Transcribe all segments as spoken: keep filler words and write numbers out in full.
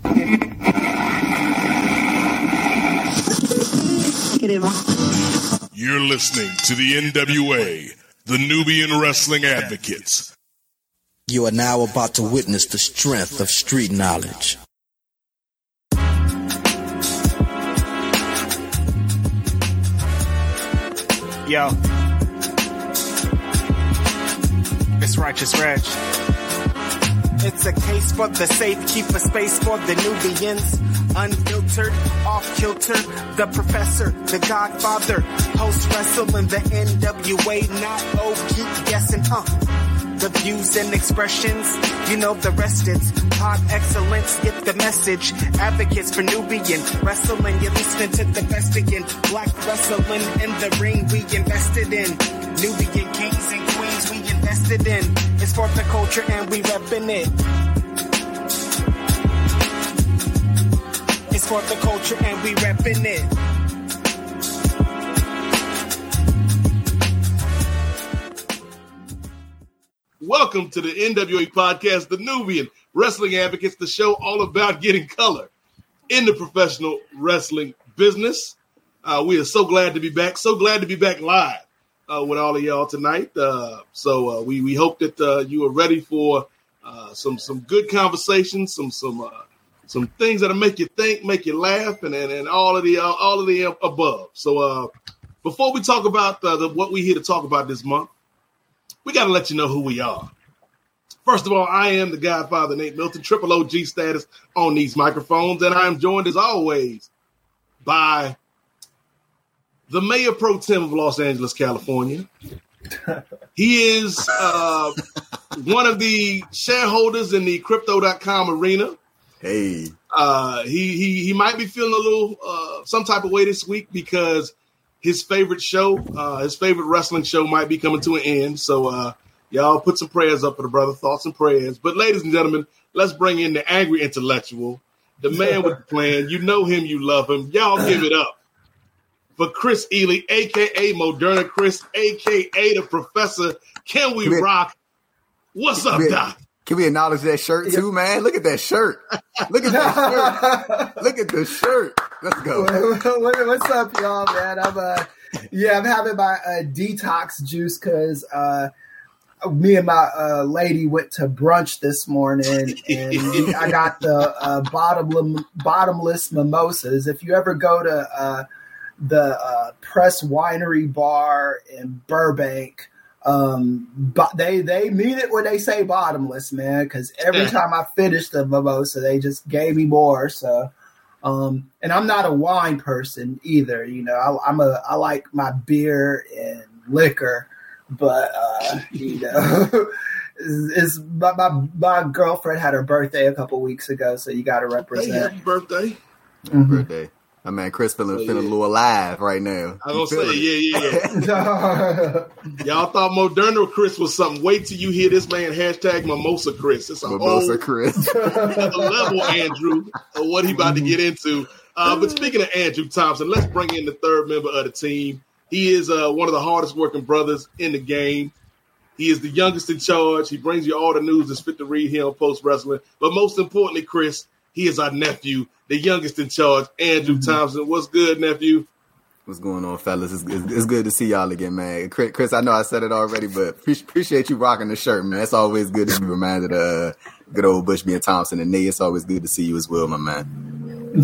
You're listening to the N W A, the Nubian Wrestling Advocates. You are now about to witness the strength of street knowledge. Yo. It's Righteous Reg. It's a case for the safe, keep a space for the Nubians. Unfiltered, off-kilter, the professor, the godfather, post-wrestling, the N W A, not oh, keep guessing, huh? The views and expressions, you know the rest, it's pod excellence, get the message, advocates for Nubian wrestling, you're listening to the best again, black wrestling in the ring we invested in, Nubian kings and queens we invested in, it's for the culture and we reppin' it. It's for the culture and we reppin' it. Welcome to the N W A podcast, the Nubian Wrestling Advocates, the show all about getting color in the professional wrestling business. Uh, we are so glad to be back, so glad to be back live uh, with all of y'all tonight. Uh, so uh, we we hope that uh, you are ready for uh, some some good conversations, some some uh, some things that'll make you think, make you laugh, and and, and all of the uh, all of the above. So uh, before we talk about uh, the, what we're here to talk about this month, we got to let you know who we are. First of all, I am the Godfather, Nate Milton, triple O G status on these microphones, and I am joined, as always, by the Mayor Pro Tem of Los Angeles, California. He is uh, one of the shareholders in the Crypto dot com arena. Hey. Uh, he, he, he might be feeling a little uh, some type of way this week because his favorite show, uh, his favorite wrestling show might be coming to an end. So uh, y'all put some prayers up for the brother, thoughts and prayers. But ladies and gentlemen, let's bring in the angry intellectual, the man with the plan. You know him, you love him. Y'all give it up for Chris Ely, a k a. Moderna Chris, a k a the Professor. Can we, Can we rock? What's up, we, Doc? Can we acknowledge that shirt too, man? Look at that shirt. Look at that shirt. Look at the shirt. Let's go. What's up, y'all, man? I'm uh, yeah, I'm having my uh, detox juice because uh, me and my uh, lady went to brunch this morning, and I got the uh, bottomless, bottomless mimosas. If you ever go to uh, the uh, Press Winery Bar in Burbank, um, but they they mean it when they say bottomless, man. Because every time I finished the mimosa, they just gave me more. So. Um, and I'm not a wine person either. You know, I, I'm a, I like my beer and liquor, but, uh, you know, it's, it's my, my, my girlfriend had her birthday a couple weeks ago. So you got to represent. Hey, happy birthday. Mm-hmm. Birthday. My man, Chris feeling, oh, feeling yeah. a little alive right now. I was going to say, yeah, yeah, yeah. Y'all thought Moderna Chris was something. Wait till you hear this man hashtag Mimosa Chris. It's a Mimosa whole Chris. another level, Andrew, of what he about to get into. Uh, but speaking of Andrew Thompson, let's bring in the third member of the team. He is uh, one of the hardest working brothers in the game. He is the youngest in charge. He brings you all the news that's fit to read here on Post Wrestling. But most importantly, Chris, he is our nephew, the youngest in charge, Andrew mm-hmm. Thompson. What's good, nephew? What's going on, fellas? It's, it's, it's good to see y'all again, man. Chris, Chris, I know I said it already, but pre- appreciate you rocking the shirt, man. It's always good to be reminded of uh, good old Bushby and Thompson. And Nate, it's always good to see you as well, my man.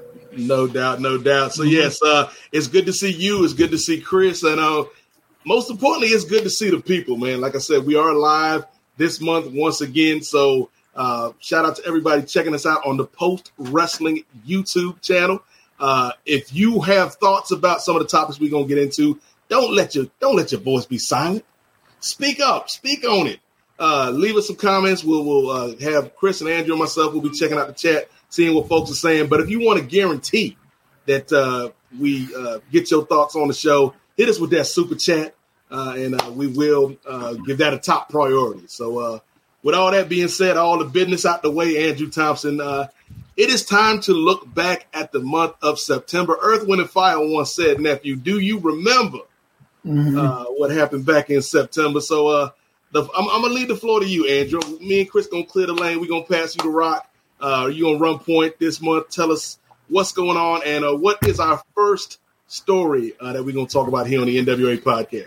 No doubt, no doubt. So, yes, uh, it's good to see you. It's good to see Chris. And uh, most importantly, it's good to see the people, man. Like I said, we are live this month once again. So, Uh, shout out to everybody checking us out on the Post Wrestling YouTube channel. Uh, if you have thoughts about some of the topics we're gonna get into, don't let your don't let your voice be silent. Speak up, speak on it. Uh, leave us some comments. We'll, we'll uh, have Chris and Andrew and myself. We'll be checking out the chat, seeing what folks are saying. But if you want to guarantee that uh, we uh, get your thoughts on the show, hit us with that super chat, uh, and uh, we will uh, give that a top priority. So. Uh, With all that being said, all the business out the way, Andrew Thompson, uh, it is time to look back at the month of September. Earth, Wind, and Fire once said, nephew, do you remember mm-hmm. uh, what happened back in September? So uh, the, I'm, I'm going to leave the floor to you, Andrew. Me and Chris going to clear the lane. We're going to pass you the rock. Uh, you on Run Point this month. Tell us what's going on and uh, what is our first story uh, that we're going to talk about here on the N W A podcast.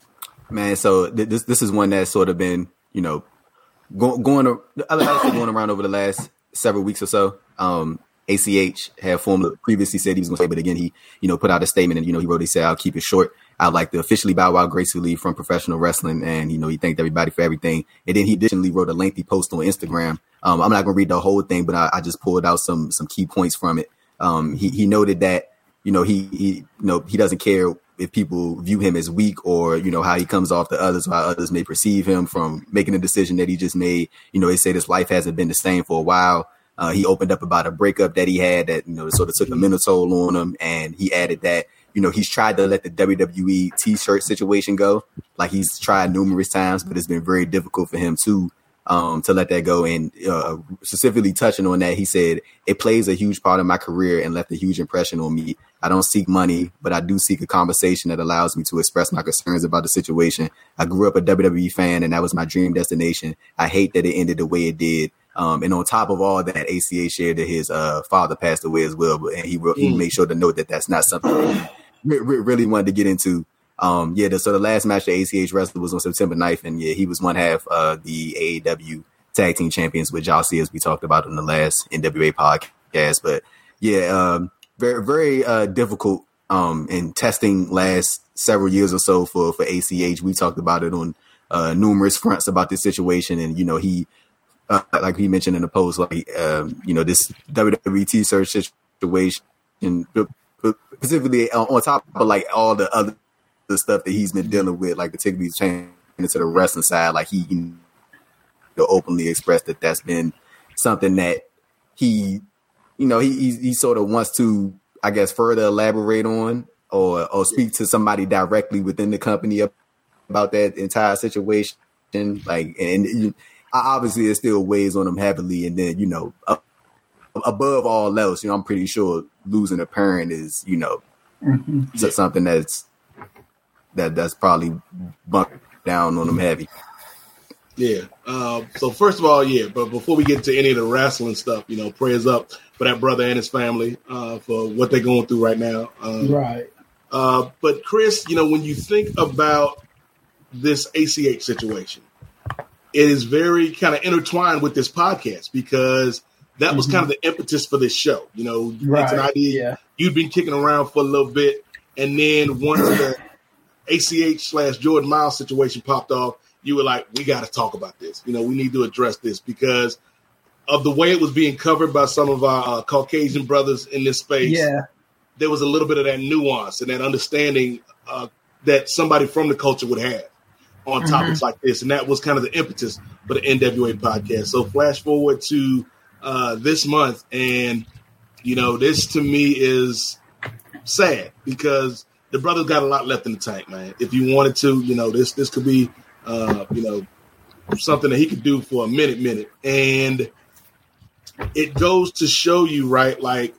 Man, so th- this this is one that's sort of been, you know, go- going going going around over the last several weeks or so. Um, A C H had formally previously said he was going to say, but again, he, you know, put out a statement and, you know, he wrote, he said, I'll keep it short. I'd like to officially bow out gracefully from professional wrestling. And, you know, he thanked everybody for everything. And then he additionally wrote a lengthy post on Instagram. Um, I'm not going to read the whole thing, but I, I just pulled out some some key points from it. Um, he, he noted that, you know, he, he, you know, he doesn't care if people view him as weak or, you know, how he comes off to others, or how others may perceive him from making a decision that he just made. You know, they say his life hasn't been the same for a while. Uh, he opened up about a breakup that he had that, you know, sort of took a mental toll on him. And he added that, you know, he's tried to let the W W E t-shirt situation go. Like he's tried numerous times, but it's been very difficult for him to, um, to let that go. And uh, specifically touching on that, he said, it plays a huge part of my career and left a huge impression on me. I don't seek money, but I do seek a conversation that allows me to express my concerns about the situation. I grew up a W W E fan and that was my dream destination. I hate that it ended the way it did. Um, and on top of all that, A C H shared that his uh, father passed away as well. But and he he mm. made sure to note that that's not something that he re- really wanted to get into. Um, yeah, the, so the last match that A C H wrestled was on September ninth. And yeah, he was one half of uh, the A E W Tag Team Champions with Josh Sears, we talked about in the last N W A podcast. But yeah, um, very, very uh, difficult um, in testing last several years or so for, for A C H. We talked about it on uh, numerous fronts about this situation. And, you know, he, Uh, like he mentioned in the post, like, um, you know, this W W E t-shirt situation, specifically on, on top of like all the other the stuff that he's been dealing with, like particularly changing into the wrestling side, like he you know, openly expressed that that's been something that he, you know, he, he he sort of wants to, I guess, further elaborate on or or speak to somebody directly within the company about that entire situation, like and. and obviously, it still weighs on him heavily. And then, you know, uh, above all else, you know, I'm pretty sure losing a parent is, you know, mm-hmm. yeah. something that's that that's probably bumped down on him heavy. Yeah. Uh, so first of all, yeah. But before we get to any of the wrestling stuff, you know, prayers up for that brother and his family uh, for what they're going through right now. Um, right. Uh, but Chris, you know, when you think about this A C H situation, it is very kind of intertwined with this podcast because that was mm-hmm. kind of the impetus for this show. You know, right. It's an idea yeah. you've been kicking around for a little bit. And then once the A C H slash Jordan Miles situation popped off, you were like, we got to talk about this. You know, we need to address this because of the way it was being covered by some of our uh, Caucasian brothers in this space. Yeah. There was a little bit of that nuance and that understanding uh, that somebody from the culture would have on mm-hmm. topics like this. And that was kind of the impetus for the N W A podcast. So flash forward to uh, this month. And, you know, this to me is sad because the brother's got a lot left in the tank, man. If you wanted to, you know, this, this could be, uh, you know, something that he could do for a minute, minute. And it goes to show you, right, like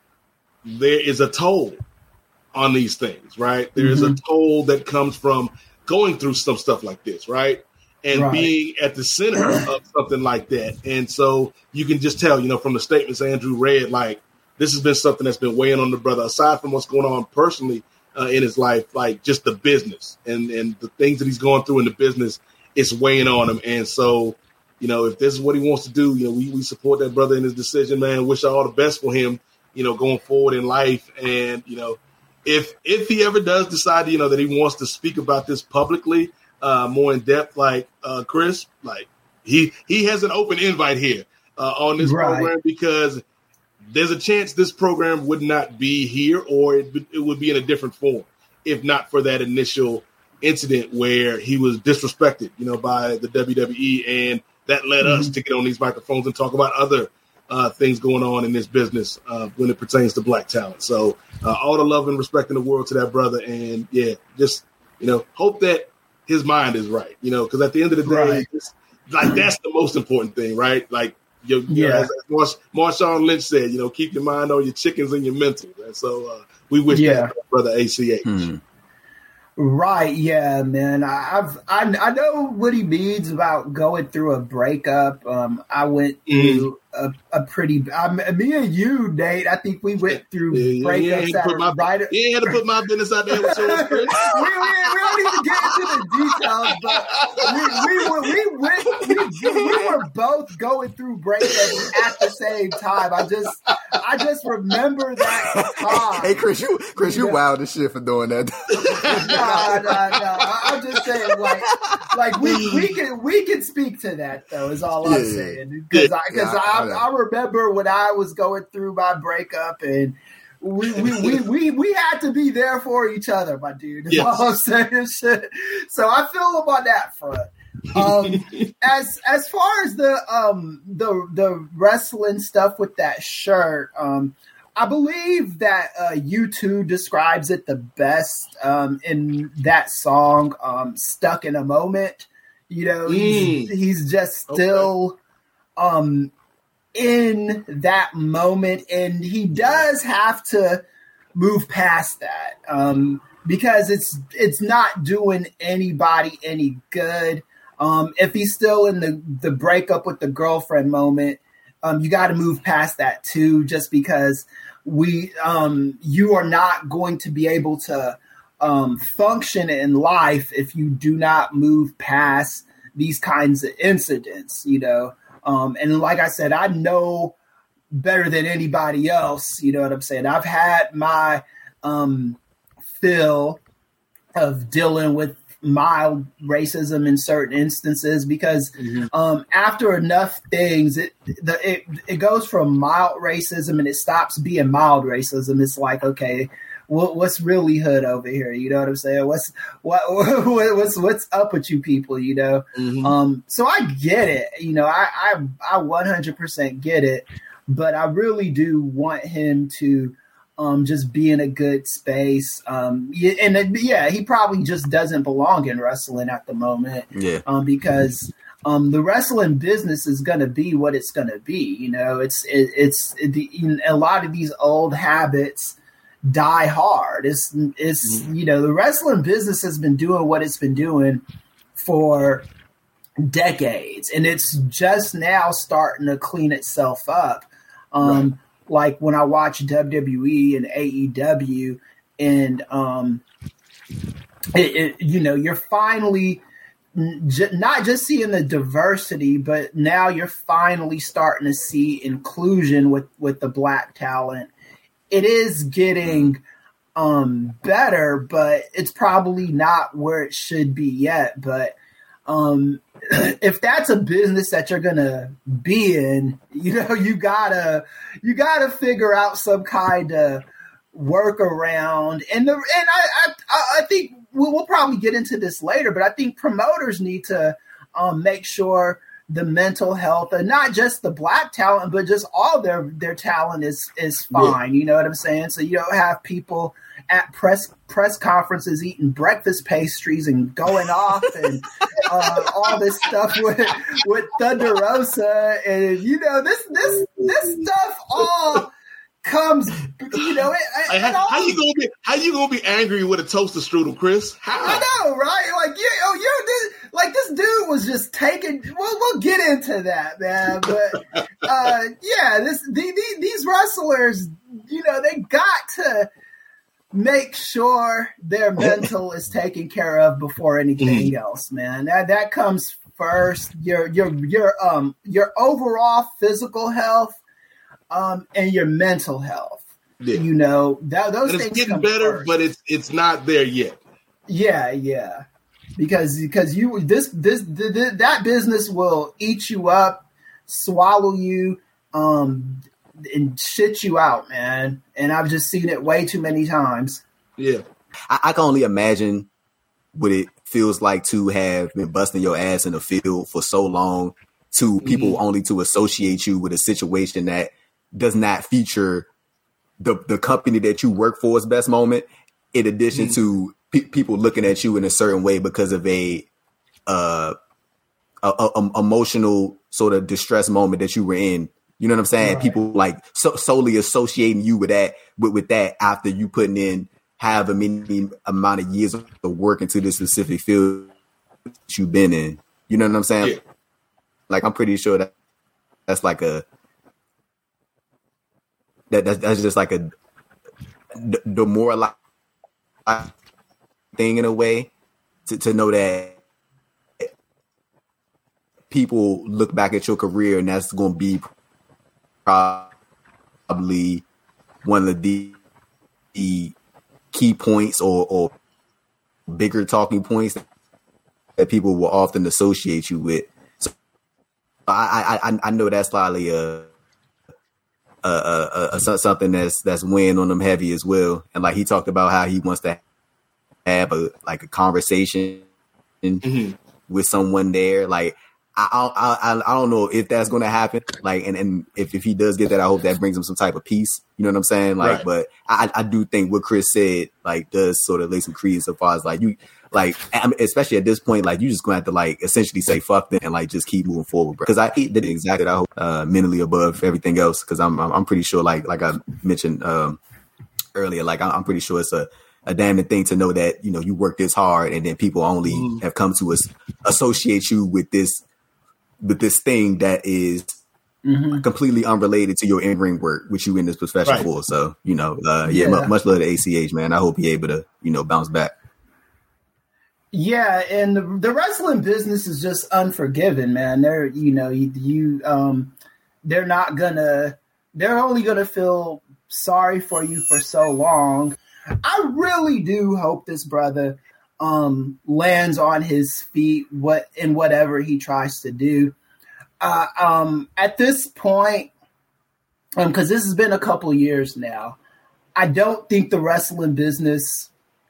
there is a toll on these things, right? There is mm-hmm. a toll that comes from going through some stuff like this, right? And right. being at the center of something like that. And so you can just tell, you know, from the statements Andrew read, like this has been something that's been weighing on the brother, aside from what's going on personally uh, in his life, like just the business and, and the things that he's going through in the business, it's weighing on him. And so, you know, if this is what he wants to do, you know, we, we support that brother in his decision, man. Wish all the best for him, you know, going forward in life. And, you know, If if he ever does decide, you know, that he wants to speak about this publicly, uh, more in depth, like uh, Chris, like he he has an open invite here uh, on this right. program because there's a chance this program would not be here or it, it would be in a different form if not for that initial incident where he was disrespected, you know, by the W W E, and that led mm-hmm. us to get on these microphones and talk about other Uh, things going on in this business uh, when it pertains to black talent. So uh, all the love and respect in the world to that brother. And yeah, just, you know, hope that his mind is right, you know, because at the end of the day, right. it's, like that's the most important thing, right? Like, your, yeah. you know, as Marsh, Marshawn Lynch said, you know, keep your mind on your chickens and your mental. And so uh, we wish yeah. that brother A C H. Hmm. Right, yeah, man. I- I've I, I know what he means about going through a breakup. Um, I went through mm. a, a pretty. Um, me and you, Nate. I think we went through yeah, breakups. Yeah, that my, right. You had to put my business out there with yours, Chris. we, we, we don't even get into the details, but we we were we went we, we were both going through breakups at the same time. I just I just remember that time. Hey, Chris, you Chris, you, you wild as shit for doing that. No, no, no. I'm just saying, like, like we we can we can speak to that though. Is all I'm yeah, saying because yeah, I because yeah, I, I, I, I remember when I was going through my breakup and we we, we, we we had to be there for each other, my dude. Is yes. all I'm saying. So I feel him on that front. Um, as as far as the um the the wrestling stuff with that shirt, um. I believe that uh, U two describes it the best um, in that song, um, Stuck in a Moment. You know, mm. he's, he's just still okay. um, in that moment, and he does have to move past that um, because it's it's not doing anybody any good. Um, if he's still in the, the breakup with the girlfriend moment, um, you got to move past that too, just because we um, you are not going to be able to um, function in life if you do not move past these kinds of incidents, you know. Um, and like I said, I know better than anybody else, you know what I'm saying? I've had my um, fill of dealing with mild racism in certain instances because mm-hmm. um, after enough things, it, the, it it goes from mild racism and it stops being mild racism. It's like, okay, what, what's really hood over here? You know what I'm saying? What's what, what what's what's up with you people? You know? Mm-hmm. Um, so I get it. You know, I I I one hundred percent get it, but I really do want him to. Um, just be in a good space. Um, and uh, yeah, he probably just doesn't belong in wrestling at the moment. Yeah. Um, because um, the wrestling business is going to be what it's going to be. You know, it's it, it's it, the, a lot of these old habits die hard. It's it's mm-hmm. you know, the wrestling business has been doing what it's been doing for decades, and it's just now starting to clean itself up. Um, right. Like when I watch W W E and A E W, and um, it, it, you know, you're finally j- not just seeing the diversity, but now you're finally starting to see inclusion with, with the black talent. It is getting um, better, but it's probably not where it should be yet. But um, if that's a business that you're gonna be in, you know, you gotta you gotta figure out some kind of workaround. And the and I I, I think we'll, we'll probably get into this later, but I think promoters need to um, make sure the mental health, and not just the black talent, but just all their their talent is is fine. Yeah. You know what I'm saying? So you don't have people at press press conferences eating breakfast pastries and going off and uh, all this stuff with with Thunder Rosa, and you know this this this stuff all comes. You know, it, it, how, it all, how you gonna be how you gonna be angry with a toaster strudel, Chris? How? I know, right? Like you, oh, you this, like this dude was just taking. We'll, we'll get into that, man. But uh, yeah, this the, the, these wrestlers, you know, they got to make sure their mental is taken care of before anything mm-hmm. else, man. That that comes first. Your your your um your overall physical health, um, and your mental health. Yeah. You know, that those and things it's getting come better, first. But it's it's not there yet. Yeah, yeah. Because because you this this the, the, that business will eat you up, swallow you, um. and shit you out, man. And I've just seen it way too many times. Yeah. I, I can only imagine what it feels like to have been busting your ass in the field for so long, to people mm-hmm. only to associate you with a situation that does not feature the, the company that you work for's best moment, in addition mm-hmm. to pe- people looking at you in a certain way because of a, uh, a, a, a emotional sort of distress moment that you were in. You know what I'm saying? Right. People like so, solely associating you with that, with, with that after you putting in have a many amount of years of work into this specific field that you've been in. You know what I'm saying? Yeah. Like, I'm pretty sure that that's like a that that's, that's just like a d- demoralizing thing in a way to, to know that people look back at your career and that's going to be probably one of the, the key points or, or bigger talking points that people will often associate you with. So I I, I know that's probably a, a, a, a something that's that's weighing on him heavy as well. And like he talked about how he wants to have a like a conversation mm-hmm. with someone there. Like I I I, I don't know if that's going to happen. Like and, and if, if he does get that, I hope that brings him some type of peace. You know what I'm saying? Like, right. But I I do think what Chris said like does sort of lay some credence so far as like you. Like, especially at this point, like, you just gonna have to, like, essentially say fuck them and, like, just keep moving forward, bro. Because I did exactly, I hope, uh, mentally above everything else. Because I'm, I'm, I'm pretty sure, like, like I mentioned um, earlier, like, I'm pretty sure it's a, a damning thing to know that, you know, you work this hard and then people only mm. have come to us associate you with this, with this thing that is mm-hmm. completely unrelated to your in-ring work, which you in this profession right. for. So, you know, uh, yeah, yeah. M- much love to A C H, man. I hope he able to, you know, bounce back. Yeah, and the, the wrestling business is just unforgiving, man. They're, you know, you, you um, they're not gonna, they're only gonna feel sorry for you for so long. I really do hope this brother um, lands on his feet, what in whatever he tries to do. Uh, um, at this point, um, because this has been a couple years now, I don't think the wrestling business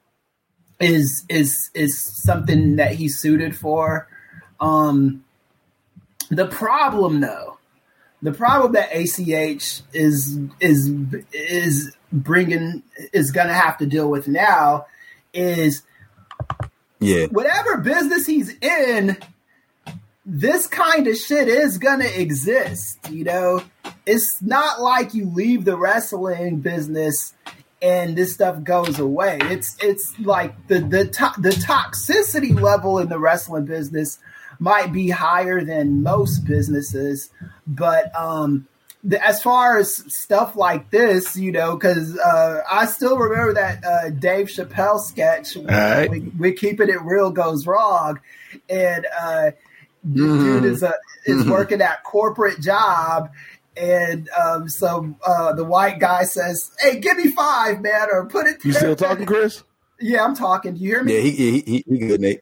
is is is something that he's suited for. Um, the problem, though, the problem that A C H is is is bringing is going to have to deal with now is, yeah, whatever business he's in, this kind of shit is going to exist. You know, it's not like you leave the wrestling business and this stuff goes away. It's it's like the the to- the toxicity level in the wrestling business might be higher than most businesses, but um, the, as far as stuff like this, you know, because uh, I still remember that uh, Dave Chappelle sketch, right. we, we Keeping It Real Goes Wrong, and uh, mm-hmm. dude is a is mm-hmm. working that corporate job. And um, so uh, the white guy says, "Hey, give me five, man, or put it." You still talking, Chris? Yeah, I'm talking. Do you hear me? Yeah, he he he, he good, Nate.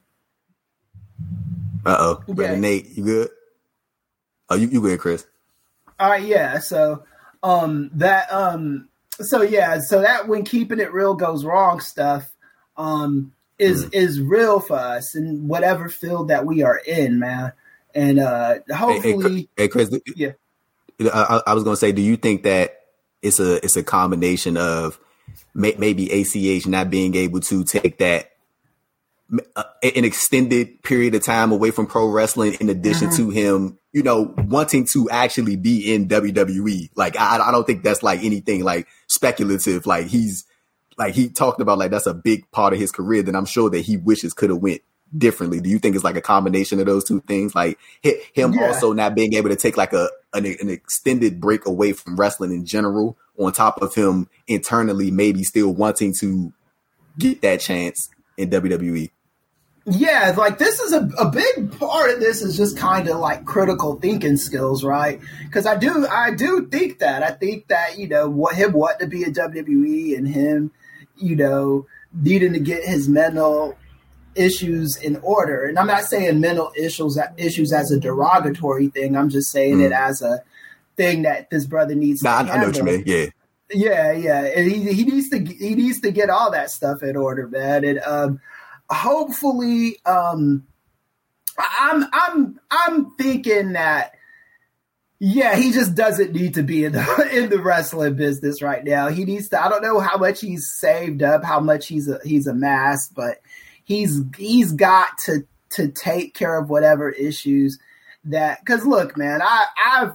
Uh oh, yeah. Brother Nate, you good? Oh, you you good, Chris? All right, yeah. So um, that um, so yeah, so that when Keeping It Real Goes Wrong stuff um is mm. is real for us in whatever field that we are in, man. And uh, hopefully, hey, hey, Chris, yeah. I, I was going to say, do you think that it's a it's a combination of may, maybe A C H not being able to take that uh, an extended period of time away from pro wrestling, in addition mm-hmm. to him, you know, wanting to actually be in W W E? Like, I, I don't think that's like anything like speculative. Like he's like he talked about like that's a big part of his career that I'm sure that he wishes could have went differently. Do you think it's like a combination of those two things? Like him yeah. also not being able to take like a an, an extended break away from wrestling in general, on top of him internally maybe still wanting to get that chance in W W E. Yeah, like this is a, a big part of this is just kind of like critical thinking skills, right? Because I do I do think that. I think that, you know, what him wanting to be in W W E and him, you know, needing to get his mental issues in order. And I'm not saying mental issues issues as a derogatory thing. I'm just saying mm. it as a thing that this brother needs nah, to I, I know what you mean. Yeah. Yeah, yeah. And he he needs to he needs to get all that stuff in order, man. And um hopefully um I'm I'm I'm thinking that yeah, he just doesn't need to be in the in the wrestling business right now. He needs to I don't know how much he's saved up, how much he's a, he's amassed, but He's he's got to to take care of whatever issues that, because look, man, I I've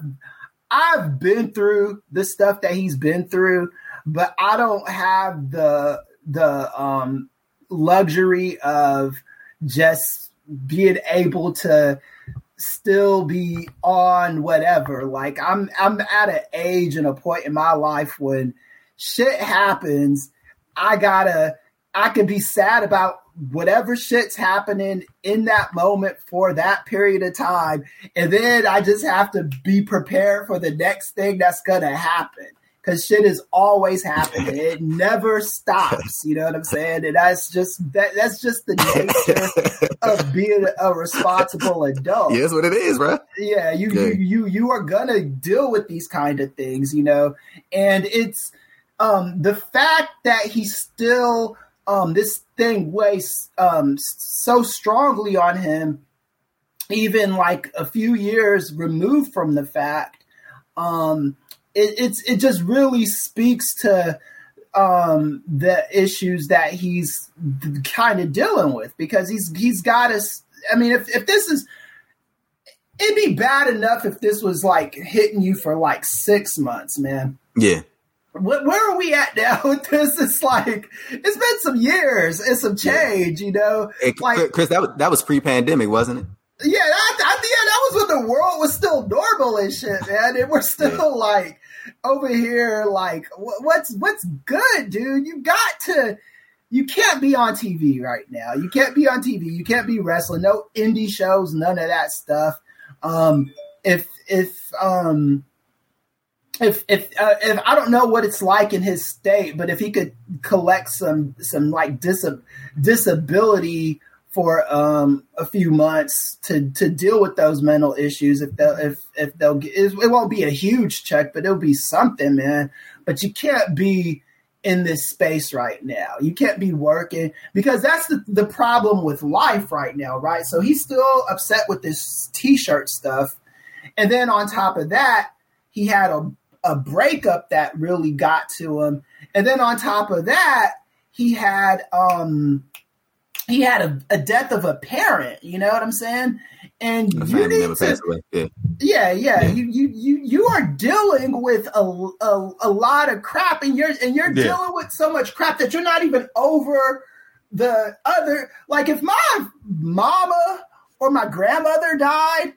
I've been through the stuff that he's been through, but I don't have the the um, luxury of just being able to still be on whatever. Like I'm, I'm at an age and a point in my life when shit happens. I gotta, I can be sad about whatever shit's happening in that moment for that period of time. And then I just have to be prepared for the next thing that's going to happen. Cause shit is always happening. It never stops. You know what I'm saying? And that's just, that, that's just the nature of being a responsible adult. Yeah, that's what it is, bro. Yeah. You, yeah. you, you, you are going to deal with these kind of things, you know, and it's, um, the fact that he's still, um, this thing weighs, um, so strongly on him, even like a few years removed from the fact, um, It, it's it just really speaks to um, the issues that he's kind of dealing with, because he's he's got us. I mean, if if this is, it'd be bad enough if this was like hitting you for like six months, man. Yeah. Where, where are we at now with this? It's like it's been some years and some change, you know. Hey, like Chris, that was, that was pre-pandemic, wasn't it? Yeah, that, that, yeah, that was when the world was still normal and shit, man. And we're still yeah. like over here, like, what's what's good, dude? You got to, you can't be on T V right now. You can't be on T V. You can't be wrestling. No indie shows, none of that stuff. Um, if if um, if if uh, if I don't know what it's like in his state, but if he could collect some some like dis- disability. for um, a few months to, to deal with those mental issues. If they'll, if, if they'll get, it won't be a huge check, but it'll be something, man. But you can't be in this space right now. You can't be working, because that's the, the problem with life right now. Right. So he's still upset with this t-shirt stuff. And then on top of that, he had a, a breakup that really got to him. And then on top of that, he had, um, He had a, a death of a parent, you know what I'm saying? And you need to, yeah, yeah, yeah. yeah. You, you, you, you are dealing with a, a, a lot of crap, and you're, and you're yeah. dealing with so much crap that you're not even over the other. Like if my mama or my grandmother died,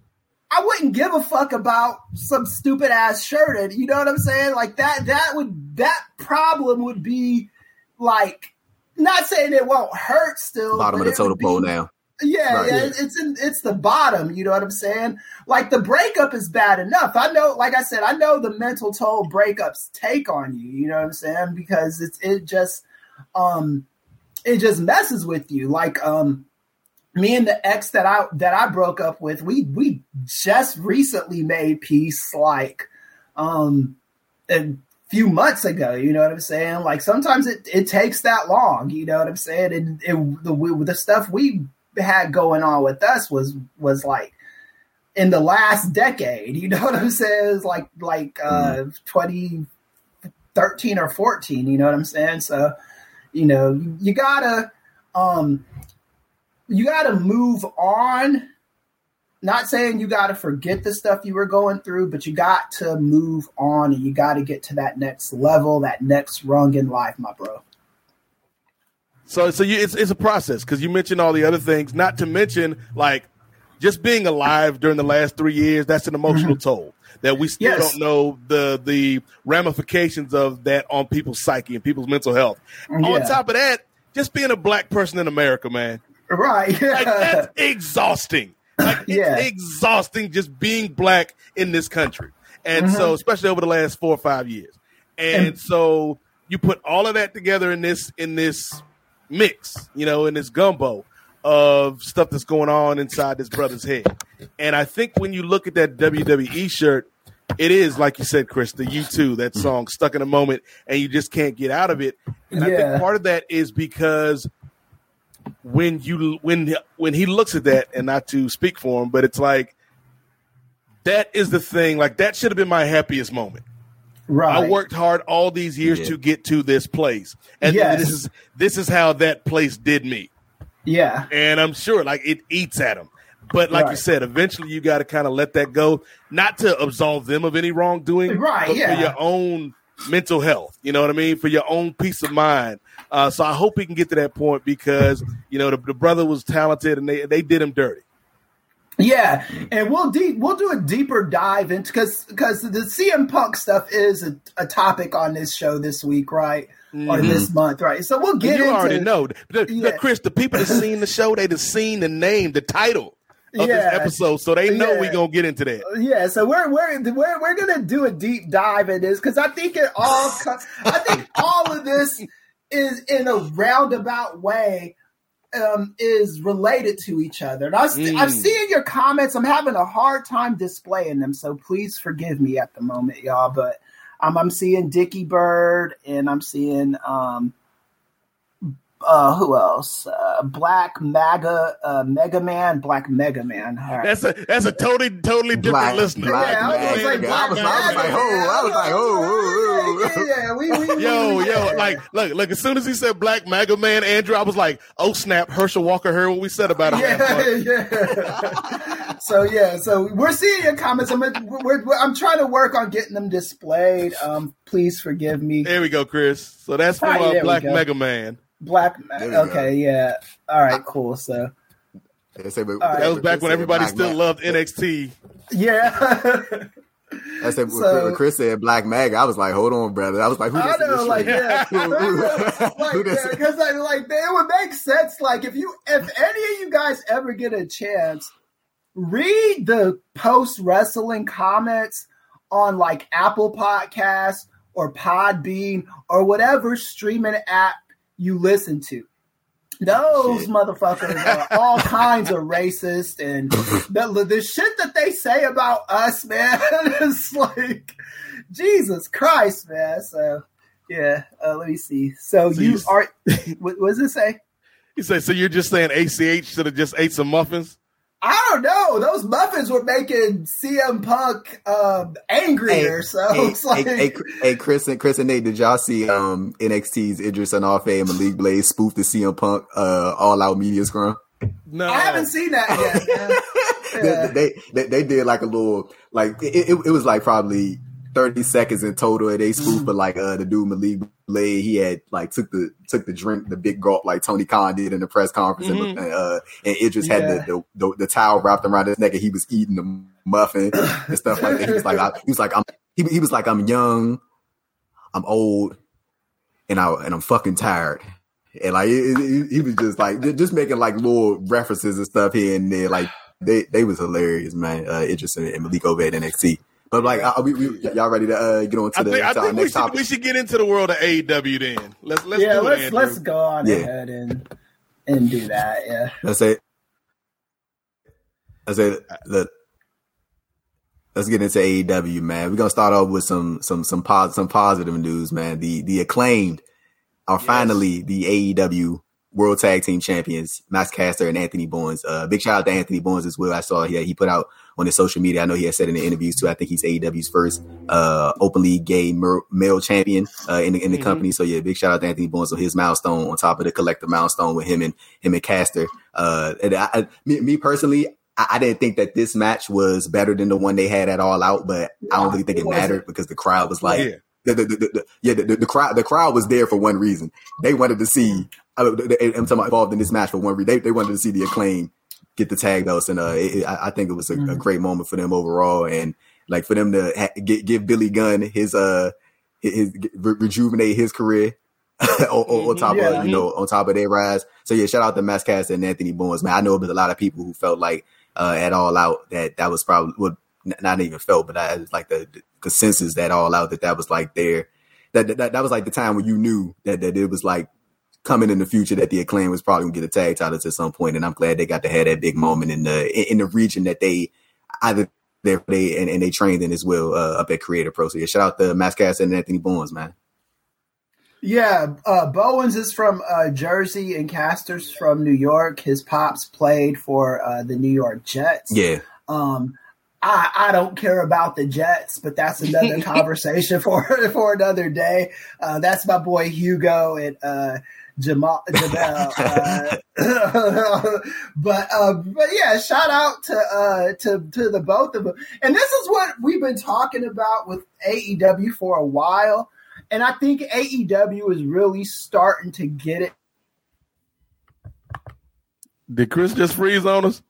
I wouldn't give a fuck about some stupid ass shirt. You know what I'm saying? Like that, that would, that problem would be like, not saying it won't hurt still. Bottom of the totem pole now. Yeah, right, yeah, yeah, it's in, it's the bottom. You know what I'm saying? Like the breakup is bad enough. I know, like I said, I know the mental toll breakups take on you. You know what I'm saying? Because it's it just um it just messes with you. Like um me and the ex that I that I broke up with, we we just recently made peace. Like um. And, few months ago, you know what I'm saying? Like sometimes it, it takes that long, you know what I'm saying? And it, the the stuff we had going on with us was was like in the last decade, you know what I'm saying? It's like like uh, twenty thirteen or fourteen, you know what I'm saying? So, you know, you, you gotta um, you gotta move on. Not saying you got to forget the stuff you were going through, but you got to move on and you got to get to that next level, that next rung in life, my bro. So, so you, it's it's a process, because you mentioned all the other things. Not to mention, like just being alive during the last three years. That's an emotional toll that we still yes. don't know the the ramifications of that on people's psyche and people's mental health. Yeah. On top of that, just being a black person in America, man, right? Like, that's exhausting. Like, it's yeah. exhausting just being black in this country. And mm-hmm. so, especially over the last four or five years. And, and so you put all of that together in this, in this mix, you know, in this gumbo of stuff that's going on inside this brother's head. And I think when you look at that W W E shirt, it is, like you said, Chris, the U two, that song, Stuck in a Moment, and you just can't get out of it. And yeah. I think part of that is because when you when when he looks at that, and not to speak for him, but it's like that is the thing. Like that should have been my happiest moment. Right. I worked hard all these years yeah. to get to this place, and yes. this is this is how that place did me. Yeah, and I'm sure like it eats at him. But like right. you said, eventually you got to kind of let that go, not to absolve them of any wrongdoing, right? But yeah. for your own mental health. You know what I mean? For your own peace of mind. Uh, so I hope he can get to that point because, you know, the, the brother was talented and they, they did him dirty. Yeah, and we'll deep we'll do a deeper dive into because because the C M Punk stuff is a, a topic on this show this week, right? Mm-hmm. Or this month, right? So we'll get you into. You already know, the, the, yeah. Chris. The people that seen the show, they just seen the name, the title of yeah. this episode, so they know yeah. we're gonna get into that. Yeah, so we're we're we're we're gonna do a deep dive in this because I think it all I think all of this is in a roundabout way. Um, is related to each other. And I was, mm. I'm seeing your comments. I'm having a hard time displaying them, so please forgive me at the moment, y'all. But um, I'm seeing Dickie Bird, and I'm seeing um, uh, who else? Uh, Black MAGA, uh, Mega Man, Black Mega Man. Right. That's a that's a totally totally different Black, listener. Black yeah, I was like, Black I was, I was like, oh, I was like, oh, oh, yeah, we, we, yo, we, yo, yeah. like, look, look. As soon as he said Black Mega Man, Andrew, I was like, oh snap! Herschel Walker heard what we said about him. Yeah, yeah. So yeah, so we're seeing your comments. I'm we're, we're, I'm trying to work on getting them displayed. Um, please forgive me. There we go, Chris. So that's for right, uh, Black Mega Man. Black, okay, go. yeah. All right, cool. So say, but, right. that was back when everybody still Mag. loved N X T. Yeah. I said, so, when Chris said Black Mag, I was like, hold on, brother. I was like, who I know, this like, shit? yeah. like, yeah, because like, like, it would make sense. Like, if you, if any of you guys ever get a chance, read the post wrestling comments on like Apple Podcasts or Podbean or whatever streaming app you listen to. Those shit. Motherfuckers are all kinds of racist, and the, the shit that they say about us, man, is like, Jesus Christ, man. So, yeah, uh, let me see. So, so you, you are, what, what does it say? You say, so you're just saying A C H should have just ate some muffins? I don't know. Those muffins were making C M Punk um, angrier. Hey, so hey, it's like, hey, hey, hey, Chris and Chris and Nate, did y'all see um, N X T's Idris Anafe and Malik Blaze spoof the C M Punk uh, All Out Media Scrum? No, I haven't seen that yet. Yeah. they, they they did like a little like it, it, it was like probably thirty seconds in total. And they spoofed, but like uh, the dude Malik Blade, he had like took the took the drink, the big gulp like Tony Khan did in the press conference, mm-hmm. and uh, and Idris yeah. had the, the, the the towel wrapped around his neck, and he was eating the muffin and stuff like that. He was like, I, he was like, I'm he, he was like, I'm young, I'm old, and I and I'm fucking tired. And like it, it, he was just like just making like little references and stuff here and there. Like they they was hilarious, man. Uh, Idris and, and Malik over at N X T. But like, are we, we, y'all ready to uh, get on to the, I think, I think next we should, topic? We should get into the world of A E W then. Let's let's yeah, do let's it, let's go on yeah. ahead and and do that. Yeah, let's say, let's say, look, let's get into A E W, man. We're gonna start off with some some some pos- some positive news, man. The the Acclaimed are yes. finally the A E W World Tag Team Champions, Max Caster and Anthony Bowens. Uh, big shout out to Anthony Bowens as well. I saw he he put out on his social media. I know he has said in the interviews too. I think he's A E W's first uh, openly gay mer- male champion uh, in the in the mm-hmm. company. So yeah, big shout out to Anthony Bowens on his milestone on top of the collective milestone with him and him and Caster. Uh, and I, I, me, me personally, I, I didn't think that this match was better than the one they had at All Out, but I don't really think it mattered because the crowd was like, yeah, the, the, the, the, yeah, the, the, the crowd the crowd was there for one reason. They wanted to see. I, I'm talking about involved in this match for one reason. They they wanted to see the Acclaim get the tag belts, and uh, it, I, I think it was a, mm-hmm. a great moment for them overall, and like for them to ha- get, give Billy Gunn his uh his, his re- rejuvenate his career on, mm-hmm. on top yeah. of you know on top of their rise. So yeah, shout out to Max Caster and Anthony Bowens, man. I know there's a lot of people who felt like uh, at All Out that that was probably well, not even felt, but I was like the, the consensus that All Out that that was like their that, that that was like the time when you knew that that it was like coming in the future that the Acclaim was probably gonna get a tag title at some point, and I'm glad they got to have that big moment in the in, in the region that they either they and, and they trained in as well uh, up at Creator Pro. So yeah, shout out to Max Caster and Anthony Bowens, man. Yeah, uh, Bowens is from uh, Jersey and Caster's from New York. His pops played for uh, the New York Jets. Yeah. Um, I, I don't care about the Jets, but that's another conversation for for another day. Uh, that's my boy Hugo and uh, Jamal. Jamal uh, but uh, but yeah, shout out to uh, to to the both of them. And this is what we've been talking about with A E W for a while. and I think A E W is really starting to get it. Did Chris just freeze on us?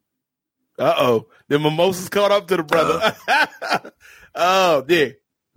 Uh-oh. The mimosas caught up to the brother. Uh, oh, yeah.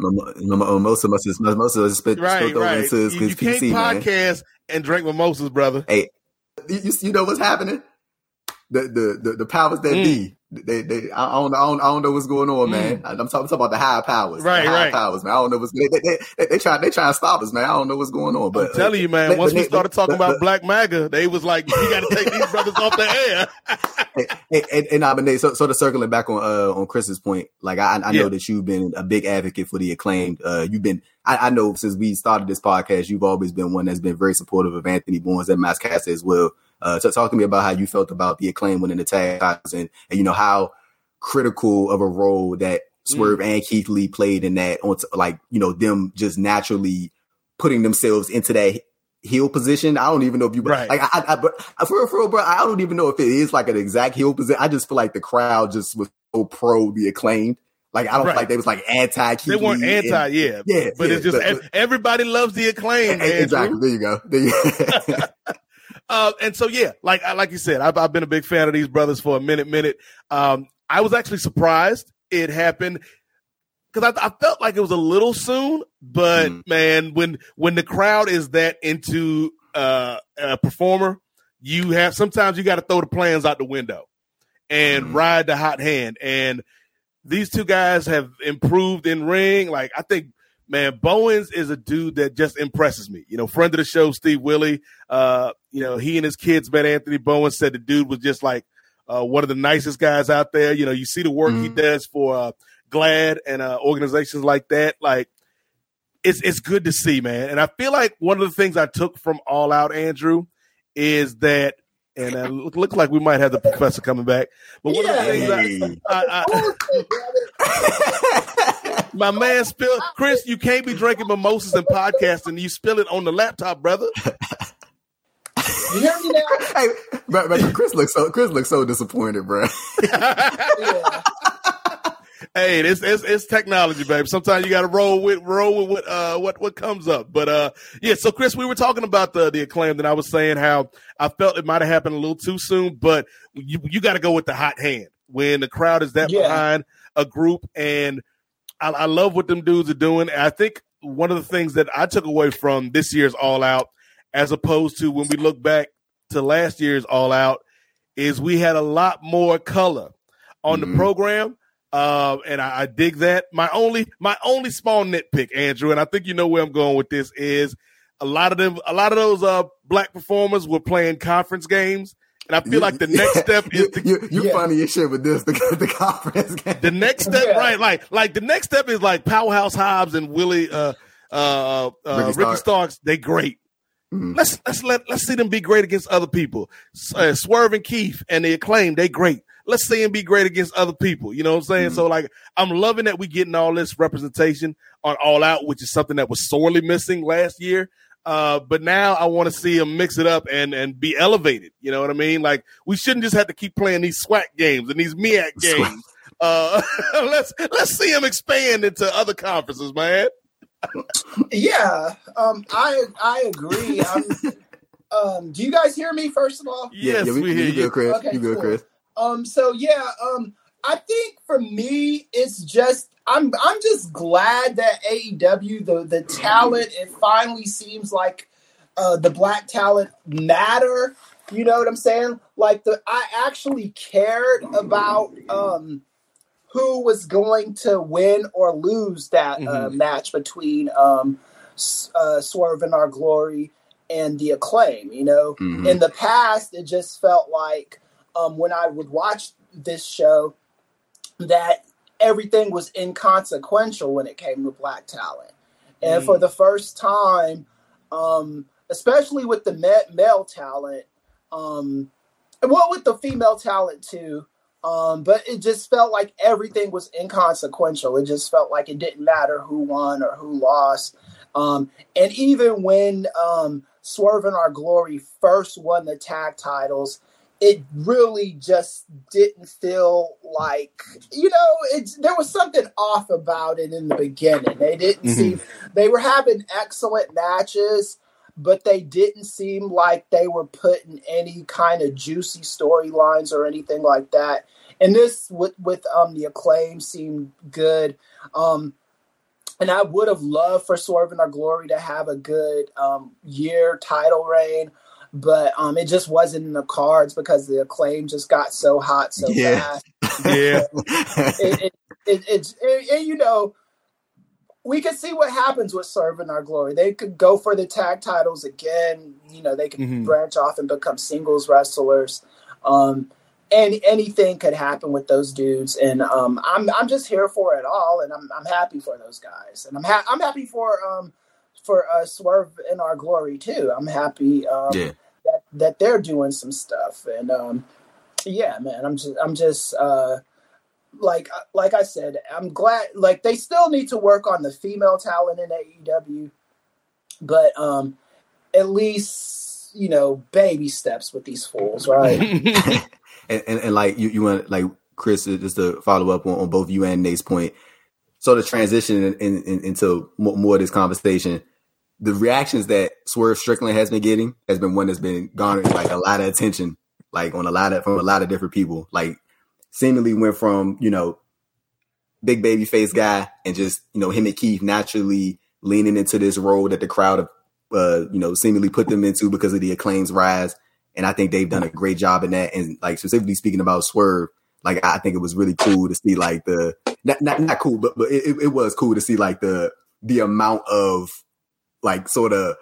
Mimosa must have mimosa spit right, spilled over right. into his, you, his you P C, can't podcast man. And drink mimosas, brother. Hey, you, you know what's happening? The the the, the powers that mm. be. They, they, I don't, I don't, I don't know what's going on, man. Mm. I'm talking, talking about the higher powers, right, the higher right. powers, man. I don't know what's they, they, they, they try, they try to stop us, man. I don't know what's going on, but I'm telling uh, you, man. But, once but, we started but, talking but, about but, Black MAGA, they was like, "You got to take these brothers off the air." and, and, and I mean, so, sort of circling back on uh, on Chris's point, like I, I know yeah. that you've been a big advocate for the Acclaimed. Uh, you've been, I, I know since we started this podcast, you've always been one that's been very supportive of Anthony Bowens and Max Caster as well. Uh, so talk to me about how you felt about the Acclaimed winning the tag titles, and, and you know how critical of a role that Swerve mm. and Keith Lee played in that, on t- like, you know, them just naturally putting themselves into that heel position. I don't even know if you, right. like, I, I, but for real, for real, bro, I don't even know if it is like an exact heel position. I just feel like the crowd just was so pro the Acclaimed. Like, I don't right. feel like they was like anti Keith Lee. They weren't anti, and, yeah. Yeah. But yeah, it's just, but, everybody loves the Acclaimed. Exactly. There you go. There you go. uh, and so, yeah, like, like you said, I've, I've been a big fan of these brothers for a minute, minute. Um, I was actually surprised it happened because I, I felt like it was a little soon. But mm. man, when when the crowd is that into uh, a performer, you have sometimes you got to throw the plans out the window and mm. ride the hot hand. And these two guys have improved in ring. Like I think, man, Bowens is a dude that just impresses me. You know, friend of the show, Steve Willie. Uh, you know, he and his kids met Anthony Bowens. Said the dude was just like. Uh, one of the nicest guys out there. You know, you see the work mm. he does for uh, GLAAD and uh, organizations like that. Like, it's it's good to see, man. And I feel like one of the things I took from All Out, Andrew, is that, and it look, looks like we might have the professor coming back. But one yeah. of the things I, I, I, my man spilled, Chris, you can't be drinking mimosas and podcasting. You spill it on the laptop, brother. You hear me now? Hey, but, but Chris looks so Chris looks so disappointed, bro. yeah. Hey, it's, it's it's technology, babe. Sometimes you got to roll with roll with what uh what what comes up. But uh yeah, so Chris, we were talking about the the Acclaimed, and I was saying how I felt it might have happened a little too soon, but you you got to go with the hot hand when the crowd is that yeah. behind a group, and I, I love what them dudes are doing. And I think one of the things that I took away from this year's All Out, as opposed to when we look back to last year's All Out, is we had a lot more color on mm-hmm. the program, uh, and I, I dig that. My only my only small nitpick, Andrew, and I think you know where I'm going with this, is a lot of them, a lot of those uh, black performers were playing conference games, and I feel you, like the next yeah, step is you, you, you yeah. funny as shit with this the, the conference game. The next step, yeah. right? Like like the next step is like Powerhouse Hobbs and Willie uh, uh, uh, Ricky, Ricky Starks. Starks. They great. Mm-hmm. Let's let's let let's see them be great against other people. Uh, Swerve and Keith and the Acclaimed, they great. Let's see them be great against other people. You know what I'm saying? Mm-hmm. So like, I'm loving that we getting all this representation on All Out, which is something that was sorely missing last year. Uh, but now I want to see them mix it up and and be elevated. You know what I mean? Like, we shouldn't just have to keep playing these SWAC games and these M I A C games. Uh, let's let's see them expand into other conferences, man. Yeah, um, I I agree. Um, um, do you guys hear me? First of all, yes, yeah, we, we hear you, good, Chris. Okay, you good, cool. Chris? Um, so yeah, um, I think for me, it's just I'm I'm just glad that A E W, the the talent, it finally seems like uh, the black talent matter. You know what I'm saying? Like the I actually cared about um. who was going to win or lose that mm-hmm. uh, match between um, uh, Swerve in Our Glory and the Acclaim. You know, mm-hmm. in the past, it just felt like um, when I would watch this show that everything was inconsequential when it came to black talent. And mm-hmm. for the first time, um, especially with the ma- male talent, um, well, with the female talent too, Um, but it just felt like everything was inconsequential. It just felt like it didn't matter who won or who lost. Um, and even when um, Swerve in Our Glory first won the tag titles, it really just didn't feel like, you know, it's, there was something off about it in the beginning. They didn't mm-hmm. seem, they were having excellent matches, but they didn't seem like they were putting any kind of juicy storylines or anything like that. And this with, with um, the Acclaim seemed good. Um, and I would have loved for Swerve in Our Glory to have a good um, year title reign, but um, it just wasn't in the cards because the Acclaim just got so hot so yeah. fast. Yeah. it, it, it, it, it, it, you know, we could see what happens with Swerve in Our Glory. They could go for the tag titles again. You know, they could mm-hmm. branch off and become singles wrestlers. Um, and anything could happen with those dudes. And um, I'm I'm just here for it all, and I'm I'm happy for those guys. And I'm ha- I'm happy for um for uh, Swerve in Our Glory too. I'm happy um, yeah. that that they're doing some stuff. And um, yeah, man, I'm just I'm just. Uh, Like like I said, I'm glad. Like they still need to work on the female talent in A E W, but um, at least you know baby steps with these fools, right? and, and and like you you want like Chris, just to follow up on, on both you and Nate's point, sort of transition in, in, in, into more, more of this conversation. The reactions that Swerve Strickland has been getting has been one that's been garnering like a lot of attention, like on a lot of from a lot of different people, like. Seemingly went from, you know, big baby face guy and just, you know, him and Keith naturally leaning into this role that the crowd, uh, you know, seemingly put them into because of the Acclaim's rise. And I think they've done a great job in that. And like specifically speaking about Swerve, like I think it was really cool to see like the, not not, not cool, but, but it, it was cool to see like the, the amount of like sort of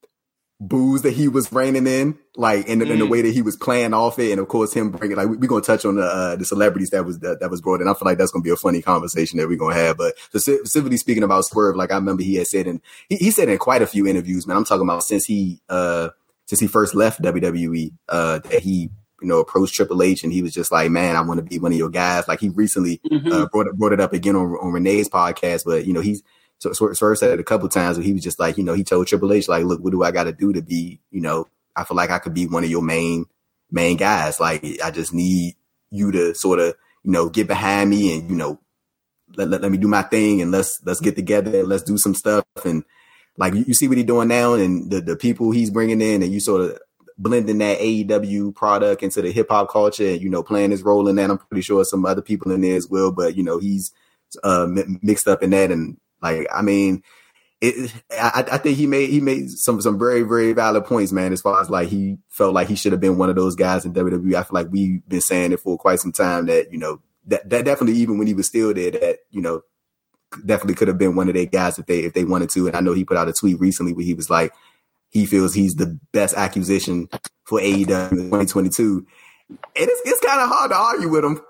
booze that he was reining in, like in the, mm. in the way that he was playing off it, and of course him bringing like we're we gonna touch on the uh, the celebrities that was that, that was brought in. I feel like that's gonna be a funny conversation that we're gonna have. But specifically speaking about Swerve, like I remember he had said in he, he said in quite a few interviews, man, I'm talking about since he uh since he first left W W E, uh that he you know approached Triple H and he was just like, man, I want to be one of your guys. Like he recently mm-hmm. uh, brought it brought it up again on on Renee's podcast, but you know he's. So Swerve said it a couple of times where he was just like, you know, he told Triple H, like, look, what do I got to do to be, you know, I feel like I could be one of your main, main guys. Like, I just need you to sort of, you know, get behind me and, you know, let, let, let me do my thing and let's, let's get together and let's do some stuff. And like, you, you see what he's doing now and the, the people he's bringing in and you sort of blending that A E W product into the hip hop culture and, you know, playing his role in that. I'm pretty sure some other people in there as well, but, you know, he's uh, m- mixed up in that. And, Like, I mean, it, I, I think he made he made some some very, very valid points, man, as far as like he felt like he should have been one of those guys in W W E. I feel like we've been saying it for quite some time that, you know, that, that definitely even when he was still there, that, you know, definitely could have been one of their guys if they if they wanted to. And I know he put out a tweet recently where he was like, he feels he's the best acquisition for A E W in twenty twenty-two. And it's, it's kind of hard to argue with him.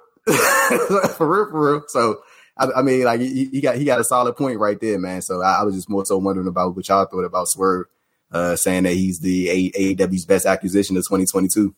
for real, for real. So, I, I mean, like he, he got he got a solid point right there, man. So I, I was just more so wondering about what y'all thought about Swerve, uh, saying that he's the A E W's best acquisition of twenty twenty-two.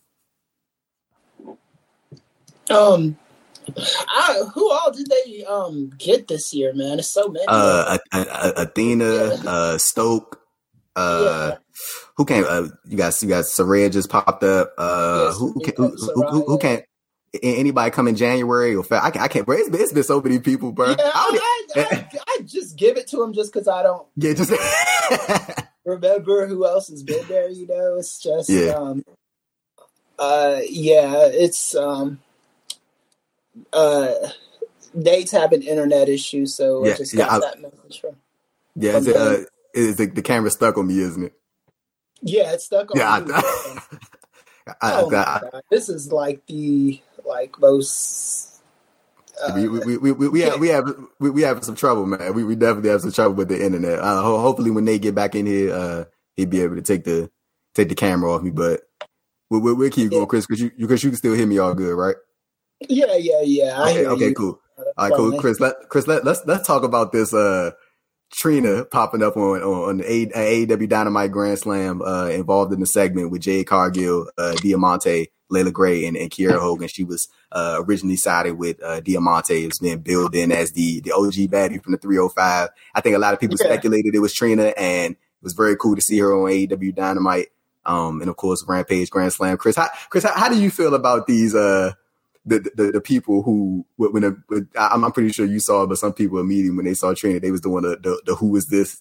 Um, I, who all did they um get this year, man? It's so many. Uh, a, a, Athena, yeah. uh, Stoke. Uh, yeah. Who came? Uh, you got you got Saraya just popped up. Uh, yes, who, who, who, who, who who came? Anybody come in January or I can't, I can't, bro. It's been, it's been so many people, bro. Yeah, I, I, I, I just give it to him just because I don't yeah, just remember who else has been there, you know? It's just, yeah. um, uh, yeah, it's, um, uh, Nate's having internet issues, so yeah, I just yeah, got I, that message from Yeah, from is it, uh, is the, the camera stuck on me, isn't it? Yeah, it's stuck on yeah, me. I, I, oh I, I, my God. This is like the like most. Uh, we we we we, we have we have we, we have some trouble, man. We we definitely have some trouble with the internet. Uh, ho- hopefully, when they get back in here, uh, he'd be able to take the take the camera off me. But we'll we'll, we'll keep going, Chris, because you because you can still hear me all good, right? Yeah, yeah, yeah. I okay, hear okay, you. cool. All right, cool, Chris. Let Chris let let's let's talk about this. Uh, Trina popping up on on the A E W Dynamite Grand Slam, uh, involved in the segment with Jade Cargill, uh, Diamante, Layla Gray, and, and Kiera Hogan. She was uh, originally sided with uh, Diamante. It's been billed in as the the O G baddie from the three oh five. I think a lot of people yeah. speculated it was Trina, and it was very cool to see her on A E W Dynamite. Um, and of course, Rampage Grand Slam. Chris, how, Chris, how, how do you feel about these? Uh, The, the the people who when a, I'm I'm pretty sure you saw it, but some people immediately when they saw Trina, they was doing the the, the who is this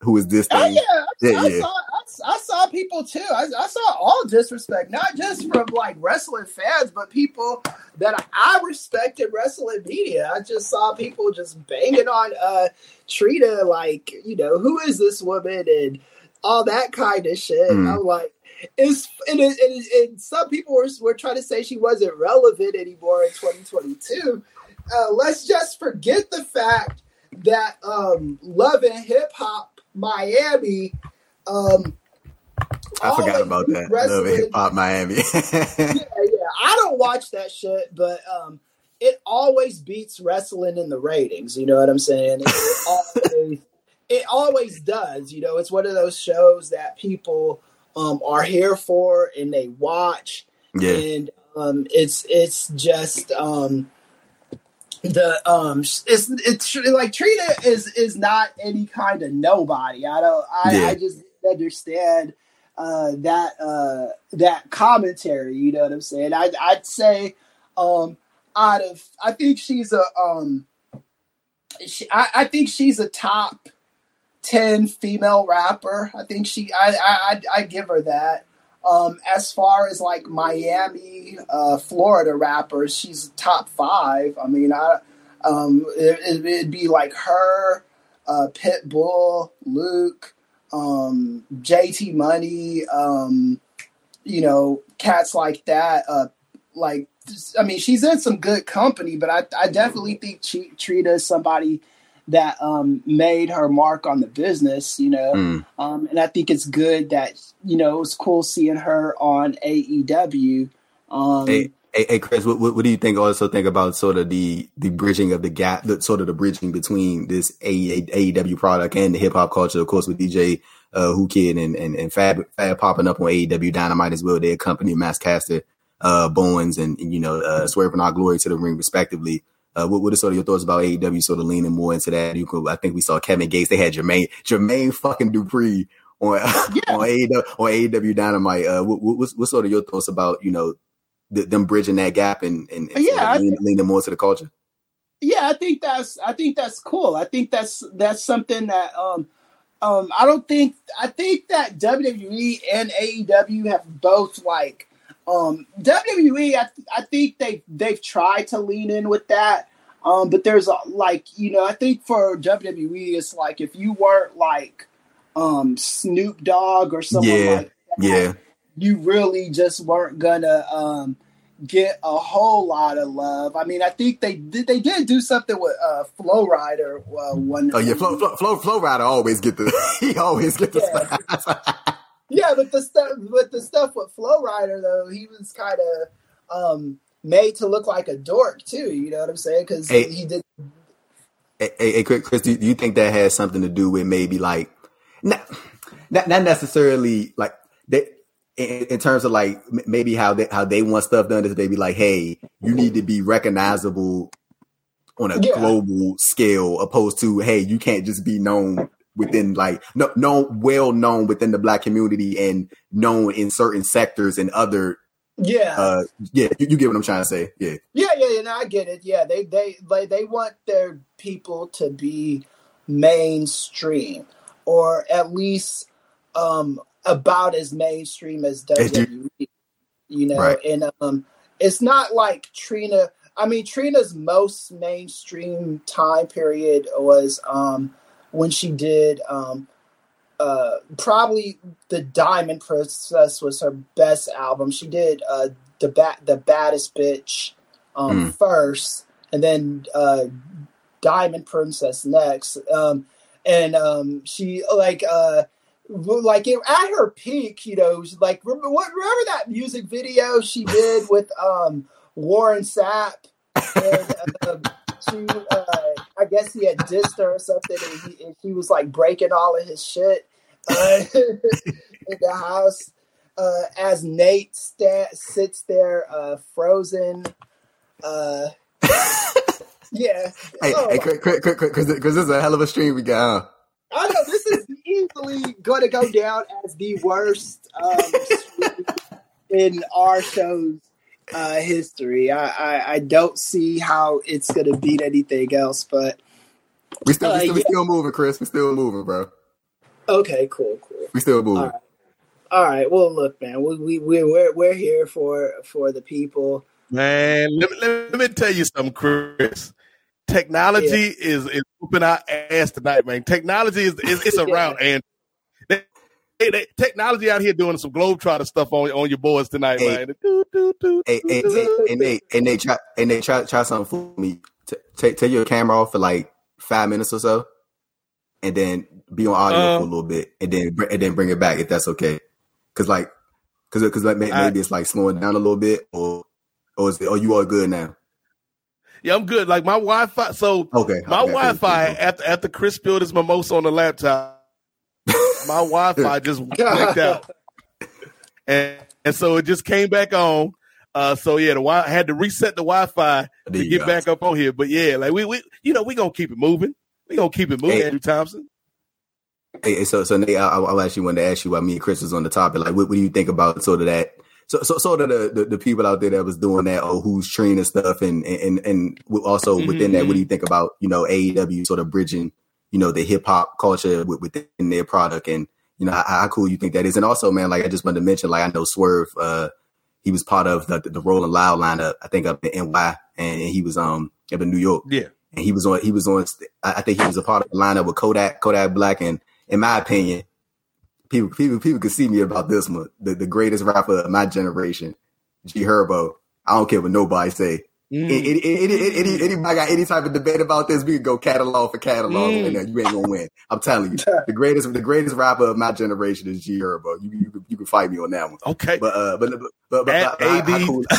who is this thing? Oh, yeah. yeah, I, yeah. Saw, I, I saw people too. I, I saw all disrespect, not just from like wrestling fans, but people that I respect in wrestling media. I just saw people just banging on uh, Trina, like, you know, who is this woman and all that kind of shit. Mm. I'm like, it's and, it, and, and some people were, were trying to say she wasn't relevant anymore in twenty twenty-two. Uh, let's just forget the fact that um, Love and Hip Hop Miami. Um, I forgot about that. Love and Hip Hop Miami. yeah, yeah. I don't watch that shit, but um, it always beats wrestling in the ratings. You know what I'm saying? It always, it always does. You know, it's one of those shows that people um, are here for and they watch. Yeah. And um, it's it's just um, the um it's it's like Trina is is not any kind of nobody. I don't I, yeah. I just understand uh that uh that commentary, you know what I'm saying? I I'd say um out of I think she's a um she, I, I think she's a top ten female rapper. I think she I I I give her that. Um, as far as like Miami, uh, Florida rappers, she's top five. I mean, I, um, it, it'd be like her, uh, Pitbull, Luke, um, J T Money, um, you know, cats like that. Uh, like, I mean, she's in some good company, but I, I definitely think she, Trina is somebody that um, made her mark on the business, you know, mm. um, and I think it's good that, you know, it was cool seeing her on A E W. Um, hey, hey, hey, Chris, what, what do you think? Also, think about sort of the the bridging of the gap, the sort of the bridging between this A E W product and the hip hop culture, of course, with D J uh, Who Kid and and, and Fab, Fab popping up on A E W Dynamite as well. They accompany Masscaster, uh, Bowens, and, and you know, uh, Swerve and Our Glory to the ring, respectively. Uh, what, what are sort of your thoughts about A E W sort of leaning more into that? You could, I think we saw Kevin Gates. They had Jermaine, Jermaine fucking Dupree on, yeah. on, A E W, on A E W Dynamite. Uh, what, what, what's, what's sort of your thoughts about, you know, the, them bridging that gap and, and, and yeah, sort of leaning, think, leaning more to the culture? Yeah, I think that's, I think that's cool. I think that's, that's something that, um, um, I don't think, I think that W W E and A E W have both like, Um, W W E, I, th- I think they they've tried to lean in with that, um, but there's a, like you know I think for W W E it's like if you weren't like um, Snoop Dogg or someone yeah, like that, yeah, you really just weren't gonna um, get a whole lot of love. I mean, I think they did they did do something with uh, Flow Rider. Uh, one oh yeah, Flow Flow Flow, Flow Rider always get the he always get the yeah. stuff. Yeah, but the stuff, but the stuff with Flow Rider though, he was kind of um, made to look like a dork too. You know what I'm saying? Because hey, he did. Hey, hey, Chris, do you think that has something to do with maybe like not not, not necessarily like they in, in terms of like maybe how they how they want stuff done is they be like, hey, you need to be recognizable on a yeah. global scale, opposed to hey, you can't just be known within like no, no well known within the Black community and known in certain sectors and other yeah uh yeah you, you get what I'm trying to say yeah yeah yeah yeah no, I get it yeah they they like they want their people to be mainstream or at least um about as mainstream as W W E, you know right. and um it's not like Trina I mean Trina's most mainstream time period was um when she did, um, uh, probably the Diamond Princess was her best album. She did uh, the ba- the Baddest Bitch um, mm. first, and then uh, Diamond Princess next. Um, and um, she like uh, like it, at her peak, you know, like remember, remember that music video she did with um, Warren Sapp. And, uh, She, uh, I guess he had dissed her or something, and he, and he was like breaking all of his shit uh, in the house uh, as Nate sta- sits there uh, frozen. Uh, yeah. Hey, oh, hey because this is a hell of a stream we got. Huh? I know this is easily going to go down as the worst um, stream in our show's Uh, history. I, I I don't see how it's gonna beat anything else, but we still uh, we still, yeah. we still moving, Chris. We still moving, bro. Okay, cool, cool. We still moving. All right. All right. Well, look, man, we we we we're we're here for for the people. Man, let me, let me tell you something, Chris. Technology yeah. is is whooping our ass tonight, man. Technology is, is it's around, yeah. and they, they, they, technology out here doing some globetrotter stuff on on your boards tonight, hey, man. Do, do, do, hey, hey, hey, and they and they try and they try try something for me. T- take take your camera off for like five minutes or so, and then be on audio uh, for a little bit, and then and then bring it back if that's okay. Because like, because because like maybe I, it's like slowing down a little bit, or or is it, or you all good now? Yeah, I'm good. Like my Wi-Fi. So okay, my okay, Wi-Fi cool, cool. after after Chris spilled his mimosa on the laptop, my Wi-Fi just blanked out, and and so it just came back on. Uh, so yeah, the wi- I had to reset the Wi-Fi to get go. back up on here. But yeah, like we we you know we gonna keep it moving. We gonna keep it moving, hey. Andrew Thompson. Hey, so so Nate, I, I actually wanted to ask you while me and Chris was on the topic. Like, what, what do you think about sort of that? So, so sort of the, the, the people out there that was doing that, or who's training stuff, and and and also mm-hmm. within that, what do you think about, you know, A E W sort of bridging, you know, the hip hop culture within their product, and you know how, how cool you think that is? And also, man, like I just wanted to mention, like I know Swerve, uh, he was part of the the Rolling Loud lineup, I think up in N Y, and he was um up in New York, yeah, and he was on he was on, I think he was a part of the lineup with Kodak Kodak Black, and in my opinion, people people people could see me about this one. The, the greatest rapper of my generation, G Herbo. I don't care what nobody say. Mm. Any, any, any, any, anybody got any type of debate about this? We can go catalog for catalog, mm. and you ain't gonna win. I'm telling you, the greatest the greatest rapper of my generation is G Herbo. You you, you can fight me on that one. Okay, but uh, but but but, but, but how, how cool?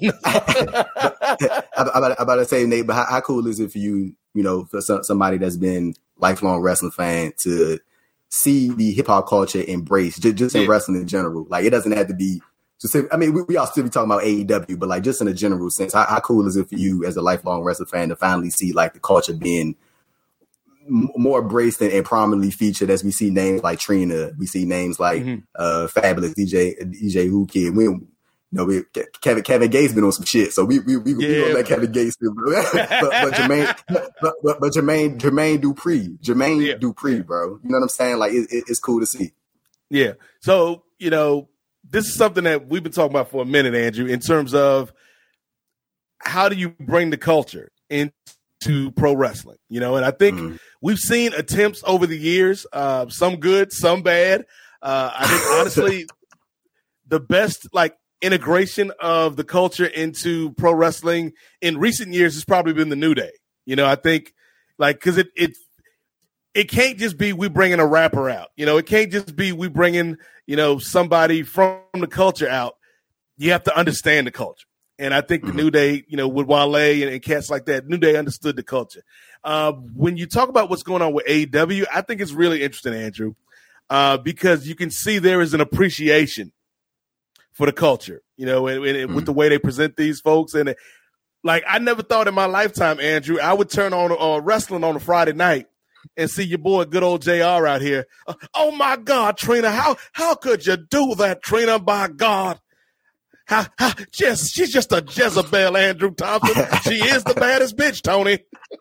I'm about, I'm about to say, Nate, but how, how cool is it for you? You know, for some, somebody that's been lifelong wrestling fan to see the hip hop culture embraced, just, just in yeah. wrestling in general. Like, it doesn't have to be just, I mean, we, we all still be talking about A E W, but like just in a general sense, how, how cool is it for you as a lifelong wrestling fan to finally see like the culture being m- more embraced and, and prominently featured, as we see names like Trina, we see names like mm-hmm. uh, Fabulous D J, D J Who Kid. We, you know, we, Kevin Kevin Gates been on some shit, so we we we, yeah. we gonna let Kevin Gates do. but, but Jermaine, but, but but Jermaine Jermaine Dupri, Jermaine yeah. Dupri, bro. You know what I'm saying? Like it, it, it's cool to see. Yeah. So you know, this is something that we've been talking about for a minute, Andrew. In terms of how do you bring the culture into pro wrestling? You know, and I think mm. we've seen attempts over the years, uh, some good, some bad. Uh, I think honestly, the best like. integration of the culture into pro wrestling in recent years has probably been the New Day. You know, I think like, cause it, it, it can't just be, we bringing a rapper out, you know, it can't just be, we bringing, you know, somebody from the culture out. You have to understand the culture. And I think mm-hmm. the New Day, you know, with Wale and, and cats like that, New Day understood the culture. Uh, when you talk about what's going on with A E W, I think it's really interesting, Andrew, uh, because you can see there is an appreciation for the culture, you know, and, and mm-hmm. with the way they present these folks. And it, like, I never thought in my lifetime, Andrew, I would turn on uh, wrestling on a Friday night and see your boy, good old J R out here. Uh, oh my God, Trina, how, how could you do that, Trina? By God. How, how, just, she's just a Jezebel, Andrew Thompson. She is the baddest bitch, Tony.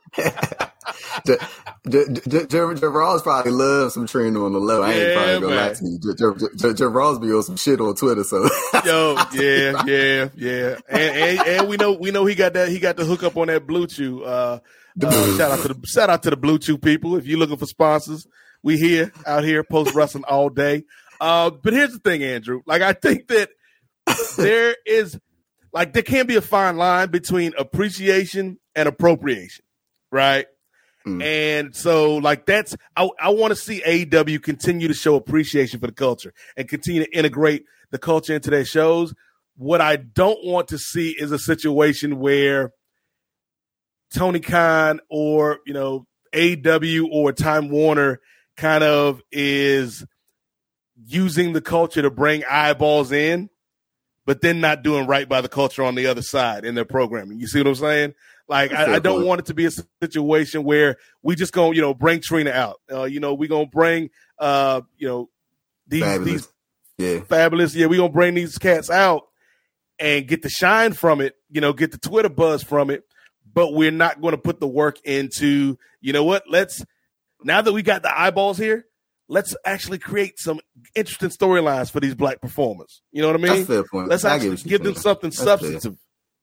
Gerard's probably loves some Trina on the low. I ain't yeah, probably gonna lie to you. Gerard's be on some shit on Twitter, so yo, yeah, yeah, yeah, and, and and we know we know he got that he got the hook up on that Blue Chew. Uh, uh, shout out to the shout out to the Blue Chew people. If you're looking for sponsors, we here out here post wrestling all day. Uh, but here's the thing, Andrew. Like I think that there is like there can be a fine line between appreciation and appropriation, right? Mm. And so like that's I, I want to see A E W continue to show appreciation for the culture and continue to integrate the culture into their shows. What I don't want to see is a situation where Tony Khan or, you know, A E W or Time Warner kind of is using the culture to bring eyeballs in, but then not doing right by the culture on the other side in their programming. You see what I'm saying? Like, I, I don't want it to be a situation where we just gonna, you know, bring Trina out. Uh, you know, we gonna bring, uh, you know, these Fabulous. these yeah. fabulous. Yeah, we gonna bring these cats out and get the shine from it. You know, get the Twitter buzz from it. But we're not going to put the work into. You know what? Let's now that we got the eyeballs here, let's actually create some interesting storylines for these black performers. You know what I mean? That's a fair point. Let's I actually give them saying. something That's substantive.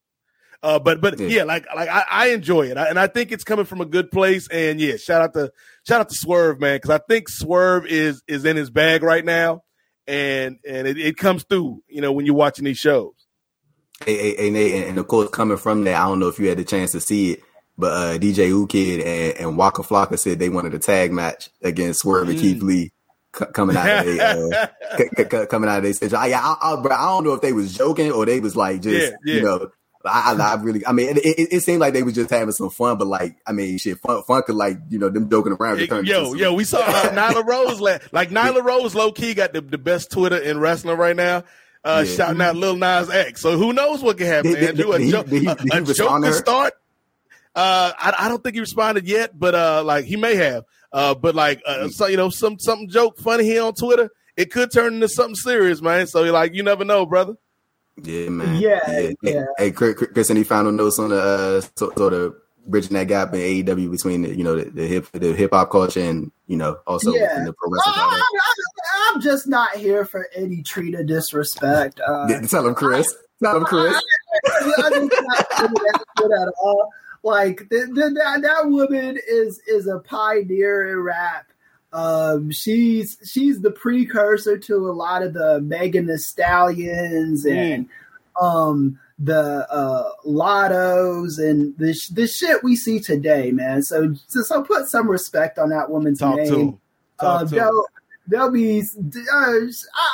Uh, but but yeah, yeah like like I, I enjoy it, I, and I think it's coming from a good place. And yeah, shout out to shout out to Swerve, man, because I think Swerve is is in his bag right now, and and it, it comes through, you know, when you're watching these shows. Hey, hey, hey, Nate, and of course, coming from that, I don't know if you had the chance to see it, but uh, D J U-Kid and, and Waka Flocka said they wanted a tag match against Swerve and mm. Keith Lee c- coming out of their uh, c- c- coming out of their stage. I, I, I, bro, I don't know if they was joking or they was like just, yeah, yeah. you know, I, I really, I mean, it, it, it seemed like they was just having some fun, but like, I mean, shit, fun, fun could like, you know, them joking around. Yo, yo, yo, we saw uh, Nyla Rose, like Nyla Rose low key got the, the best Twitter in wrestling right now. Uh, yeah. Shouting out Lil Nas X. So who knows what can happen, did, Andrew? Did, a jo- did he, did he a, a joke to start. Uh, I, I don't think he responded yet, but uh, like he may have. Uh, but like, uh, so you know, some something joke funny here on Twitter, it could turn into something serious, man. So like, you never know, brother. Yeah, man. Yeah, yeah. yeah. Hey, Chris, Chris, any final notes on the uh, sort, sort of bridging that gap in A E W between the, you know, the, the hip the hip hop culture and, you know, also yeah. in the pro wrestling? I, I, I'm just not here for any Trina disrespect. Uh, yeah, tell him, Chris. I, tell him, Chris. I, I, I just not that at all. Like the, the, that, that woman is is a pioneer in rap. Um, she's she's the precursor to a lot of the Megan Thee Stallions and mm. um, the uh, Lottos and the the shit we see today, man. So so, so put some respect on that woman's Talk name. To Talk uh, to they'll, they'll be. Uh, I,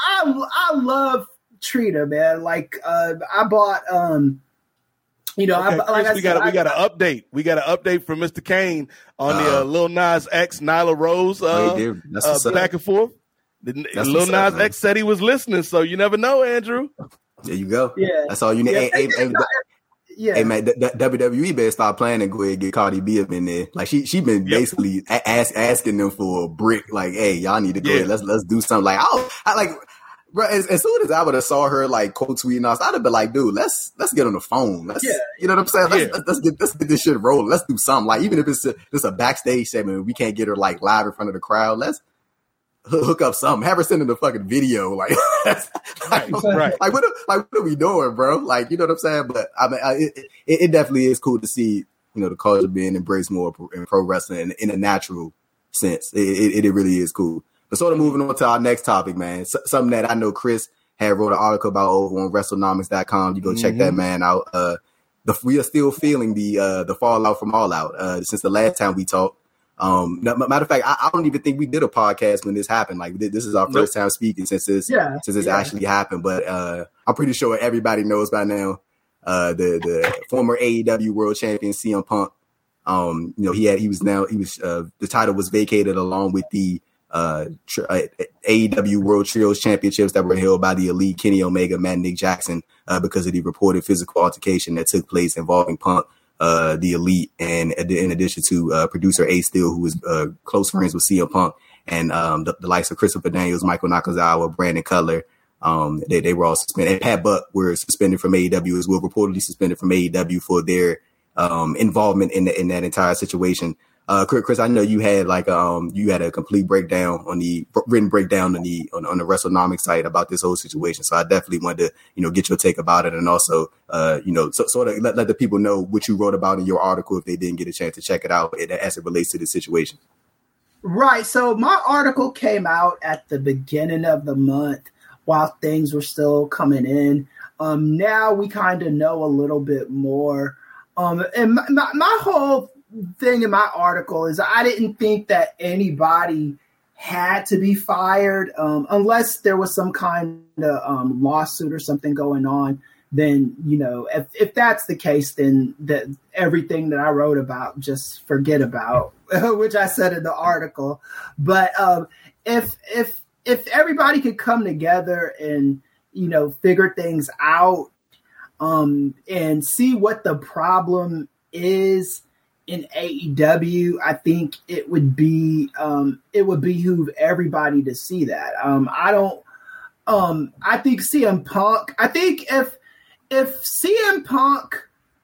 I I love Trina, man. Like uh, I bought. Um, You know, okay, I, like Chris, I we said, got we got I, an update. We got an update from Mister Kane on uh, the uh, Lil Nas X Nyla Rose uh, uh, back and forth. The, Lil Nas up, X said he was listening, so you never know, Andrew. There you go. Yeah, that's all you need. Yeah, hey, hey, not, yeah. hey man, the, the W W E better start playing and go ahead and get Cardi B up in there. Like she she been yep. basically ask, asking them for a brick. Like, hey, y'all need to go yeah. ahead. Let's let's do something. Like, oh, I like. Bro, as, as soon as I would have saw her like quote tweeting us, I'd have been like, dude, let's let's get on the phone. Let's, yeah. you know what I'm saying? Let's, yeah. let's, let's get let's get this shit rolling. Let's do something. Like even if it's a, just a backstage segment, we can't get her like live in front of the crowd. Let's hook up something. Have her send in the fucking video. Like, like, right, right. like what? Are, like what are we doing, bro? Like you know what I'm saying? But I mean, I, it, it, it definitely is cool to see, you know, the culture being embraced more in pro wrestling in, in a natural sense. It, it, it really is cool. But sort of moving on to our next topic, man. S- something that I know Chris had wrote an article about over on WrestleNomics dot com. You go check mm-hmm. that man out. Uh, the, we are still feeling the uh, the fallout from All Out uh, since the last time we talked. Um, matter of fact, I, I don't even think we did a podcast when this happened. Like this is our first nope. time speaking since this yeah, since this yeah. actually happened. But uh, I'm pretty sure everybody knows by now. Uh, the the former A E W World Champion C M Punk. Um, you know he had he was now he was uh, the title was vacated along with the Uh, tr- uh, A E W World Trios Championships that were held by the Elite, Kenny Omega, Matt Nick Jackson, uh, because of the reported physical altercation that took place involving Punk, uh, the Elite, and in addition to uh, producer A Steel, who was uh, close friends with C M Punk, and um, the, the likes of Christopher Daniels, Michael Nakazawa, Brandon Cutler. Um, they, they were all suspended. And Pat Buck were suspended from A E W as well, reportedly suspended from A E W for their um, involvement in the, in that entire situation. Uh, Chris, I know you had like um you had a complete breakdown on the written breakdown on the on, on the WrestleNomics site about this whole situation. So I definitely wanted to you know get your take about it, and also uh you know so, sort of let, let the people know what you wrote about in your article if they didn't get a chance to check it out as it relates to the situation. Right. So my article came out at the beginning of the month while things were still coming in. Um, now we kind of know a little bit more. Um, and my, my, my whole thing in my article is I didn't think that anybody had to be fired um, unless there was some kind of um, lawsuit or something going on. Then, you know, if, if that's the case, then that everything that I wrote about, just forget about, which I said in the article. But um, if if if everybody could come together and, you know, figure things out um, and see what the problem is in A E W, I think it would be um, it would behoove everybody to see that. Um, I don't. Um, I think C M Punk. I think if if C M Punk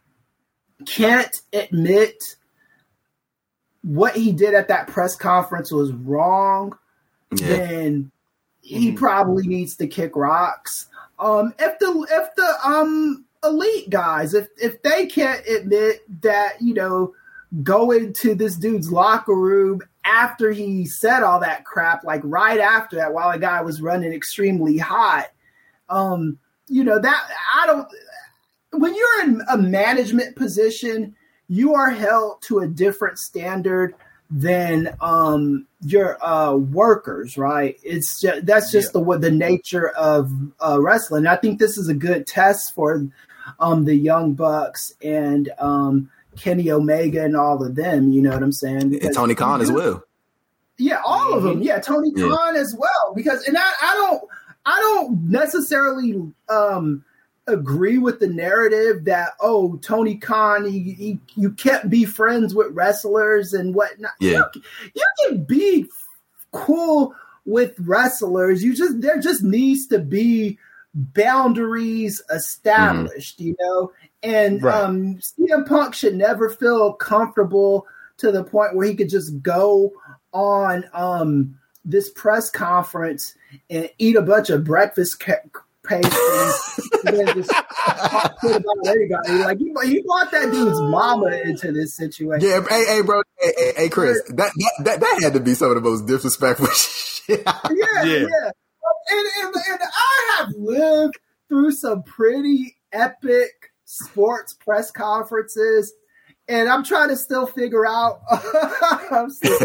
can't admit what he did at that press conference was wrong, yeah. then he mm-hmm. probably needs to kick rocks. Um, if the if the um elite guys, if if they can't admit that, you know, go into this dude's locker room after he said all that crap, like right after that, while a guy was running extremely hot, um, you know, that I don't. When you're in a management position, you are held to a different standard than um, your uh, workers, right? It's just, that's just yeah. the the nature of uh, wrestling. I think this is a good test for um, the Young Bucks and um, Kenny Omega and all of them. You know what I'm saying? Because, and Tony Khan as well. Yeah, all mm-hmm. of them. Yeah, Tony yeah. Khan as well. Because and I, I don't I don't necessarily um, agree with the narrative that, oh, Tony Khan, he, he, you can't be friends with wrestlers and whatnot. Yeah. You, you can be cool with wrestlers. You just there just needs to be boundaries established, mm-hmm. you know. And right. um, C M Punk should never feel comfortable to the point where he could just go on um, this press conference and eat a bunch of breakfast ca- pastries and then just talk shit about anybody. Like he, he brought that dude's mama into this situation. Yeah, hey, hey, bro, hey, hey, hey Chris, that, that that had to be some of the most disrespectful shit. Yeah, yeah. yeah. And, and, and I have lived through some pretty epic sports press conferences, and I'm trying to still figure out. I'm still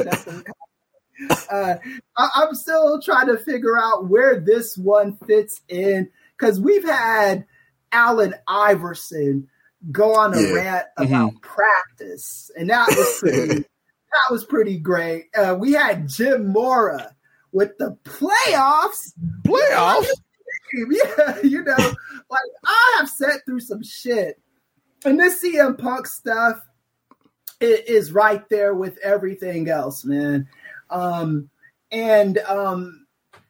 uh, I, I'm still trying to figure out where this one fits in, because we've had Allen Iverson go on a yeah. rant about mm-hmm. practice, and that was pretty. that was pretty great. Uh, we had Jim Mora with the playoffs. Playoffs? Yeah, you know, like I have sat through some shit. And this C M Punk stuff is, is right there with everything else, man. Um, and um,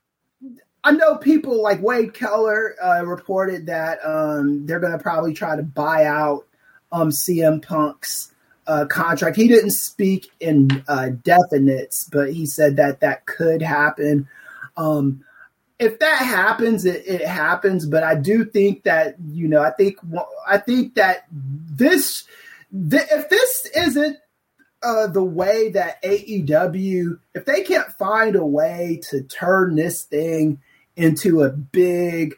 I know people like Wade Keller uh, reported that um, they're going to probably try to buy out um, C M Punk's Uh, contract. He didn't speak in uh, definites, but he said that that could happen. Um, if that happens, it, it happens. But I do think that, you know, I think I think that this, th- if this isn't uh, the way that A E W, if they can't find a way to turn this thing into a big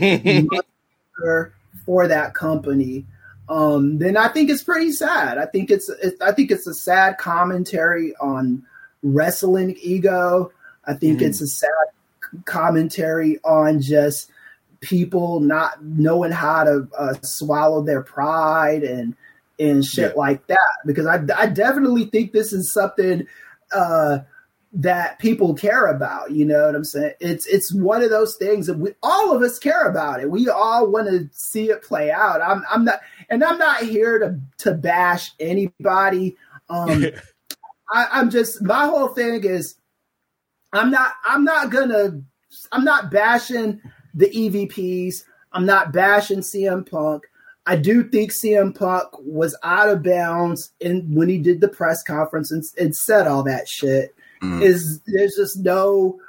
monster for that company, Um, then I think it's pretty sad. I think it's, it, I think it's a sad commentary on wrestling ego. I think mm-hmm. it's a sad commentary on just people not knowing how to uh, swallow their pride and and shit yeah. like that. Because I, I definitely think this is something uh, that people care about. You know what I'm saying? It's it's one of those things that we all of us care about it. We all want to see it play out. I'm I'm not. And I'm not here to, to bash anybody. Um, I, I'm just, my whole thing is I'm not, I'm not gonna, I'm not bashing the E V Ps. I'm not bashing C M Punk. I do think C M Punk was out of bounds in when he did the press conference and, and said all that shit. Mm. Is there's just no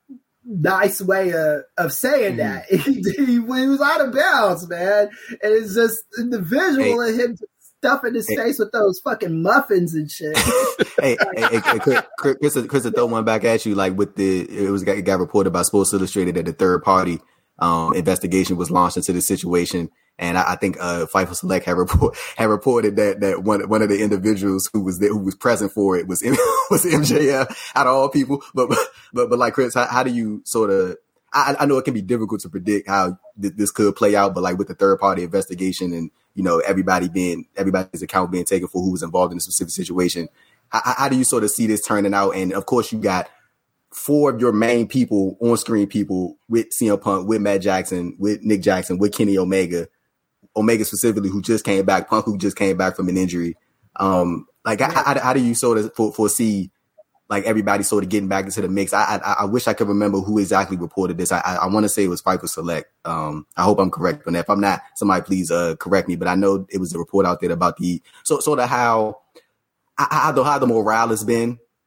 nice way of, of saying mm. that. He, he, he was out of bounds, man. And it's just the visual hey. of him stuffing his hey. face with those fucking muffins and shit. hey, hey, hey, hey, Chris, Chris, Chris, to throw one back at you, like with the, it was it got reported by Sports Illustrated that the third party um, investigation was launched into the situation. And I, I think uh, Fightful Select had, report, had reported that that one one of the individuals who was there, who was present for it was M, was M J F out of all people. But but but like Chris, how, how do you sort of? I, I know it can be difficult to predict how th- this could play out, but like with the third party investigation and you know everybody being everybody's account being taken for who was involved in a specific situation, how, how do you sort of see this turning out? And of course, you got four of your main people on screen people with C M Punk, with Matt Jackson, with Nick Jackson, with Kenny Omega. Omega specifically, who just came back, Punk, who just came back from an injury. Um, like, yeah. how, how do you sort of foresee, like, everybody sort of getting back into the mix? I I, I wish I could remember who exactly reported this. I I, I want to say it was Fightful Select. Um, I hope I'm correct on that. If I'm not, somebody please uh, correct me. But I know it was a report out there about the so sort of how how the how the morale has been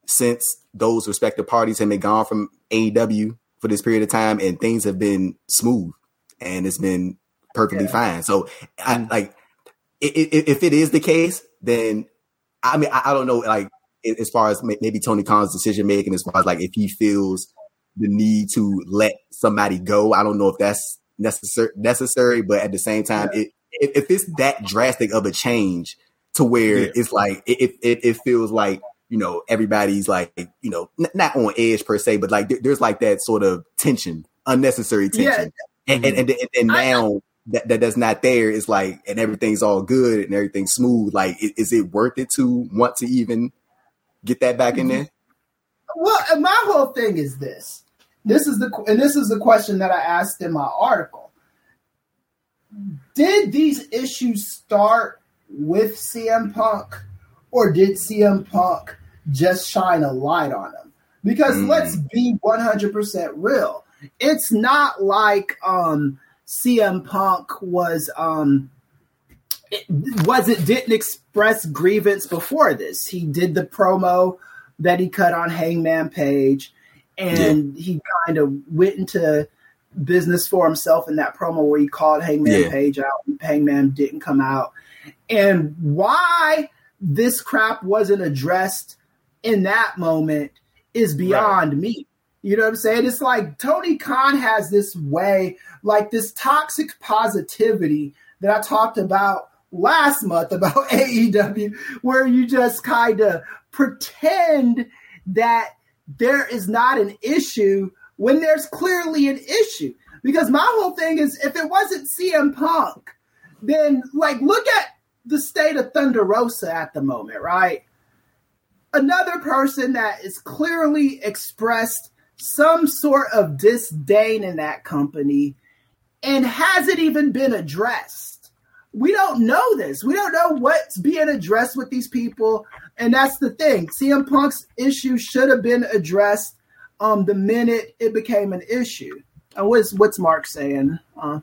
since those respective parties have been gone from A E W for this period of time, and things have been smooth and it's been perfectly yeah. fine. So, I, like, if it is the case, then I mean, I don't know, like, as far as maybe Tony Khan's decision making, as far as like if he feels the need to let somebody go, I don't know if that's necessary. Necessary, but at the same time, yeah. it, if it's that drastic of a change to where yeah. it's like it, it it feels like, you know, everybody's like, you know, n- not on edge per se, but like there's like that sort of tension, unnecessary tension, yeah. and, and and and, and now. That, that that's not there is like, and everything's all good and everything's smooth. Like, is, is it worth it to want to even get that back in there? Well, my whole thing is this. This is the and this is the question that I asked in my article. Did these issues start with C M Punk, or did C M Punk just shine a light on them? Because mm. let's be one hundred percent real. It's not like um. C M Punk was um it, was it didn't express grievance before this. He did the promo that he cut on Hangman Page, and yeah. he kind of went into business for himself in that promo where he called Hangman yeah. Page out and Hangman didn't come out. And why this crap wasn't addressed in that moment is beyond right. me. You know what I'm saying? It's like Tony Khan has this way, like this toxic positivity that I talked about last month about A E W, where you just kind of pretend that there is not an issue when there's clearly an issue. Because my whole thing is, if it wasn't C M Punk, then like look at the state of Thunder Rosa at the moment, right? Another person that is clearly expressed some sort of disdain in that company and hasn't even been addressed. We don't know this. We don't know what's being addressed with these people. And that's the thing. C M Punk's issue should have been addressed um, the minute it became an issue. And what's, what's Mark saying? Uh,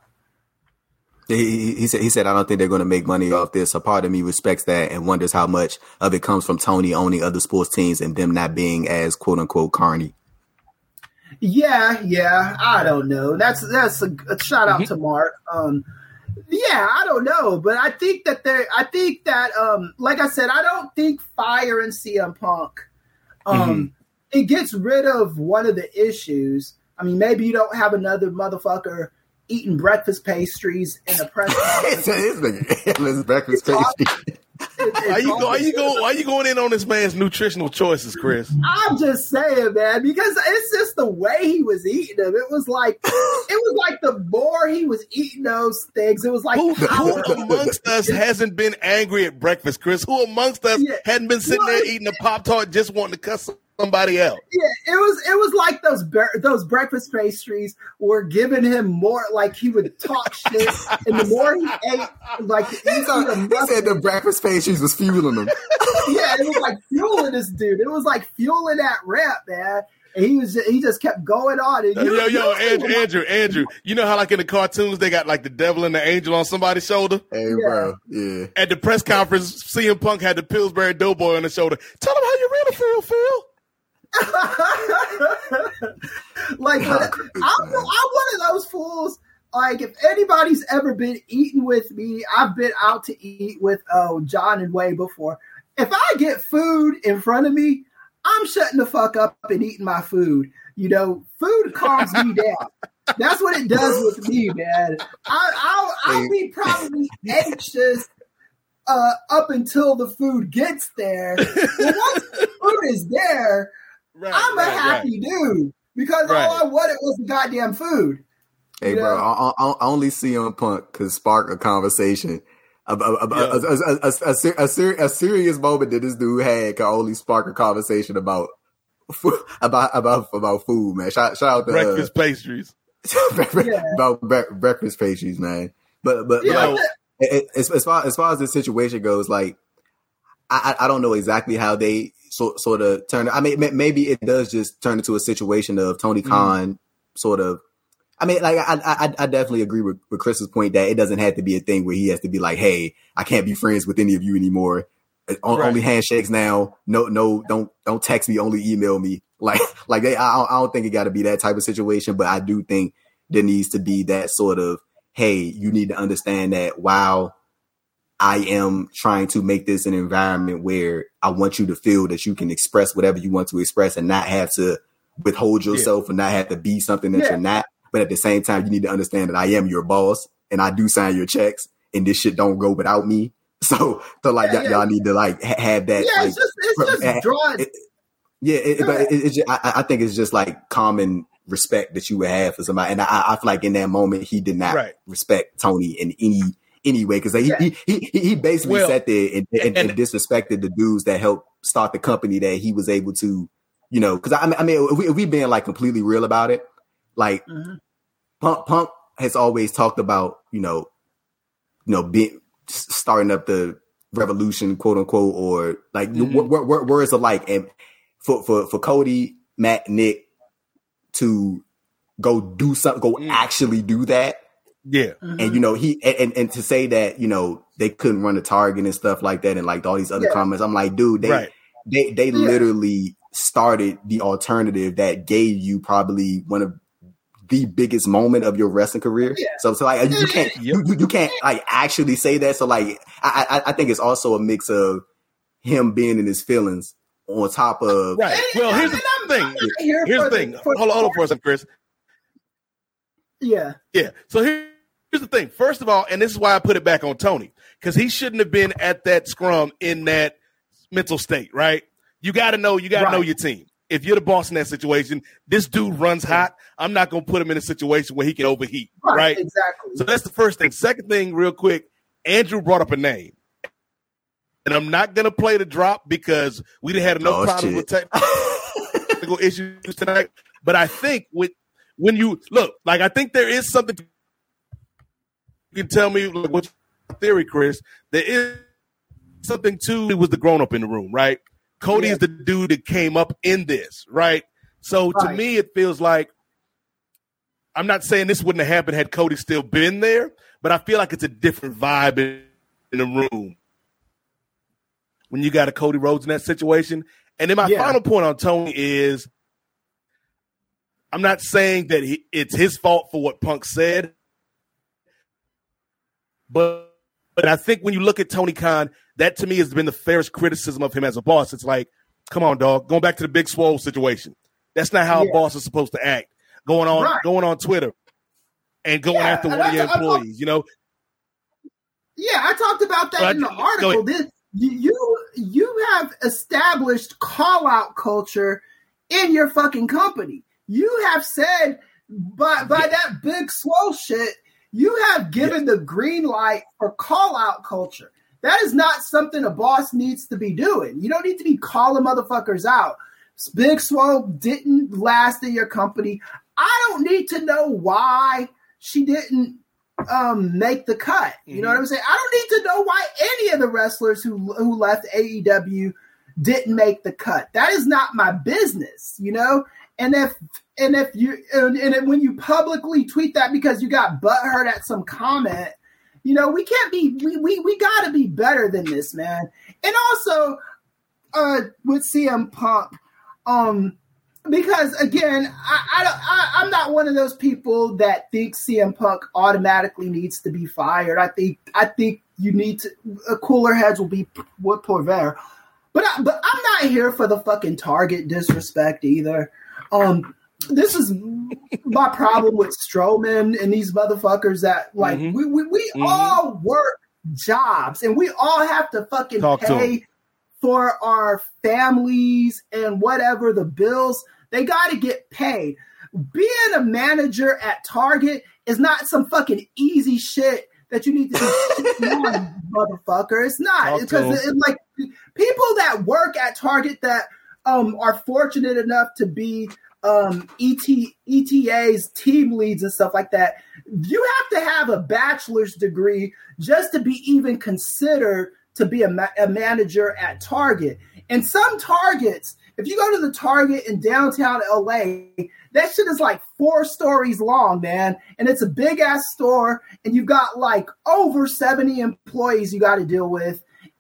he, he said, he said, I don't think they're going to make money off this. A part of me respects that and wonders how much of it comes from Tony owning other sports teams and them not being as quote unquote carny. Yeah, yeah, I don't know. That's that's a, a shout out mm-hmm. to Mark. Um, yeah, I don't know, but I think that they, I think that, um, like I said, I don't think firing C M Punk, um, mm-hmm. it gets rid of one of the issues. I mean, maybe you don't have another motherfucker eating breakfast pastries in a press conference. It's breakfast pastries. Why you go? Why you go? Why you going in on this man's nutritional choices, Chris? I'm just saying, man, because it's just the way he was eating them. It was like, it was like the more he was eating those things, it was like who, who amongst us hasn't been angry at breakfast, Chris? Who amongst us yeah. hadn't been sitting well, there eating a Pop-Tart just wanting to cuss somebody else? Yeah, it was. It was like those ber- those breakfast pastries were giving him more. Like he would talk shit, and the more he ate, like he, he said the breakfast pastries was fueling him. Yeah, it was like fueling this dude. It was like fueling that rep, man. And he was. He just kept going on. And yo, yo, yo, Andrew, Andrew, Andrew. You know how like in the cartoons they got like the devil and the angel on somebody's shoulder? Hey, yeah. bro. Yeah. At the press conference, C M Punk had the Pillsbury Doughboy on the shoulder. Tell him how you really feel, Phil. Like I'm, I'm one of those fools. Like if anybody's ever been eating with me, I've been out to eat with uh, John and Way before. If I get food in front of me, I'm shutting the fuck up and eating my food. You know, food calms me down. That's what it does with me, man. I, I'll, I'll be probably anxious uh, up until the food gets there. But once the food is there, right, I'm a right, happy right. dude because right. all I wanted was the goddamn food. Hey, bro, I, I, I only see C M Punk could spark a conversation. A, a, a, yeah. a, a, a, a, a, ser- a serious moment that this dude had can only spark a conversation about about about about food, man. Shout, shout out to breakfast uh, pastries. yeah. About bre- breakfast pastries, man. But but, yeah. but like, it, it, as far as far as the situation goes, like I I don't know exactly how they so, sort of turn. I mean, maybe it does just turn into a situation of Tony Khan mm. sort of. I mean, like, I, I, I definitely agree with, with Chris's point that it doesn't have to be a thing where he has to be like, hey, I can't be friends with any of you anymore. Only Right. handshakes now. No, no, don't don't text me. Only email me. Like, like they, I, I don't think it got to be that type of situation, but I do think there needs to be that sort of, hey, you need to understand that while I am trying to make this an environment where I want you to feel that you can express whatever you want to express and not have to withhold yourself yeah. and not have to be something that yeah. you're not. But at the same time, you need to understand that I am your boss and I do sign your checks and this shit don't go without me. So, so like, yeah, y- yeah. y'all need to like ha- have that. Yeah, like, it's just, it's just drawing. It, yeah, it, but it, it's just, I, I think it's just like common respect that you would have for somebody. And I, I feel like in that moment, he did not right. respect Tony in any Anyway, because he, yeah. he he he basically well, sat there and, and, and, and disrespected the dudes that helped start the company that he was able to, you know. Because I, I mean, if we, if we being like completely real about it, like mm-hmm. Punk Punk has always talked about, you know, you know, being starting up the revolution, quote unquote, or like mm-hmm. w- w- w- words alike. And for for for Cody, Matt, Nick to go do something, go mm. actually do that. Yeah. Mm-hmm. And, you know, he, and, and to say that, you know, they couldn't run a Target and stuff like that. And like all these other yeah. comments, I'm like, dude, they, right. they, they yeah. literally started the alternative that gave you probably one of the biggest moment of your wrestling career. Yeah. So, so like, you can't, yep. you, you can't like actually say that. So like, I, I, I think it's also a mix of him being in his feelings on top of. Right. Well, here's the thing. Here's the thing. Hold on, hold on for a second, Chris. Yeah. Yeah. So here, here's the thing. First of all, and this is why I put it back on Tony, because he shouldn't have been at that scrum in that mental state, right? You got to know, you got to right. know your team. If you're the boss in that situation, this dude runs hot. I'm not going to put him in a situation where he can overheat, right? right? Exactly. So that's the first thing. Second thing, real quick, Andrew brought up a name. And I'm not going to play the drop because we didn't have enough oh, problems with technical issues tonight. But I think with when you look, like I think there is something you can tell me like, what's your theory, Chris. There is something to it was the grown up in the room, right? Cody yeah. is the dude that came up in this, right? So right. to me, it feels like I'm not saying this wouldn't have happened had Cody still been there, but I feel like it's a different vibe in, in the room when you got a Cody Rhodes in that situation. And then my yeah. final point on Tony is I'm not saying that he, it's his fault for what Punk said, but but I think when you look at Tony Khan, that to me has been the fairest criticism of him as a boss. It's like, come on, dog, going back to the Big Swole situation. That's not how yeah. a boss is supposed to act. Going on, right. going on Twitter and going yeah, after one of your employees, talk- you know? Yeah, I talked about that but in the article. This, you you have established call-out culture in your fucking company. You have said by by yeah. that Big Swole shit, you have given yeah. the green light for call-out culture. That is not something a boss needs to be doing. You don't need to be calling motherfuckers out. Big Swole didn't last in your company. I don't need to know why she didn't um, make the cut. You mm-hmm. know what I'm saying? I don't need to know why any of the wrestlers who who left A E W didn't make the cut. That is not my business, you know? And if and if you and, and when you publicly tweet that because you got butthurt at some comment, you know, we can't be we we, we got to be better than this, man. And also uh, with C M Punk, um, because again, I, I I I'm not one of those people that thinks C M Punk automatically needs to be fired. I think I think you need to uh, cooler heads will be what prevail. But I, but I'm not here for the fucking Target disrespect either. Um, this is my problem with Strowman and these motherfuckers that like mm-hmm. we we, we mm-hmm. all work jobs and we all have to fucking Talk pay to for our families and whatever the bills. They got to get paid. Being a manager at Target is not some fucking easy shit that you need to be on, motherfucker. It's not Talk because it, it, like people that work at Target that um, are fortunate enough to be um, E T, E T As, team leads and stuff like that. You have to have a bachelor's degree just to be even considered to be a, ma- a manager at Target. And some Targets, if you go to the Target in downtown L A, that shit is like four stories long, man. And it's a big ass store and you've got like over seventy employees you got to deal with.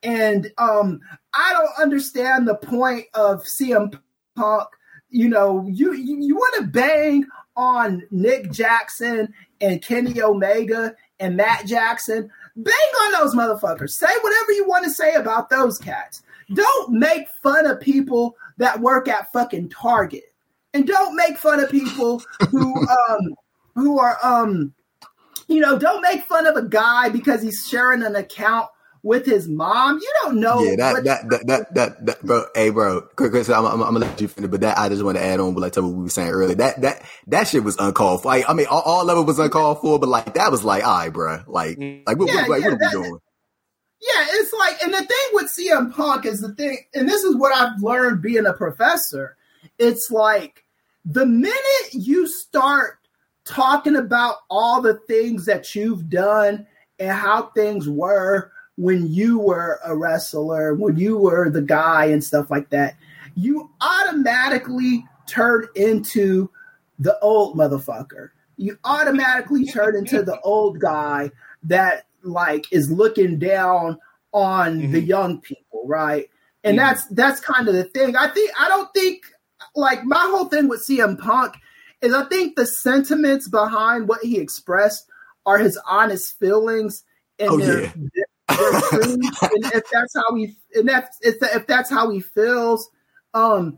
And um, I don't understand the point of C M Punk. You know, you you, you want to bang on Nick Jackson and Kenny Omega and Matt Jackson. Bang on those motherfuckers. Say whatever you want to say about those cats. Don't make fun of people that work at fucking Target. And don't make fun of people who um who are um you know, don't make fun of a guy because he's sharing an account with his mom. You don't know. Yeah, that what, that, that that that that bro. Hey, bro, Chris, I'm, I'm, I'm gonna let you finish, but that I just want to add on, but like tell what we were saying earlier. That that that shit was uncalled for. Like, I mean, all, all of it was uncalled for, but like that was like, all right, bro. Like, like what, yeah, what, like, yeah, what are that, we doing? Yeah, it's like, and the thing with C M Punk is the thing, and this is what I've learned being a professor. It's like the minute you start talking about all the things that you've done and how things were when you were a wrestler, when you were the guy and stuff like that, you automatically turn into the old motherfucker. You automatically turn into the old guy that like is looking down on mm-hmm. the young people, right? And mm-hmm. that's that's kind of the thing. I think I don't think like my whole thing with C M Punk is I think the sentiments behind what he expressed are his honest feelings and oh, they're, yeah. they're true. And if that's how he and that's if, if that's how he feels, um,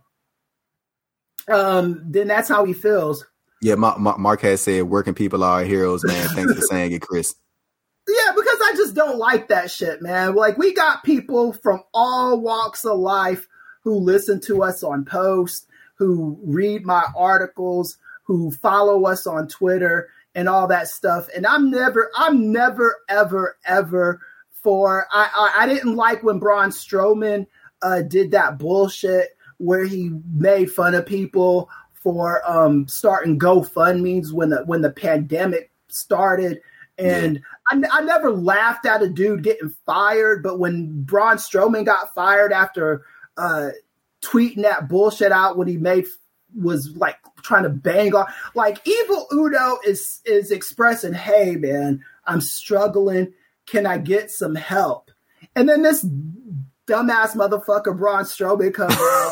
um, then that's how he feels. Yeah, Ma- Ma- Mark has said, "Working people are our heroes, man." Thanks for saying it, Chris. Yeah, because I just don't like that shit, man. Like, we got people from all walks of life who listen to us on posts, who read my articles, who follow us on Twitter and all that stuff. And I'm never, I'm never, ever, ever for, I, I, I didn't like when Braun Strowman uh, did that bullshit where he made fun of people for um, starting GoFundMes when the, when the pandemic started. And I, I never laughed at a dude getting fired, but when Braun Strowman got fired after uh, tweeting that bullshit out when he made was like trying to bang on, like Evil Uno is is expressing, "Hey man, I'm struggling. Can I get some help?" And then this dumbass motherfucker Braun Strowman comes out.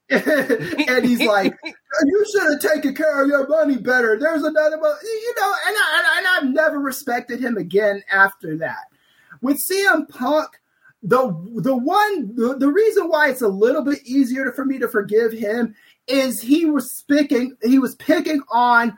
And he's like, "You should have taken care of your money better. There's another, mo-. you know." And I, and I've never respected him again after that. With C M Punk, the the one the, the reason why it's a little bit easier for me to forgive him is he was picking he was picking on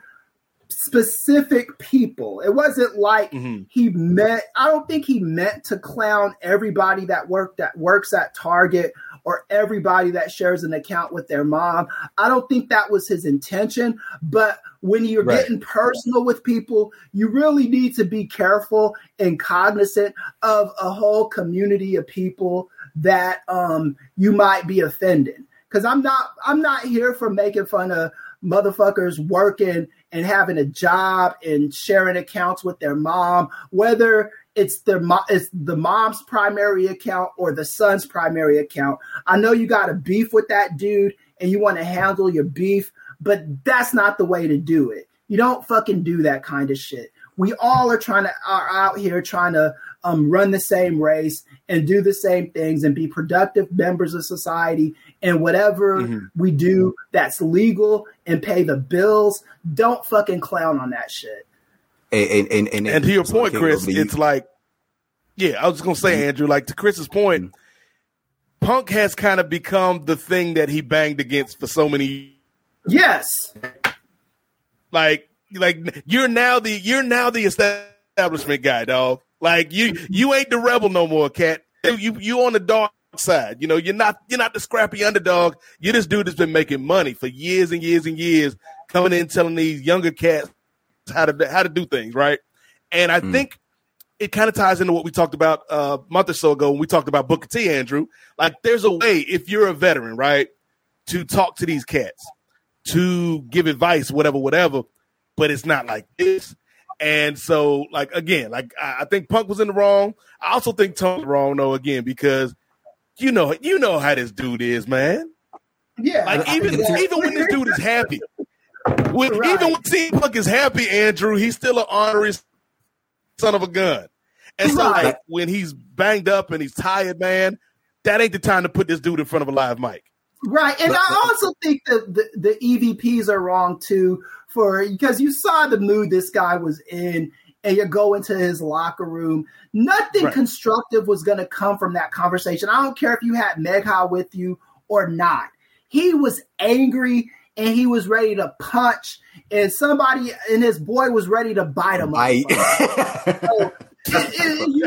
specific people. It wasn't like mm-hmm. he meant. I don't think he meant to clown everybody that worked that works at Target or everybody that shares an account with their mom. I don't think that was his intention. But when you're right. getting personal with people, you really need to be careful and cognizant of a whole community of people that um, you might be offending. Because I'm not, I'm not here for making fun of motherfuckers working and having a job and sharing accounts with their mom, whether it's their mo- it's the mom's primary account or the son's primary account. I know you got a beef with that dude and you want to handle your beef, but that's not the way to do it. You don't fucking do that kind of shit. We all are trying to are out here trying to um, run the same race and do the same things and be productive members of society. And whatever mm-hmm. we do that's legal and pay the bills, don't fucking clown on that shit. And, and, and, and to your point, Chris, it's like, yeah, I was going to say, Andrew, like to Chris's point, mm-hmm. Punk has kind of become the thing that he banged against for so many years. Yes. Like, like you're now the you're now the establishment guy, dog. Like you you ain't the rebel no more, cat. You you on the dark side. You know, you're not you're not the scrappy underdog. You're this dude that's been making money for years and years and years, coming in telling these younger cats how to how to do things, right? And I mm. think it kind of ties into what we talked about uh, a month or so ago when we talked about Booker T, Andrew. Like, there's a way, if you're a veteran, right, to talk to these cats, to give advice, whatever, whatever, but it's not like this. And so, like, again, like, I, I think Punk was in the wrong. I also think Tony's wrong, though, again, because you know, you know how this dude is, man. Yeah. Like, even, even when this dude is happy, when, right. even when C M Punk is happy, Andrew, he's still an honorary son of a gun. And so Right. like, when he's banged up and he's tired, man, that ain't the time to put this dude in front of a live mic. Right. And I also think that the, the E V Ps are wrong too, for because you saw the mood this guy was in, and you go into his locker room. Nothing Right. constructive was going to come from that conversation. I don't care if you had Megha with you or not. He was angry and he was ready to punch, and somebody and his boy was ready to bite him. Bite. So, you, you, you,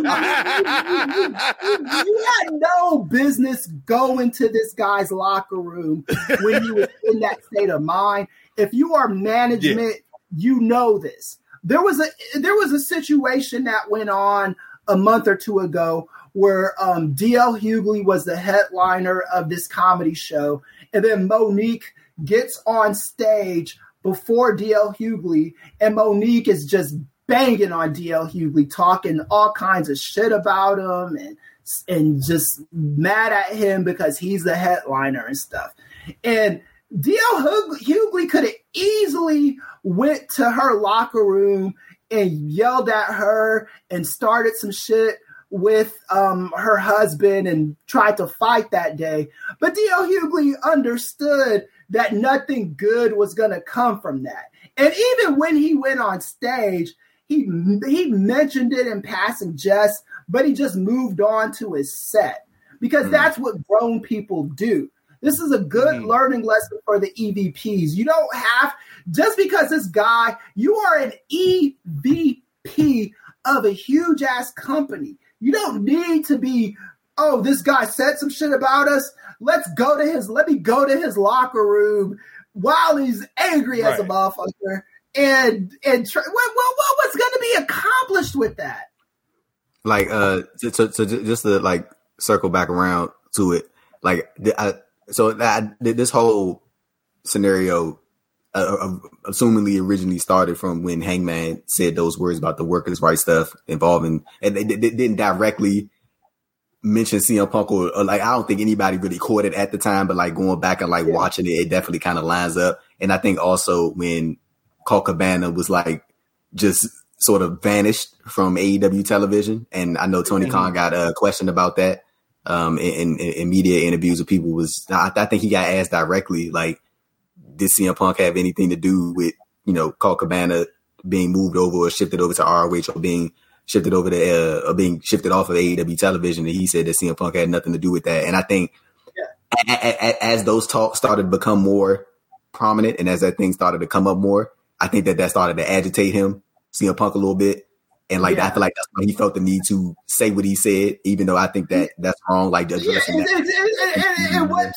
you, you had no business going to this guy's locker room when he was in that state of mind. If you are management, yeah. you know this. There was a there was a situation that went on a month or two ago where um, D L Hughley was the headliner of this comedy show, and then Monique gets on stage before D L Hughley, and Monique is just banging on D L Hughley, talking all kinds of shit about him and and just mad at him because he's the headliner and stuff. And D L Hughley could have easily went to her locker room and yelled at her and started some shit with um, her husband and tried to fight that day. But D L Hughley understood that nothing good was going to come from that. And even when he went on stage, he he mentioned it in passing jest, but he just moved on to his set because mm. that's what grown people do. This is a good mm. learning lesson for the E V Ps. You don't have, just because this guy, you are an E V P of a huge ass company. You don't need to be, oh, this guy said some shit about us. Let's go to his, let me go to his locker room while he's angry right. as a motherfucker. And, and try, what, what, what's going to be accomplished with that? Like, uh, so, so, so just to like circle back around to it, like, I, so that this whole scenario, uh, assumingly originally started from when Hangman said those words about the workers' rights stuff involving, and they, they, they didn't directly mention C M Punk or, or like, I don't think anybody really caught it at the time, but like going back and like yeah. watching it, it definitely kind of lines up. And I think also when Colt Cabana was like just sort of vanished from A E W television, and I know Tony mm-hmm. Khan got a question about that um, in, in, in media interviews with people. Was I, I think he got asked directly, like, did C M Punk have anything to do with, you know, Colt Cabana being moved over or shifted over to R O H or being shifted over to uh, or being shifted off of A E W television? And he said that C M Punk had nothing to do with that. And I think yeah. a, a, a, as those talks started to become more prominent and as that thing started to come up more, I think that that started to agitate him, C M Punk, a little bit. And like, yeah. I feel like that's why he felt the need to say what he said, even though I think that that's wrong. Like, addressing yeah, and, that. And, and, and, and what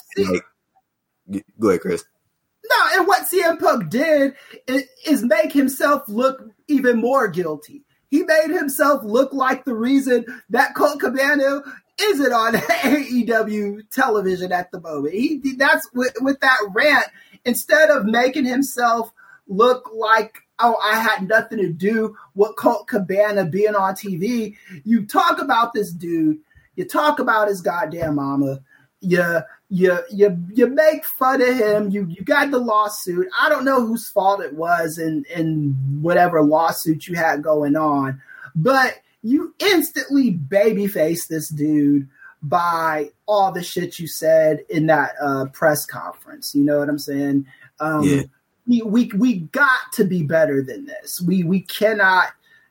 like, go ahead, Chris. No, and what C M Punk did is, is make himself look even more guilty. He made himself look like the reason that Colt Cabana isn't on A E W television at the moment. He that's with, with that rant. Instead of making himself look like, oh, I had nothing to do with Colt Cabana being on T V, you talk about this dude, you talk about his goddamn mama, you you you you make fun of him, you you got the lawsuit. I don't know whose fault it was in, in whatever lawsuit you had going on, but you instantly babyface this dude by all the shit you said in that uh, press conference. You know what I'm saying? Um, yeah. We, we we got to be better than this. We we cannot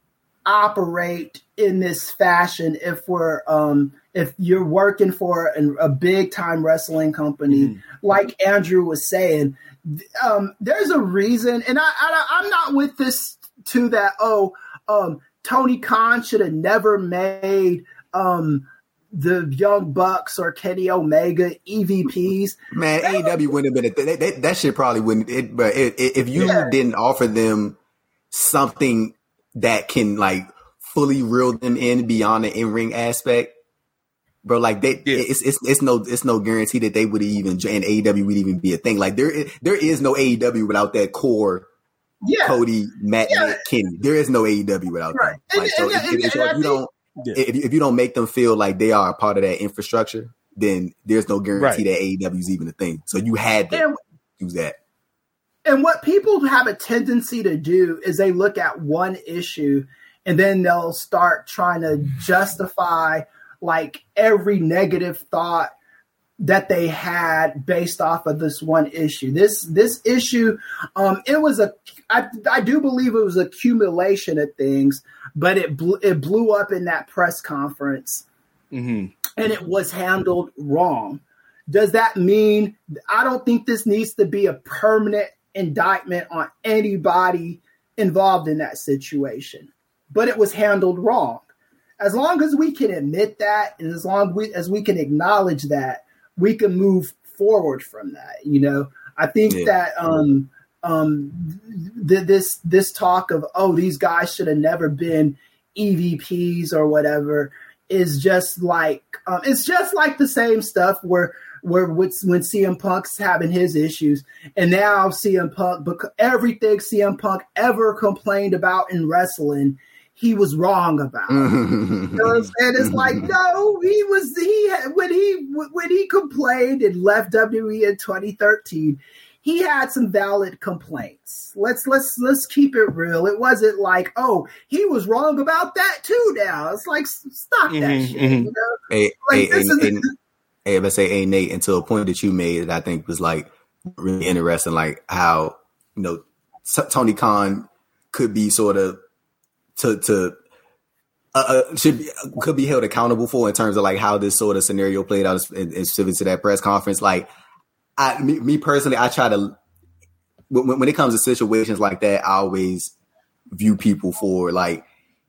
operate in this fashion if we're um, if you're working for an, a big time wrestling company, mm-hmm. like Andrew was saying. Um, there's a reason, and I, I I'm not with this to that. Oh, um, Tony Khan should have never made um, the Young Bucks or Kenny Omega E V Ps. Man, A E W wouldn't have been a th- that, that shit probably wouldn't. It, but it, it, if you yeah. didn't offer them something that can like fully reel them in beyond the in ring aspect, bro, like they, yeah. it's it's it's no it's no guarantee that they would even and A E W would even be a thing. Like there there is no A E W without that core. Yeah. Cody, Matt, yeah. Nick, Kenny. There is no A E W without right. them. Like, and, so and, if, and, if, and if you don't. Yeah. If, if you don't make them feel like they are a part of that infrastructure, then there's no guarantee right. that A E W is even a thing. So you had to and, use that. And what people have a tendency to do is they look at one issue and then they'll start trying to justify like every negative thought that they had based off of this one issue. This this issue, um, it was a, I, I do believe it was accumulation of things, but it blew, it blew up in that press conference, mm-hmm. and it was handled wrong. Does that mean, I don't think this needs to be a permanent indictment on anybody involved in that situation, but it was handled wrong. As long as we can admit that, and as long as we, as we can acknowledge that, we can move forward from that. You know, I think yeah. that um, um, th- this this talk of, oh, these guys should have never been E V Ps or whatever is just like um, it's just like the same stuff where where with, when C M Punk's having his issues, and now C M Punk, everything C M Punk ever complained about in wrestling, he was wrong about. You know what I'm saying? It's like, no, he was he when he when he complained and left W W E in twenty thirteen, he had some valid complaints. Let's let's let's keep it real. It wasn't like, oh, he was wrong about that too. Now it's like, stop that mm-hmm, shit. Mm-hmm. You know? Hey, like, hey, this hey, is, hey, hey, let's say, hey, Nate, and to a point that you made that I think was like really interesting, like how, you know, t- Tony Khan could be sort of to to uh, uh, should be, could be held accountable for in terms of like how this sort of scenario played out in, in specific to that press conference. Like, I me, me personally, I try to when, when it comes to situations like that, I always view people for like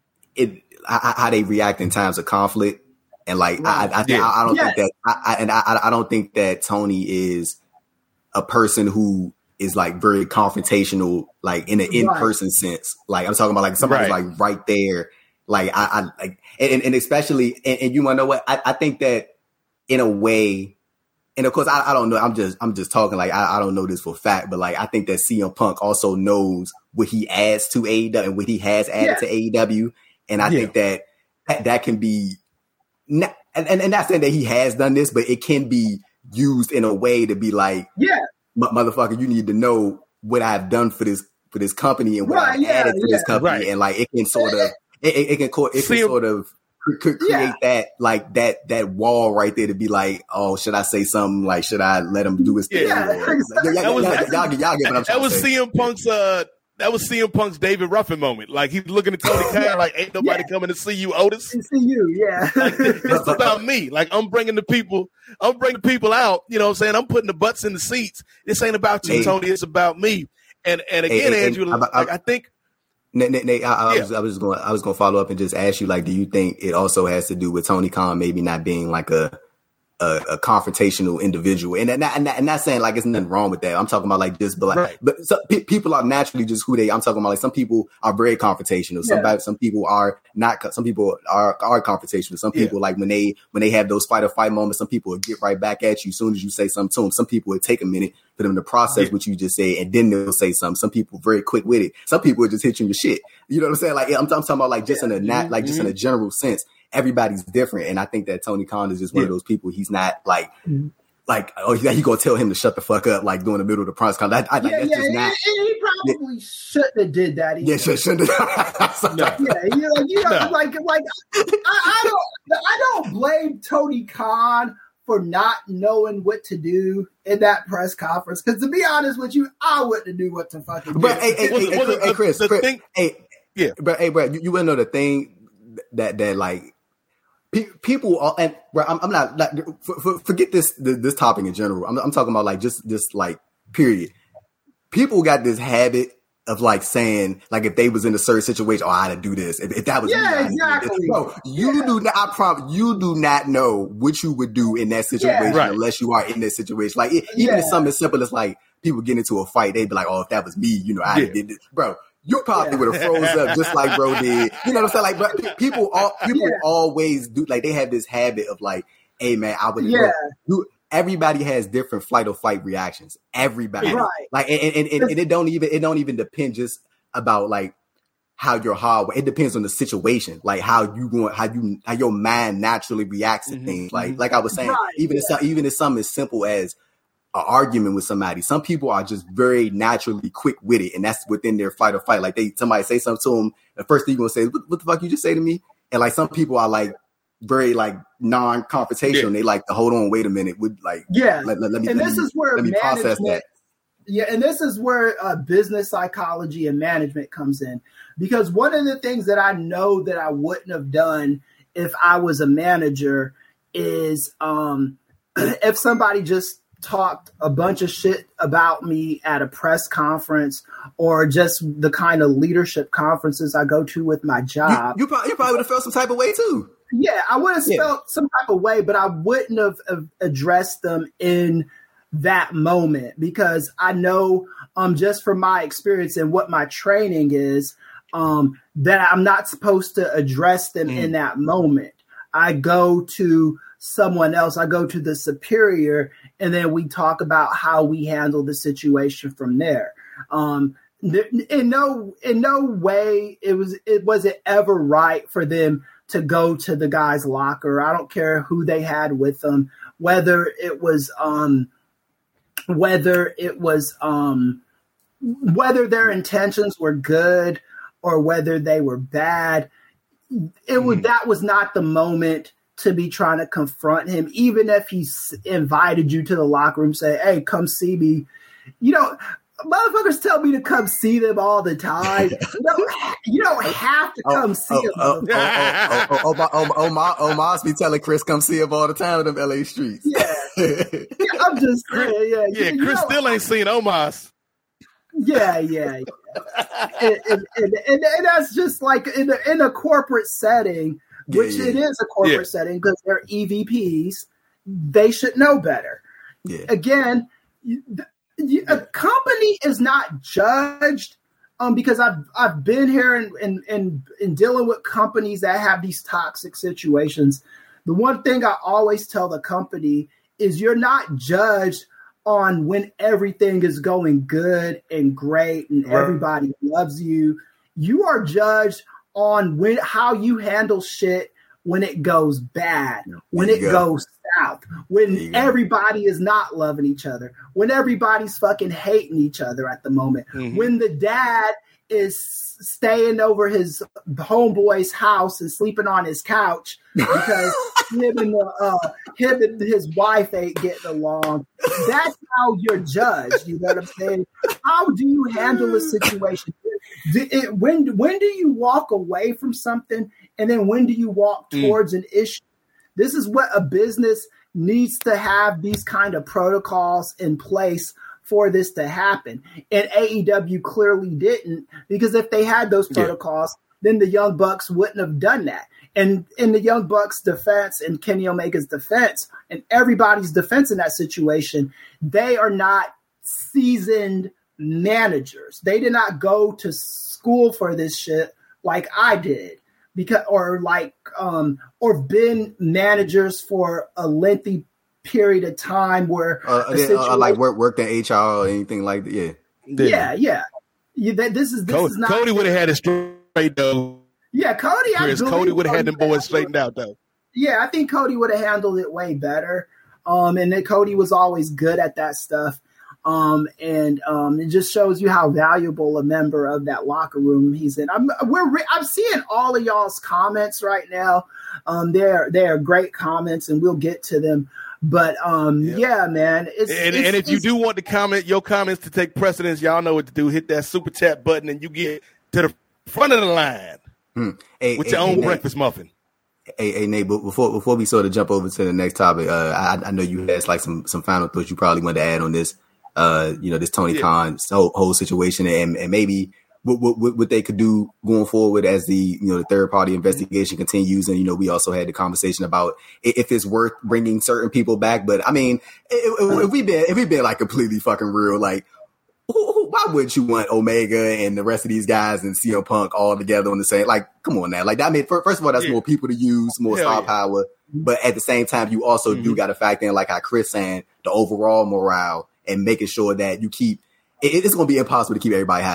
it how, how they react in times of conflict. And like, right. I, I, yeah. I, I don't yeah. think that, I, I, and I, I don't think that Tony is a person who is like very confrontational, like in an in-person right. sense. Like I'm talking about like somebody's right. like right there. Like I, I like, and, and especially, and, and you want to know what? I, I think that in a way, and of course, I, I don't know. I'm just, I'm just talking like, I, I don't know this for a fact, but like, I think that C M Punk also knows what he adds to A E W and what he has added yeah. to A E W. And I yeah. think that, that that can be, Not, and, and, and not saying that he has done this, but it can be used in a way to be like, yeah, motherfucker, you need to know what I've done for this for this company and what right, I've yeah, added to yeah, this company, right. and like it can sort of it, it, it can it can See, sort of create yeah. that like that that wall right there to be like, oh, should I say something? Like, should I let him do his thing? Yeah, or, exactly. y'all, y'all, y'all, y'all, y'all get what I'm that was to say. C M Punk's. Uh, That was C M Punk's David Ruffin moment. Like he's looking at Tony Khan like, ain't nobody yeah. coming to see you, Otis. See you, yeah. Like, it's about me. Like I'm bringing the people, I'm bringing people out. You know what I'm saying? I'm putting the butts in the seats. This ain't about you, hey. Tony. It's about me. And and again, hey, hey, Andrew, and, like, I, I think. Nate, Nate, I, I, yeah. was, I was going, I was going to follow up and just ask you, like, do you think it also has to do with Tony Khan maybe not being like a A, a confrontational individual, and and, and and not saying like it's nothing wrong with that. I'm talking about like just, but like, right. but so, pe- people are naturally just who they. I'm talking about like some people are very confrontational. Some yeah. some people are not. Some people are are confrontational. Some people yeah. like when they when they have those fight or fight moments. Some people will get right back at you as soon as you say something to them. Some people will take a minute for them to process yeah. what you just said, and then they'll say something. Some people are very quick with it. Some people will just hit you in your shit. You know what I'm saying? Like I'm, I'm talking about like just yeah. in a nat, like just mm-hmm. in a general sense. Everybody's different, and I think that Tony Khan is just one yeah. of those people. He's not like, mm-hmm. like oh, he, he gonna tell him to shut the fuck up, like during the middle of the press conference. I, I, yeah, that's yeah, just not, he, he probably yeah. shouldn't have did that. Either. Yeah, should, shouldn't have. no. Yeah, you know, you know, no. like, like I, I don't, I don't blame Tony Khan for not knowing what to do in that press conference. Because to be honest with you, I wouldn't have knew what to fucking do. But hey, hey, was, hey, was, hey, hey, Chris, the Chris thing, hey, yeah, but hey, bro, you, you wouldn't know the thing that that like. People are, and bro, I'm, I'm not, like, for, for, forget this, this topic in general. I'm, I'm talking about like just, just like period. People got this habit of like saying, like, if they was in a certain situation, oh, I had to do this. If, if that was yeah, me, exactly. Bro, you yeah. do not, I promise, you do not know what you would do in that situation yeah, right. unless you are in that situation. Like, it, even yeah. if something as simple as like people get into a fight, they'd be like, oh, if that was me, you know, I yeah. did this. Bro, you probably yeah. would have froze up just like bro did. You know what I'm saying? Like, but people, all, people yeah. always do, like, they have this habit of like, hey, man, I would have. Yeah. You, everybody has different flight or fight reactions. Everybody, right? Like, and, and, and, and it don't even it don't even depend just about like how your hard. It depends on the situation, like how you going, how you, how your mind naturally reacts to mm-hmm. things. Like, like I was saying, right. even yeah. if even if something as simple as an argument with somebody. Some people are just very naturally quick with it, and that's within their fight or fight. Like they somebody say something to them, the first thing you're gonna say, what, what the fuck you just say to me? And like some people are like very like non-confrontational. Yeah. They like to hold on, wait a minute, would like yeah. Let, let, let me, and let this me, is where let me process that. Yeah, and this is where uh, business psychology and management comes in, because one of the things that I know that I wouldn't have done if I was a manager is um, if somebody just talked a bunch of shit about me at a press conference or just the kind of leadership conferences I go to with my job. You, you, probably, you probably would have felt some type of way too. Yeah, I would have yeah. felt some type of way, but I wouldn't have, have addressed them in that moment, because I know um, just from my experience and what my training is, um, that I'm not supposed to address them mm. in that moment. I go to someone else, I go to the superior, and then we talk about how we handle the situation from there. Um, in no, in no way it was, it wasn't ever right for them to go to the guy's locker. I don't care who they had with them, whether it was, um, whether it was, um, whether their intentions were good or whether they were bad. It was, mm. that was not the moment to be trying to confront him, even if he invited you to the locker room, say, hey, come see me. You know, motherfuckers tell me to come see them all the time. You don't, you don't have to come oh, see oh, them. Oh, oh, oh, oh, oh, oh, oh, oh, Omar be telling Chris, come see him all the time in them L A streets. Yeah. yeah I'm just saying, yeah. Yeah, you, Chris you know, still ain't seen Omar's. Yeah, yeah, yeah. and, and, and, and, and that's just like in a, in a corporate setting, which yeah, yeah. it is a corporate yeah. setting because they're E V Ps, they should know better. Yeah. Again, you, you, a company is not judged um, because I've I've been here and and and in dealing with companies that have these toxic situations. The one thing I always tell the company is you're not judged on when everything is going good and great and right. everybody loves you. You are judged on when how you handle shit when it goes bad, when it go. goes south, when everybody is not loving each other, when everybody's fucking hating each other at the moment, mm-hmm. when the dad is staying over his homeboy's house and sleeping on his couch because him and the, uh, him and his wife ain't getting along. That's how you're judged. You know what I'm saying? How do you handle a situation? Do it, when when do you walk away from something, and then when do you walk towards mm. an issue? This is what a business needs to have, these kind of protocols in place for this to happen. And A E W clearly didn't, because if they had those protocols, yeah. then the Young Bucks wouldn't have done that. And in the Young Bucks' defense and Kenny Omega's defense and everybody's defense in that situation, they are not seasoned managers. They did not go to school for this shit like I did, because or like um or been managers for a lengthy period of time where uh, they, uh, like work worked in H R or anything like that. Yeah, yeah, yeah. yeah that, this is this Cody, is not. Cody would have had it straight though. Yeah, Cody. Chris, Cody would have had them boys straightened out though. Yeah, I think Cody would have handled it way better. Um, and then Cody was always good at that stuff. Um, and um, it just shows you how valuable a member of that locker room he's in. I'm we're I'm seeing all of y'all's comments right now. Um, they're they're great comments, and we'll get to them. But um, yeah. yeah, man. It's, and, it's, and if it's, you do want to comment, your comments to take precedence, y'all know what to do. Hit that super chat button, and you get to the front of the line hmm. hey, with hey, your own hey, breakfast hey. muffin. Hey, hey, Nate, but before before we sort of jump over to the next topic, uh, I, I know you had like some some final thoughts you probably wanted to add on this. Uh, you know, this Tony yeah. Khan whole, whole situation, and, and maybe what, what what they could do going forward as the you know the third party investigation mm-hmm. continues. And you know, we also had the conversation about if it's worth bringing certain people back. But I mean, if, if we been if we been like completely fucking real, like who, who, why wouldn't you want Omega and the rest of these guys and C M Punk all together on the same? Like, come on now, like I mean, first of all, that's yeah. more people to use, more Hell star yeah. power. But at the same time, you also mm-hmm. do got to factor in, like how Chris saying, the overall morale. And making sure that you keep it, it's going to be impossible to keep everybody happy.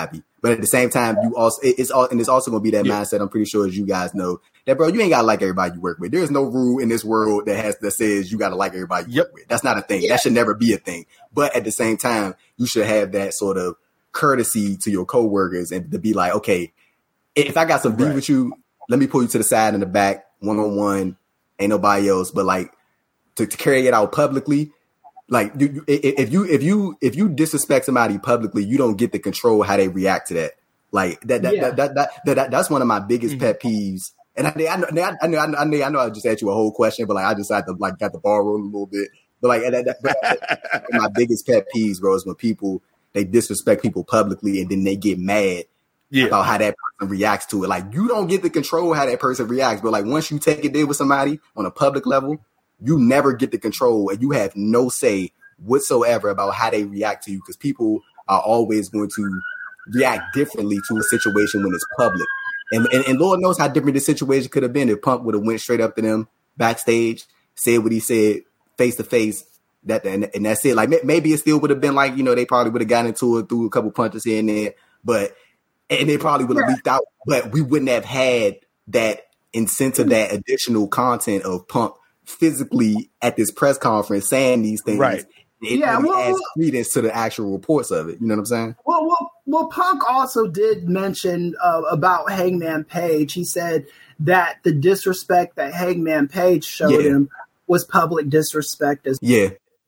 But at the same time, you also it's all and it's also gonna be that yeah. mindset. I'm pretty sure, as you guys know, that bro, you ain't gotta like everybody you work with. There's no rule in this world that has that says you gotta like everybody you yep. work with. That's not a thing. Yeah. That should never be a thing. But at the same time, you should have that sort of courtesy to your coworkers and to be like, okay, if I got some beef right. with you, let me pull you to the side and the back, one on one, ain't nobody else. But like to, to carry it out publicly. Like you, you, if you if you if you disrespect somebody publicly, you don't get to control how they react to that. Like that that yeah. that, that, that, that, that that's one of my biggest mm-hmm. pet peeves. And I I know I know I know I know I just asked you a whole question, but like I just had to like got the ball rolling a little bit. But like that, that, that, my biggest pet peeves, bro, is when people they disrespect people publicly and then they get mad yeah. about how that person reacts to it. Like you don't get to control how that person reacts, but like once you take it there with somebody on a public level, you never get the control and you have no say whatsoever about how they react to you because people are always going to react differently to a situation when it's public. And, and and Lord knows how different the situation could have been if Punk would have went straight up to them backstage, said what he said face to face, that and, and that's it. Like maybe it still would have been like, you know, they probably would have gotten into it through a couple punches here and there, but and they probably would have yeah. leaked out, but we wouldn't have had that incentive, that additional content of Punk physically at this press conference saying these things. Right. It yeah, well, adds credence to the actual reports of it. You know what I'm saying? Well, well, well Punk also did mention uh, about Hangman Page. He said that the disrespect that Hangman Page showed yeah. him was public disrespect. As yeah.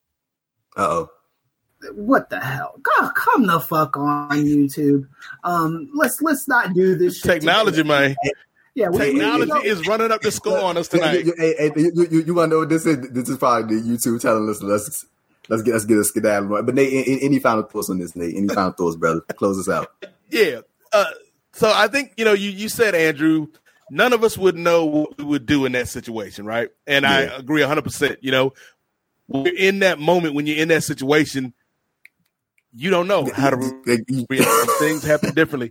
Uh-oh. What the hell? God, come the fuck on YouTube. Um, let's let's not do this shit technology, together. Man. Yeah, we, technology we, we, is running up the score on us tonight. You, you, you, you, you, you want to know what this is? This is probably the YouTube telling us let's let's get let's get a skedaddle. But Nate, any, any final thoughts on this, Nate? Any final thoughts, brother? Close us out. Yeah. Uh, so I think you know you you said, Andrew, none of us would know what we would do in that situation, right? And yeah. I agree one hundred percent. You know, when you're in that moment, when you're in that situation, you don't know how to react. Things happen differently.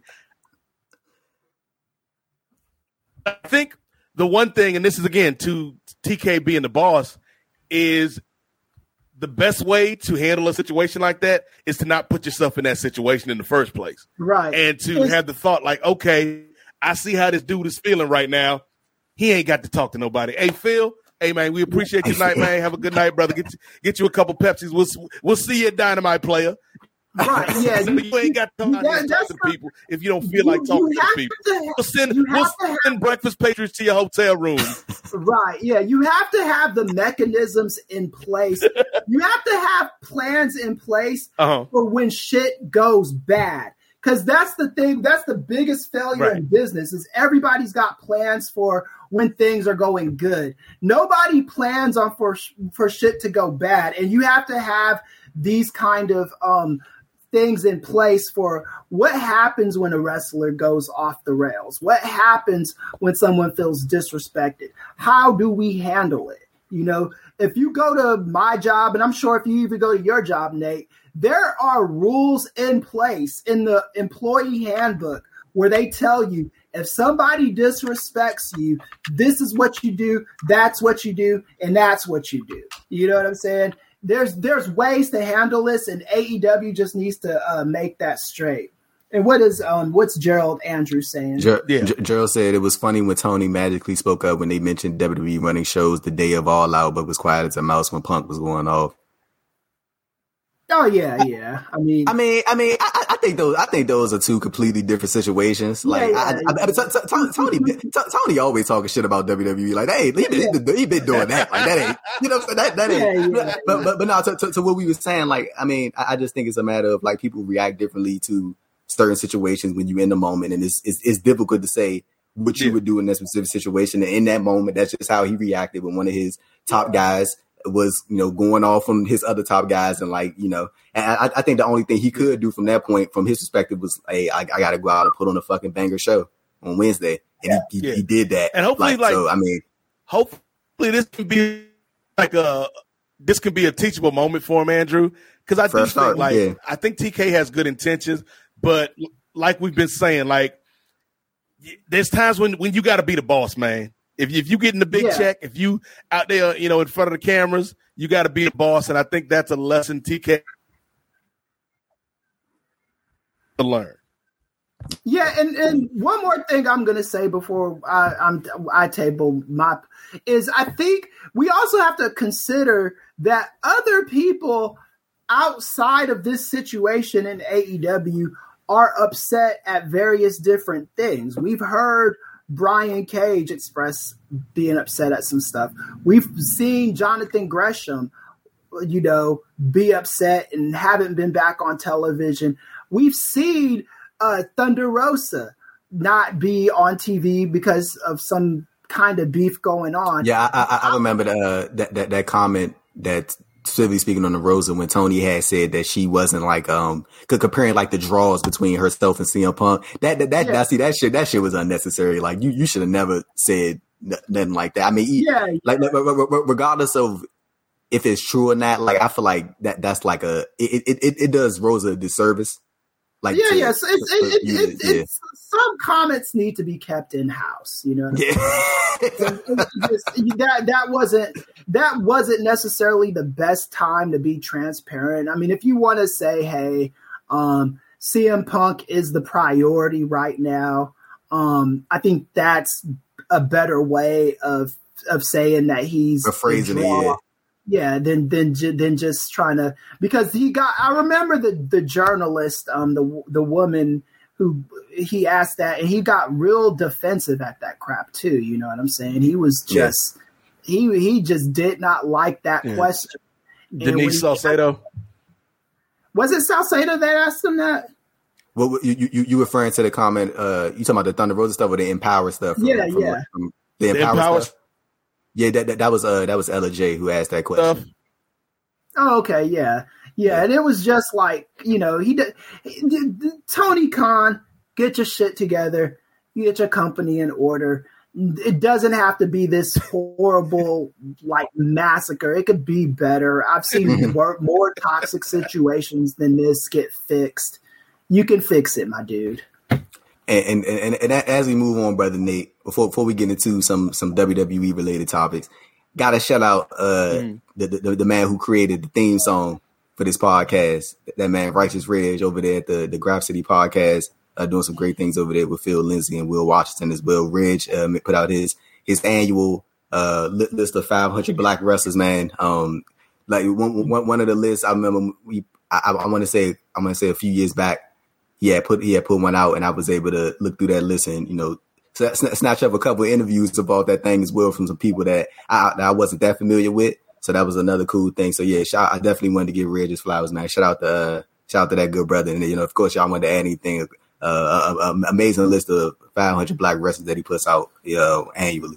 I think the one thing, and this is again to T K being the boss, is the best way to handle a situation like that is to not put yourself in that situation in the first place. Right. And to it's- have the thought like, okay, I see how this dude is feeling right now. He ain't got to talk to nobody. Hey, Phil. Hey, man, we appreciate your night, man. Have a good night, brother. Get you, get you a couple Pepsis. We'll, we'll see you at Dynamite, player. Right, yeah. You, you ain't got to talk that, to people if you don't feel you, like talking to people. To, we'll send, we'll send have, breakfast pastries to your hotel room. Right, yeah. You have to have the mechanisms in place. You have to have plans in place uh-huh. for when shit goes bad. Because that's the thing. That's the biggest failure right. in business is everybody's got plans for when things are going good. Nobody plans on for, for shit to go bad. And you have to have these kind of um, – things in place for what happens when a wrestler goes off the rails. What happens when someone feels disrespected? How do we handle it? You know, if you go to my job, and I'm sure if you even go to your job, Nate, there are rules in place in the employee handbook where they tell you if somebody disrespects you, this is what you do, that's what you do, and that's what you do. You know what I'm saying? There's there's ways to handle this, and A E W just needs to uh, make that straight. And what is um what's Gerald Andrews saying? Ger- yeah. G- Gerald said it was funny when Tony magically spoke up when they mentioned W W E running shows the day of All Out, but was quiet as a mouse when Punk was going off. Oh yeah, yeah. I mean, I mean, I mean, I, I think those, I think those are two completely different situations. Like, yeah, yeah. I, I, I, t- t- Tony, t- Tony always talking shit about W W E. Like, hey, he, he, he been doing that. Like, that ain't, you know, that that ain't. Yeah, yeah, but but but now to, to, to what we were saying, like, I mean, I, I just think it's a matter of like people react differently to certain situations when you're in the moment, and it's it's, it's difficult to say what you yeah. would do in that specific situation. And in that moment, that's just how he reacted when one of his top guys was, you know, going off on his other top guys, and like, you know, and I, I think the only thing he could do from that point, from his perspective, was, hey, I, I got to go out and put on a fucking banger show on Wednesday, and yeah. he, he, yeah. he did that, and hopefully, like, like, so, I mean, hopefully this can be like a this can be a teachable moment for him, Andrew, because I do think, like, yeah. I think T K has good intentions, but like we've been saying, like, there's times when when you got to be the boss, man. If you, if you getting the big yeah. check, if you out there, you know, in front of the cameras, you got to be the boss. And I think that's a lesson T K to learn. Yeah, and, and one more thing I'm going to say before I, I'm I table my is I think we also have to consider that other people outside of this situation in A E W are upset at various different things. We've heard Brian Cage express being upset at some stuff. We've seen Jonathan Gresham, you know, be upset and haven't been back on television. We've seen uh, Thunder Rosa not be on T V because of some kind of beef going on. Yeah, I, I, I remember the, that, that that comment that specifically speaking on the Rosa when Tony had said that she wasn't like um comparing like the draws between herself and C M Punk. That that that, Yeah. that see that shit that shit was unnecessary. Like you you should have never said n- nothing like that. I mean, e- Yeah, like, like re- re- regardless of if it's true or not, like I feel like that that's like a it it it, it does Rosa a disservice. Like yeah, to- yes. It's, to- it, it, yeah, it, yeah. it's some comments need to be kept in house. You know, what I'm Yeah. saying? It's just- that that wasn't that wasn't necessarily the best time to be transparent. I mean, if you want to say, hey, um, C M Punk is the priority right now, um, I think that's a better way of of saying that he's Or phrasing the it, draw. yeah. Yeah, then then ju- then just trying to because he got. I remember the the journalist, um, the the woman who he asked that, and he got real defensive at that crap too. You know what I'm saying? He was just he he just did not like that Yeah. question. And when Denise he- Salcedo. Was it Salcedo that asked him that? Well, you you you referring to the comment? Uh, you talking about the Thunder Rosa stuff or the Empower stuff? From, Yeah, from, yeah. From the The Empower, Empower stuff. Yeah, that, that that was uh that was Ella J who asked that question. Stuff. Oh, okay, yeah, yeah, and it was just like you know he did. he- Tony Khan, get your shit together, get your company in order. It doesn't have to be this horrible like massacre. It could be better. I've seen more, more toxic situations than this get fixed. You can fix it, my dude. And, and and and as we move on, brother Nate, before before we get into some some W W E related topics, gotta shout out uh Mm. the, the the man who created the theme song for this podcast. That man, Righteous Reg, over there at the the Graph City podcast, uh, doing some great things over there with Phil Lindsay and Will Washington as well. Reg um, put out his his annual uh li- list of five hundred black wrestlers. Man, um, like one one one of the lists I remember we I, I, I want to say I want to say a few years back. He had put he had put one out, and I was able to look through that list and you know sn- snatch up a couple of interviews about that thing as well from some people that I that I wasn't that familiar with. So that was another cool thing. So yeah, shout, I definitely wanted to give Reg his flowers, man. Shout out to uh, shout out to that good brother, and you know of course y'all wanted to add anything. Uh, a, a, amazing list of five hundred black wrestlers that he puts out uh, annually.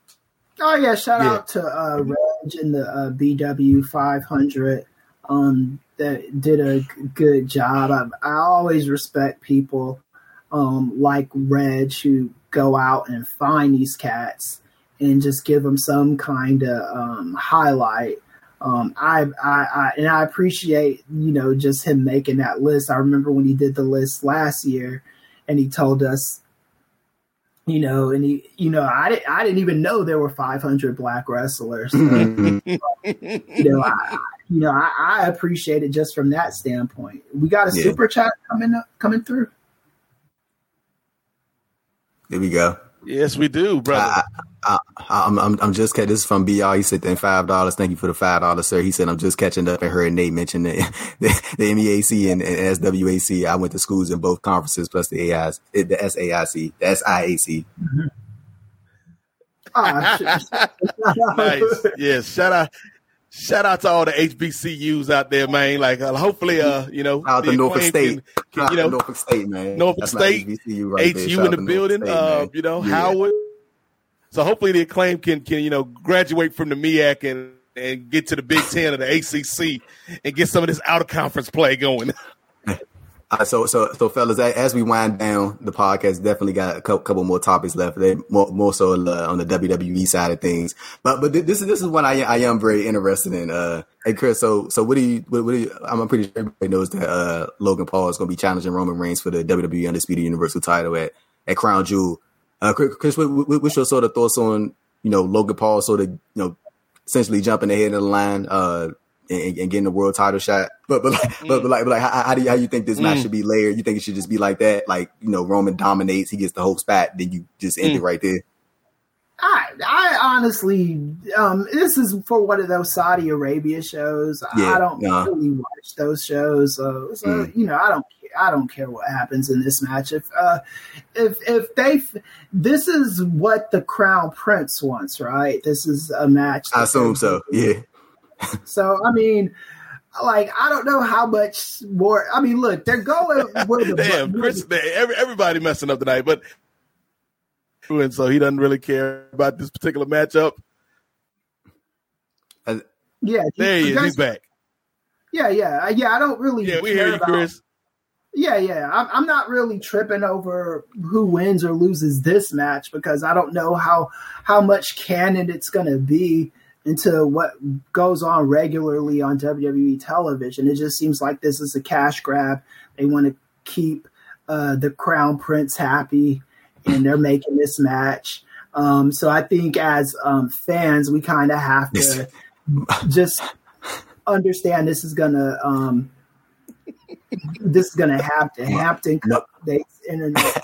Oh yeah, shout Yeah. out to uh, Reg and the uh, B W five hundred. Um, that did a g- good job. I, I always respect people um, like Reg who go out and find these cats and just give them some kind of um, highlight. Um, I, I, I, and I appreciate, you know, just him making that list. I remember when he did the list last year and he told us, you know, and he, you know, I didn't, I didn't even know there were five hundred black wrestlers. So, you know, I, you know, I, I appreciate it just from that standpoint. We got a Yeah. super chat coming up, coming through. There we go. Yes, we do, brother. I, I, I, I'm, I'm, I'm just catching. This is from B R. He said, "Then five dollars. Thank you for the five dollars, sir." He said, "I'm just catching up and heard Nate mention the the, the M E A C and, and S W A C. I went to schools in both conferences, plus the A I C, the S A I C, the S I A C." Oh, Nice. Yes. Shout out. Shout out to all the H B C Us out there, man. Like, uh, hopefully, uh, you know, Out the to Norfolk acclaim State, can, can, Shout you out to know, Norfolk State, man. Norfolk That's not State, H B C U right H there. U Shout in out the to building, Norfolk State, uh, man. you know, Yeah. Howard. So hopefully the acclaim can, can you know, graduate from the M E A C and, and get to the Big Ten or the A C C and get some of this out of conference play going. Uh, so, so, so, fellas, a- as we wind down the podcast, definitely got a couple, couple more topics left. They more, more so uh, on the W W E side of things. But, but this is this is one I, I am very interested in. Uh, hey, Chris, so, so what do you? What, what do you? I'm pretty sure everybody knows that uh, Logan Paul is going to be challenging Roman Reigns for the W W E Undisputed Universal Title at, at Crown Jewel. Uh, Chris, what, what, what's your sort of thoughts on you know Logan Paul sort of you know essentially jumping ahead of the line? Uh, and, and getting the world title shot. But but like, mm. but, but like but like how, how do you how you think this mm. match should be layered? You think it should just be like that? Like, you know, Roman dominates, he gets the whole spot, then you just end mm. it right there. I I honestly, um, this is for one of those Saudi Arabia shows. Yeah, I don't no. really watch those shows, so, so mm. you know, I don't I don't care what happens in this match. If uh, if if they, this is what the Crown Prince wants, right? This is a match. I assume so. Yeah. So I mean, like, I don't know how much more. I mean, look, they're going where the damn Chris. Every, everybody messing up tonight, but. And so he doesn't really care about this particular matchup. Uh, yeah, there he is. Guys, he's back. Yeah, yeah, yeah. I don't really. Yeah, we care hear you, about, Chris. Yeah, yeah. I'm, I'm not really tripping over who wins or loses this match because I don't know how how much canon it's going to be into what goes on regularly on W W E television. It just seems like this is a cash grab. They want to keep uh, the Crown Prince happy. And they're making this match. Um, so I think as um, fans, we kind of have to just understand this is gonna um, this is gonna happen. Hampton Cup dates internet.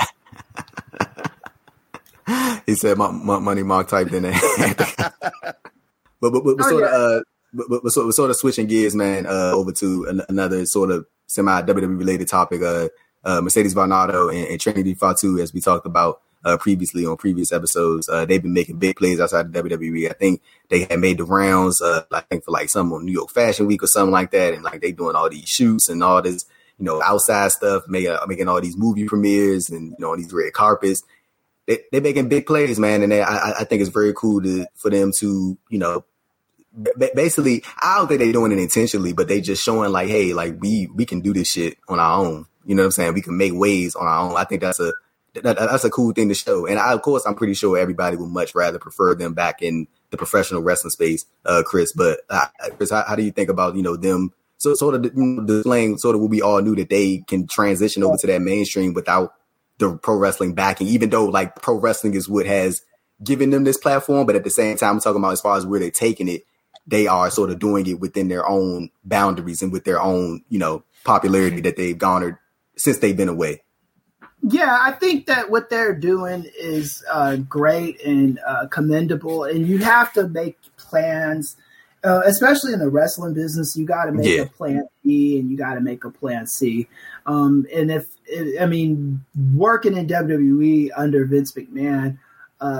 He said, my, my "Money Mark typed in there." but but but, but oh, sort yeah. of uh, but, but, but sort of, sort of switching gears, man, uh, over to an, another sort of semi W W E related topic. Uh, Uh, Mercedes Varnado and, and Trinity Fatu, as we talked about uh, previously on previous episodes, uh, they've been making big plays outside of W W E. I think they had made the rounds, uh, I think for like some on New York Fashion Week or something like that, and like they doing all these shoots and all this, you know, outside stuff, making making all these movie premieres and you know on these red carpets. They, they're making big plays, man, and they, I, I think it's very cool to for them to, you know. Basically, I don't think they're doing it intentionally, but they just showing like, hey, like we we can do this shit on our own. You know what I'm saying? We can make waves on our own. I think that's a that, that's a cool thing to show. And I, of course, I'm pretty sure everybody would much rather prefer them back in the professional wrestling space, uh, Chris. But uh, Chris, how, how do you think about, you know, them so sort of displaying sort of what we all knew that they can transition over to that mainstream without the pro wrestling backing, even though like pro wrestling is what has given them this platform. But at the same time, I'm talking about as far as where they're taking it, they are sort of doing it within their own boundaries and with their own, you know, popularity that they've garnered since they've been away. Yeah, I think that what they're doing is uh, great and uh, commendable. And you have to make plans, uh, especially in the wrestling business. You got to make yeah. a plan B and you got to make a plan C. Um, and if, it, I mean, working in W W E under Vince McMahon, uh,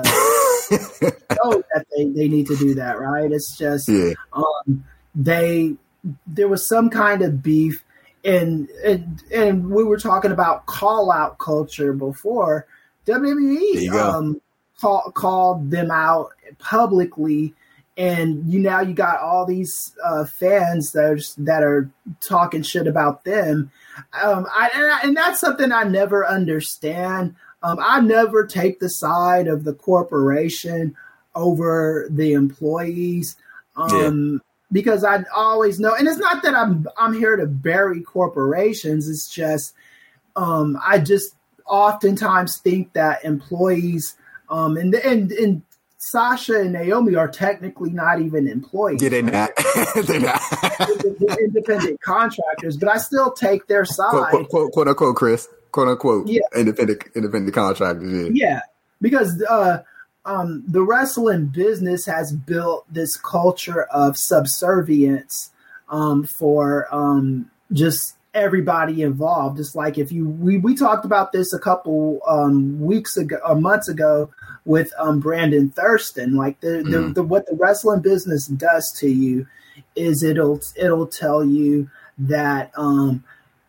know that they, they need to do that, right? It's just yeah. um, they there was some kind of beef. And, and and we were talking about call out culture before. W W E um, call, called them out publicly, and you now you got all these uh, fans that are, that are talking shit about them. Um, I, and, I, and that's something I never understand. Um, I never take the side of the corporation over the employees. Um, yeah. Because I always know, and it's not that I'm I'm here to bury corporations. It's just um, I just oftentimes think that employees um, and and and Sasha and Naomi are technically not even employees. Yeah, they're not. They're not. They're independent contractors, but I still take their side. Quote, quote, quote, quote unquote, Chris. Quote unquote. Yeah. Independent independent contractors. Yeah. Yeah, because. Uh, Um, the wrestling business has built this culture of subservience um, for um, just everybody involved. It's like if you we, we talked about this a couple um, weeks ago or months ago with um, Brandon Thurston. Like the, mm-hmm. the, the what the wrestling business does to you is it'll it'll tell you that um,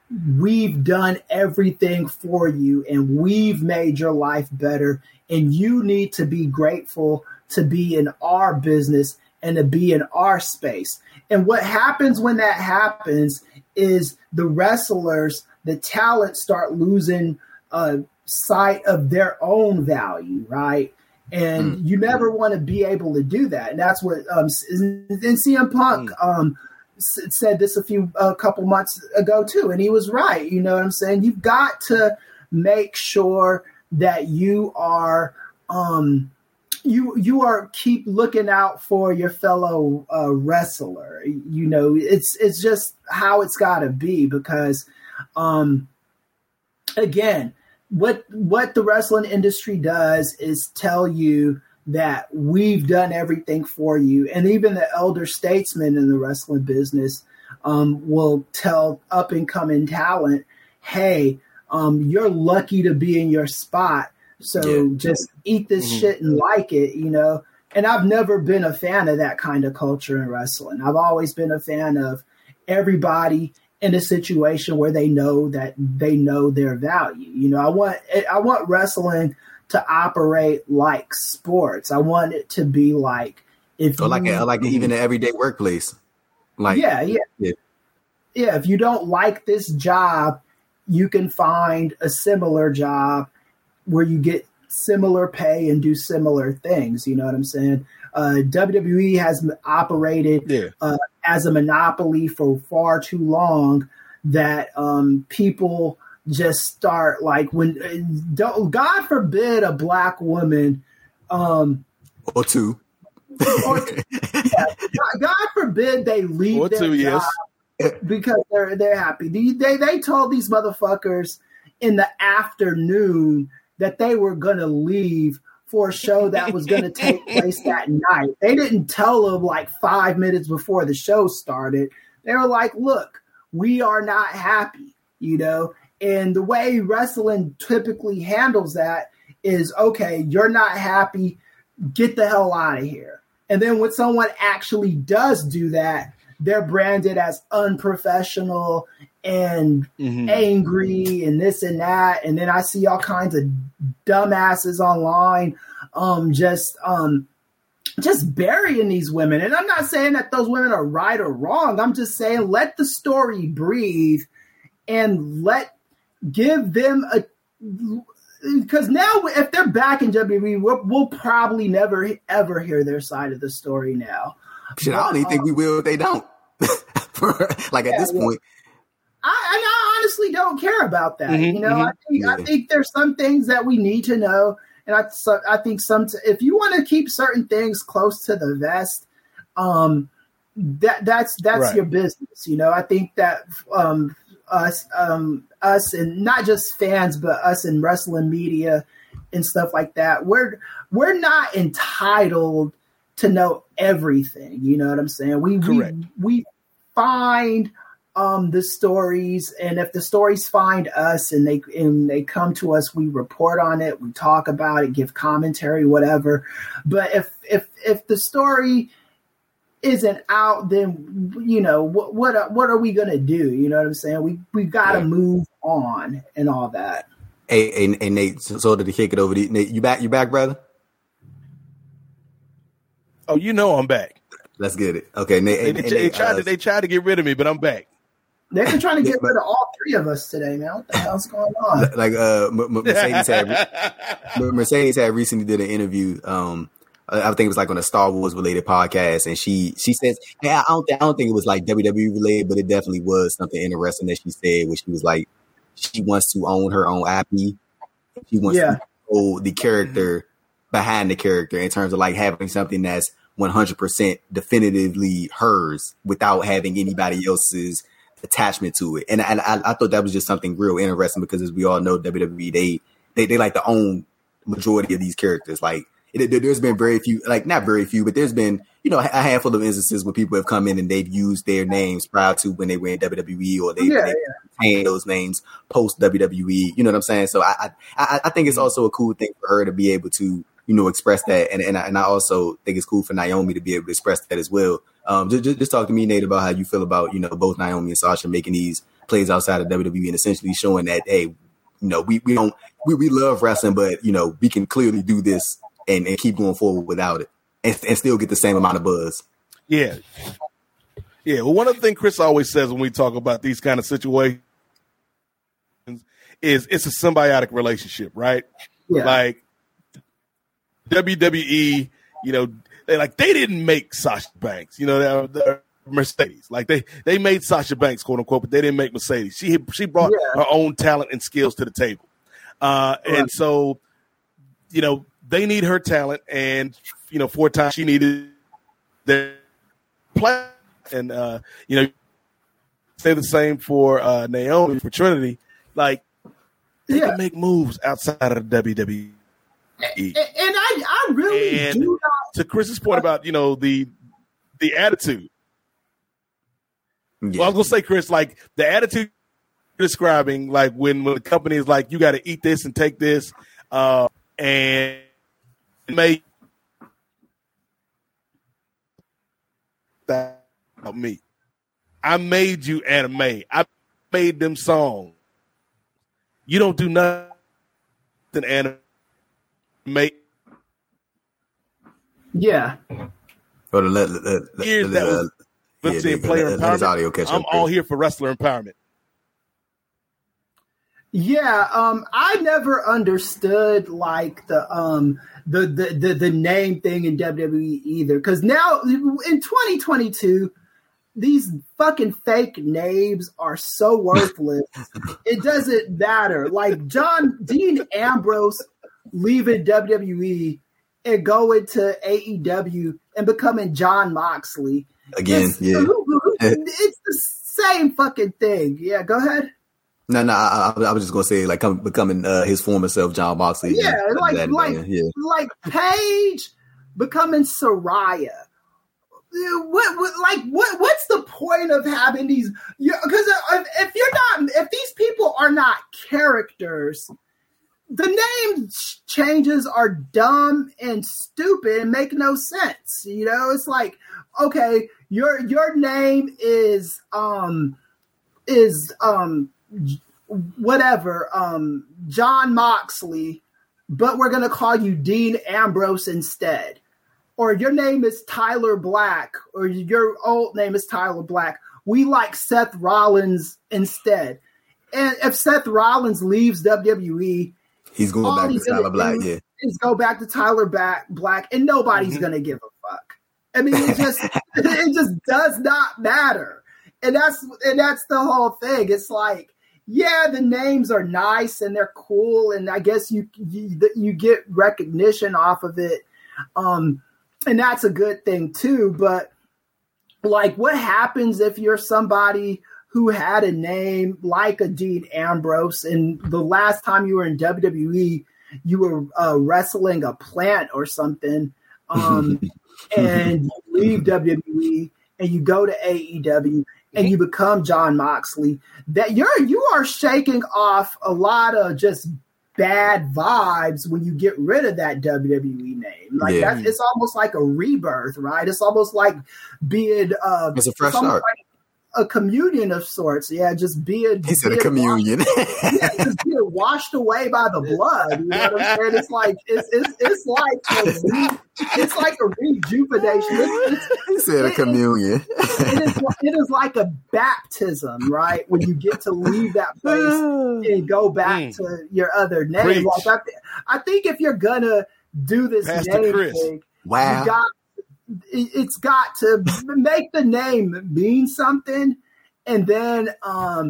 we've done everything for you and we've made your life better. And you need to be grateful to be in our business and to be in our space. And what happens when that happens is the wrestlers, the talent start losing uh, sight of their own value, right? And mm. you never want to be able to do that. And that's what um, and C M Punk mm. um, said this a few a couple months ago too, and he was right. You know what I'm saying? You've got to make sure that you are um, you you are keep looking out for your fellow uh, wrestler. You know, it's it's just how it's got to be because, um, again, what what the wrestling industry does is tell you that we've done everything for you, and even the elder statesmen in the wrestling business um, will tell up and coming talent, "Hey, um, you're lucky to be in your spot." So yeah. just eat this mm-hmm. shit and like it, you know. And I've never been a fan of that kind of culture in wrestling. I've always been a fan of everybody in a situation where they know that they know their value. You know, I want I want wrestling to operate like sports. I want it to be like if or like you, a, like even an everyday workplace. Like yeah, yeah, yeah, yeah. If you don't like this job, you can find a similar job where you get similar pay and do similar things. You know what I'm saying? Uh, W W E has operated yeah. uh, as a monopoly for far too long that um, people just start like when don't, God forbid a black woman um, or two. or, yeah, God forbid they leave or their two, job yes. because they're they're happy. They, they they told these motherfuckers in the afternoon that they were going to leave for a show that was going to take place that night. They didn't tell them like five minutes before the show started. They were like, look, we are not happy, you know? And the way wrestling typically handles that is, okay, you're not happy, get the hell out of here. And then when someone actually does do that, they're branded as unprofessional and mm-hmm. angry and this and that. And then I see all kinds of dumbasses online um, just um, just burying these women. And I'm not saying that those women are right or wrong. I'm just saying let the story breathe and let give them a – because now if they're back in W W E, we'll, we'll probably never, ever hear their side of the story now. Shit, I don't even um, think we will if they don't. like at yeah, this yeah. point. I, and I honestly don't care about that. Mm-hmm, you know, mm-hmm. I think yeah. I think there's some things that we need to know, and I so, I think some if you want to keep certain things close to the vest, um, that that's that's right. your business. You know, I think that um, us um, us and not just fans, but us in wrestling media and stuff like that, we're we're not entitled to know everything. You know what I'm saying? We Correct. we we find. Um, the stories, and if the stories find us and they and they come to us, we report on it, we talk about it, give commentary, whatever. But if if if the story isn't out, then you know what what what are we gonna do? You know what I'm saying? We we gotta yeah. move on and all that. Hey, hey, hey Nate, so to kick it over to Nate, you back? You back, brother? Oh, you know I'm back. Let's get it. Okay, Nate. They, and, they, and they Nate, tried uh, to they tried to get rid of me, but I'm back. They've been trying to get rid of all three of us today, man. What the hell's going on? Like uh, Mercedes had Mercedes had recently did an interview. Um, I think it was like on a Star Wars related podcast, and she she says, "Hey, I don't th- I don't think it was like W W E related, but it definitely was something interesting that she said, where she was like, she wants to own her own I P. She wants yeah. to own the character behind the character in terms of like having something that's one hundred percent definitively hers without having anybody else's attachment to it." And, and I, I thought that was just something real interesting because, as we all know, W W E, they they, they like to own majority of these characters. Like it, there's been very few, like not very few, but there's been, you know, a handful of instances where people have come in and they've used their names prior to when they were in W W E, or they, yeah, they yeah. retained those names post W W E. You know what I'm saying? So I, I I think it's also a cool thing for her to be able to, you know, express that. And and I, and I also think it's cool for Naomi to be able to express that as well. Um, just, just, just talk to me, Nate, about how you feel about, you know, both Naomi and Sasha making these plays outside of W W E and essentially showing that, hey, you know, we, we don't, we, we love wrestling, but, you know, we can clearly do this and, and keep going forward without it and, and still get the same amount of buzz. Yeah. Yeah. Well, one of the things Chris always says when we talk about these kind of situations is it's a symbiotic relationship, right? Yeah. Like W W E, you know, They like they didn't make Sasha Banks, you know, they're, they're Mercedes. Like they they made Sasha Banks, quote unquote, but they didn't make Mercedes. She she brought yeah. her own talent and skills to the table, uh, right. and so you know they need her talent, and you know, four times she needed their play, and uh, you know, say the same for uh, Naomi for Trinity. Like they yeah. can make moves outside of the W W E. And, and I, I really and do not. To Chris's point about you know the the attitude. Yeah. Well, I was gonna say, Chris, like the attitude you're describing, like when, when the company is like, you got to eat this and take this, uh, and make that about me. I made you anime. I made them songs. You don't do nothing anime. Yeah. Or to let, let, let, Years let, that was uh, yeah, saying player let, let empowerment. Catch I'm up, all here for wrestler empowerment. Yeah, um, I never understood like the um the the the, the name thing in W W E either. Because now in twenty twenty-two, these fucking fake names are so worthless. It doesn't matter. Like John Dean Ambrose leaving W W E and going to A E W and becoming John Moxley. Again, it's, yeah. It's the same fucking thing. Yeah, go ahead. No, no, I, I was just gonna say like come, becoming uh, his former self, John Moxley. Yeah, like that, like yeah. like Paige becoming Soraya. What, what like what what's the point of having these? Because if, if you're not, if these people are not characters, the name changes are dumb and stupid and make no sense. You know, it's like, okay, your your name is um is um. whatever, um, John Moxley, but we're going to call you Dean Ambrose instead. Or your name is Tyler Black, or your old name is Tyler Black. We like Seth Rollins instead. And if Seth Rollins leaves W W E, he's going back to Tyler Black, yeah. He's go back to Tyler Black, and nobody's mm-hmm. going to give a fuck. I mean, it just it just does not matter. And that's and that's the whole thing. It's like, yeah, the names are nice and they're cool, and I guess you you, you get recognition off of it, um, and that's a good thing too. But like, what happens if you're somebody who had a name like a Dean Ambrose, and the last time you were in W W E, you were uh, wrestling a plant or something, um, and you leave W W E and you go to A E W. And you become John Moxley, that you're you are shaking off a lot of just bad vibes when you get rid of that W W E name. Like yeah. that's it's almost like a rebirth, right? It's almost like being uh, it's a fresh start. Like a communion of sorts. Yeah, just being he said being a communion. Washed, yeah, just being washed away by the blood. You know what I'm saying? It's like it's it's it's like a re, it's like a rejuvenation. It's, it's, he said a it, communion. It is it is like a baptism, right? When you get to leave that place and go back mm. to your other name. Like I, th- I think if you're gonna do this Pastor name Chris. thing, wow. you got it's got to make the name mean something, and then um,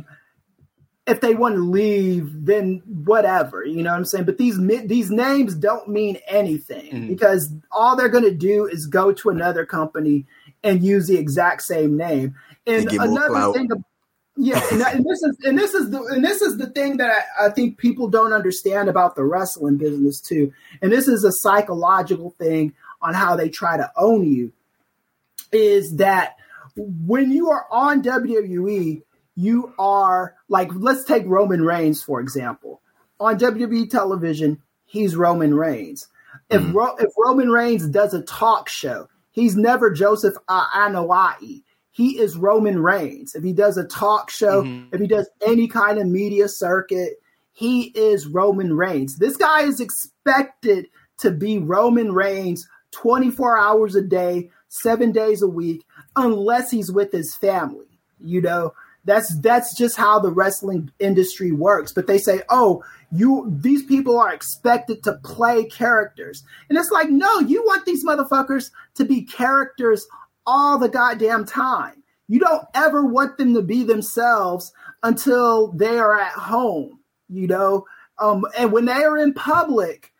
if they want to leave, then whatever, you know what I'm saying? But these these names don't mean anything mm-hmm. because all they're going to do is go to another company and use the exact same name. And another thing, yeah, and, and this is and this is the and this is the thing that I, I think people don't understand about the wrestling business too. And this is a psychological thing on how they try to own you, is that when you are on W W E, you are like, let's take Roman Reigns, for example. On W W E television, he's Roman Reigns. If, mm. Ro- if Roman Reigns does a talk show, he's never Joseph uh, Anoa'i. He is Roman Reigns. If he does a talk show, mm-hmm. if he does any kind of media circuit, he is Roman Reigns. This guy is expected to be Roman Reigns twenty-four hours a day, seven days a week, unless he's with his family. You know, that's that's just how the wrestling industry works. But they say, oh, you these people are expected to play characters. And it's like, no, you want these motherfuckers to be characters all the goddamn time. You don't ever want them to be themselves until they are at home, you know. Um, and when they are in public,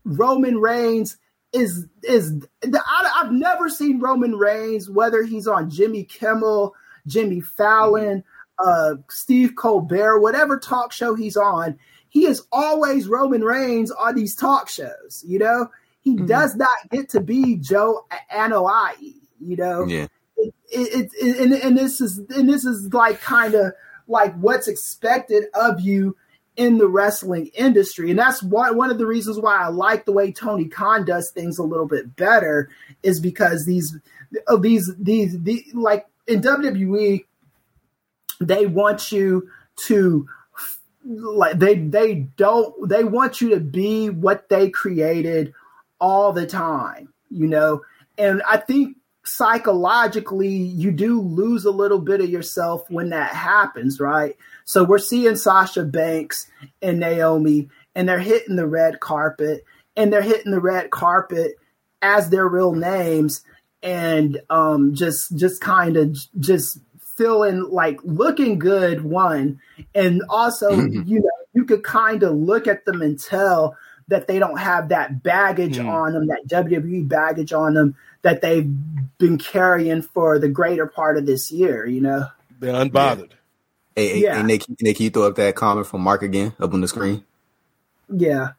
Roman Reigns is is I, I've never seen Roman Reigns, whether he's on Jimmy Kimmel, Jimmy Fallon, uh, Steve Colbert, whatever talk show he's on, he is always Roman Reigns on these talk shows. You know, he mm-hmm. does not get to be Joe Anoa'i. You know, yeah. It, it, it, and, and this is and this is like kind of like what's expected of you in the wrestling industry. And that's one, one of the reasons why I like the way Tony Khan does things a little bit better, is because these, these, these, these like in W W E, they want you to like, they, they don't, they want you to be what they created all the time, you know? And I think psychologically you do lose a little bit of yourself when that happens, right? So we're seeing Sasha Banks and Naomi, and they're hitting the red carpet, and they're hitting the red carpet as their real names, and um, just just kind of just feeling like looking good, one, and also you know you could kind of look at them and tell that they don't have that baggage mm. on them, that W W E baggage on them that they've been carrying for the greater part of this year. You know, they're unbothered. Yeah. Hey, yeah. hey, Nick, Nick, can you throw up that comment from Mark again up on the screen? Yeah.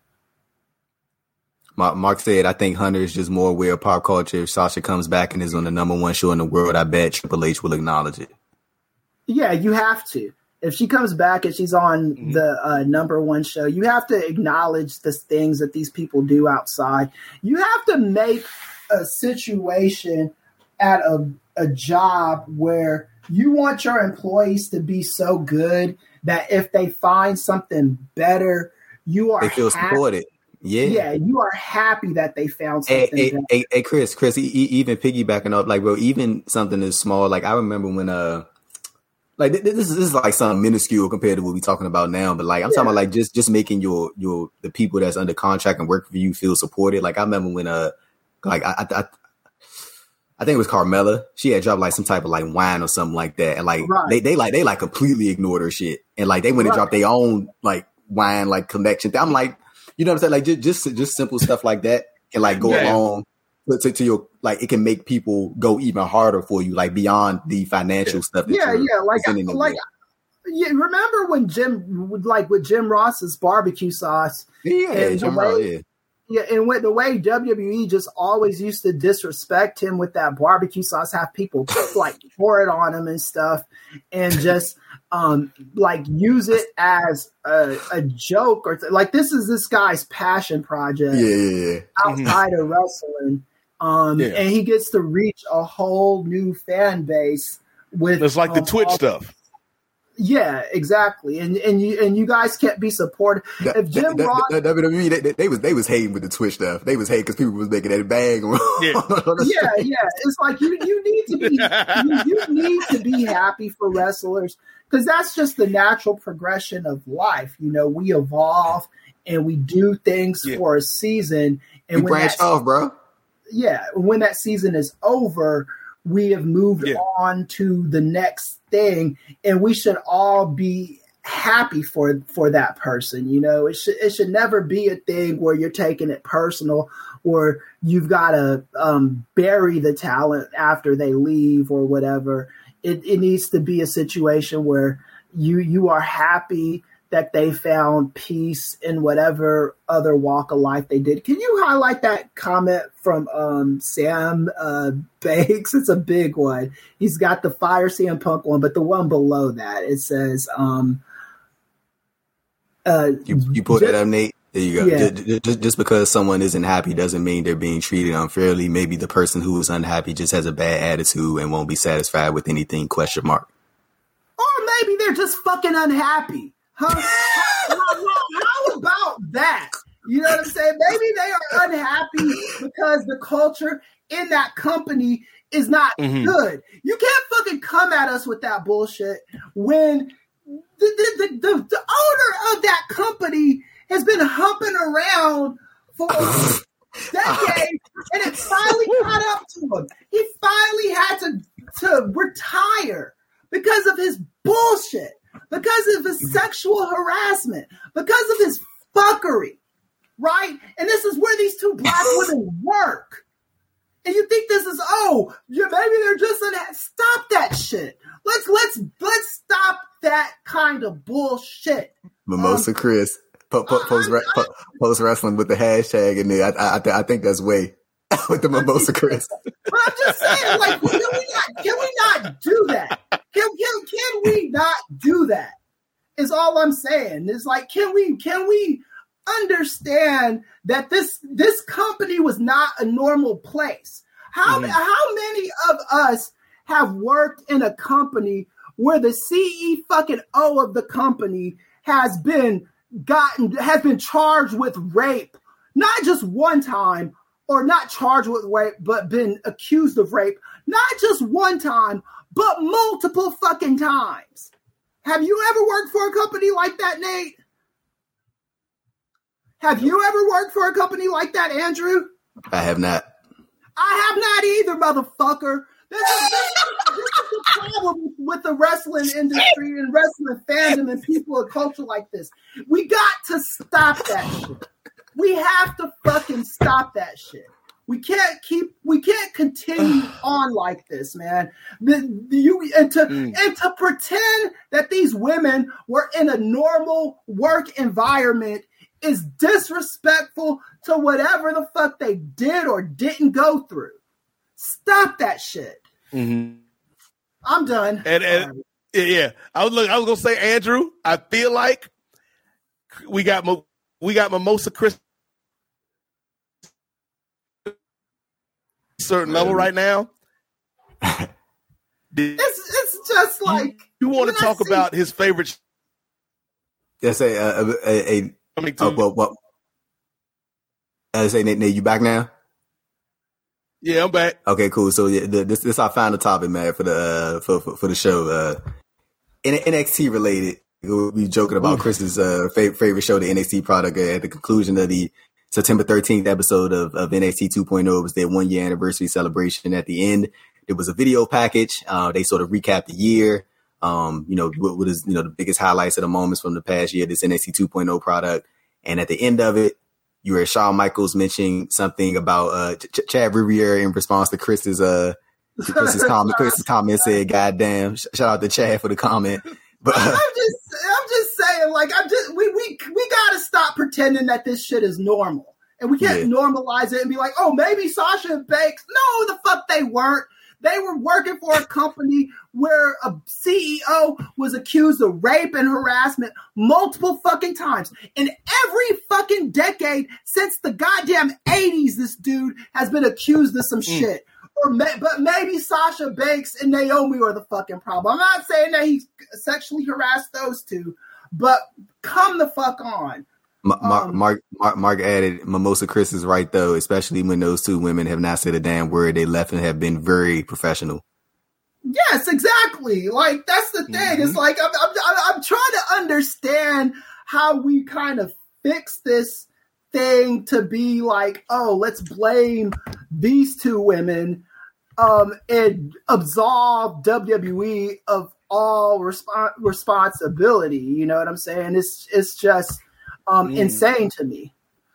Mark, Mark said, I think Hunter is just more aware of pop culture. If Sasha comes back and is on the number one show in the world, I bet Triple H will acknowledge it. Yeah, you have to. If she comes back and she's on mm-hmm. the uh, number one show, you have to acknowledge the things that these people do outside. You have to make a situation at a, a job where you want your employees to be so good that if they find something better, you are they feel happy. supported. Yeah, yeah, you are happy that they found something. Hey, hey, hey, hey Chris, Chris, even piggybacking up, like, bro, even something as small. Like, I remember when, uh, like, this is this is like something minuscule compared to what we're talking about now. But like, I'm yeah. talking about like just just making your your the people that's under contract and work for you feel supported. Like, I remember when, uh, like I. I, I I think it was Carmella. She had dropped like some type of like wine or something like that. And like right. they, they like they like completely ignored her shit. And like they went right. and dropped their own like wine like connection. I'm like, you know what I'm saying? Like just just, just simple stuff like that can like go yeah. along to, to your like it can make people go even harder for you, like beyond the financial yeah. stuff. That yeah, yeah. Like like yeah, remember when Jim like with Jim Ross's barbecue sauce? Yeah, Jim Ross, yeah. Yeah, and with the way W W E just always used to disrespect him with that barbecue sauce, have people like pour it on him and stuff, and just um like use it as a, a joke or th- like this is this guy's passion project yeah, yeah, yeah. outside mm-hmm. of wrestling, um, yeah. and he gets to reach a whole new fan base with it's like um, the Twitch all- stuff. Yeah, exactly, and and you and you guys can't be supported. If Jim the, Ross, the, the, W W E, they, they was they was hating with the Twitch stuff. They was hating because people was making that bang. Yeah, yeah, yeah. It's like you you need to be you, you need to be happy for wrestlers because that's just the natural progression of life. You know, we evolve and we do things yeah. for a season, and we when branch off, bro. Yeah, when that season is over, we have moved yeah. on to the next thing, and we should all be happy for for that person. You know, it should it should never be a thing where you're taking it personal, or you've got to um, bury the talent after they leave or whatever. It it needs to be a situation where you you are happy that they found peace in whatever other walk of life they did. Can you highlight that comment from um, Sam uh, Banks? It's a big one. He's got the Fire C M Punk one, but the one below that, it says... Um, uh, you, you pulled that up, Nate? There you go. Yeah. Just, just, just because someone isn't happy doesn't mean they're being treated unfairly. Maybe the person who is unhappy just has a bad attitude and won't be satisfied with anything, question mark. Or maybe they're just fucking unhappy. Huh? how, how about that? You know what I'm saying? Maybe they are unhappy because the culture in that company is not mm-hmm. good. You can't fucking come at us with that bullshit when the, the, the, the, the owner of that company has been humping around for decades and it finally caught up to him. He finally had to, to retire because of his bullshit. Because of his sexual harassment, because of his fuckery. right? And this is where these two black women work. And you think this is, oh, yeah, maybe they're just in that. Stop that shit. Let's let's let's stop that kind of bullshit. Mimosa um, Chris po- po- post, re- po- post wrestling with the hashtag in there. I I, th- I think that's way with the Mimosa Chris. But I'm just saying, like, can we not can we not do that? Can can can we not do that? Is all I'm saying. It's like, can we can we understand that this this company was not a normal place? How mm-hmm. how many of us have worked in a company where the C E fucking O of the company has been gotten has been charged with rape, not just one time, or not charged with rape, but been accused of rape, not just one time, but multiple fucking times? Have you ever worked for a company like that, Nate? Have you ever worked for a company like that, Andrew? I have not. I have not either, motherfucker. This is, this, is, this is the problem with the wrestling industry and wrestling fandom and people of culture like this. We got to stop that shit. We have to fucking stop that shit. We can't keep. We can't continue on like this, man. The, the, you and to mm. and to pretend that these women were in a normal work environment is disrespectful to whatever the fuck they did or didn't go through. Stop that shit. Mm-hmm. I'm done. And, and yeah, I was look. I was gonna say, Andrew. I feel like we got mo- we got Mimosa Chris certain level right now. it's it's just like you, you want to talk see- about his favorite. Yes, a a a. a oh, well, well, I say, Nate, Nate, you back now? Yeah, I'm back. Okay, cool. So yeah, the, this this is our final topic, man, for the uh, for, for for the show. Uh, N X T related. We'll be joking about Chris's uh, favorite favorite show, the N X T product. Uh, at the conclusion of the September thirteenth episode of, of N X T two point oh, it was their one year anniversary celebration. At the end, it was a video package. Uh, they sort of recapped the year. Um, you know, what, what is you know the biggest highlights of the moments from the past year, this N X T two point oh product. And at the end of it, you heard Shawn Michaels mentioning something about uh, Ch- Chad Riviera in response to Chris's uh, Chris's comment. Chris's comment said, "Goddamn!" Shout out to Chad for the comment. But uh, I'm just, I'm just saying, like, I'm just, we, we, we gotta stop pretending that this shit is normal, and we can't yeah. normalize it and be like, oh, maybe Sasha and Banks. No, the fuck they weren't. They were working for a company where a C E O was accused of rape and harassment multiple fucking times. In every fucking decade since the goddamn eighties, this dude has been accused of some mm. shit. Or may, but maybe Sasha Banks and Naomi are the fucking problem. I'm not saying that he sexually harassed those two, but come the fuck on. Mark, um, Mark, Mark, Mark added, Mimosa Chris is right, though, especially when those two women have not said a damn word. They left and have been very professional. Yes, exactly. Like, that's the thing. Mm-hmm. It's like, I'm, I'm, I'm trying to understand how we kind of fix this thing to be like, oh, let's blame these two women um, and absolve W W E of all resp- responsibility. You know what I'm saying? It's, it's just... Um, mm. insane to me.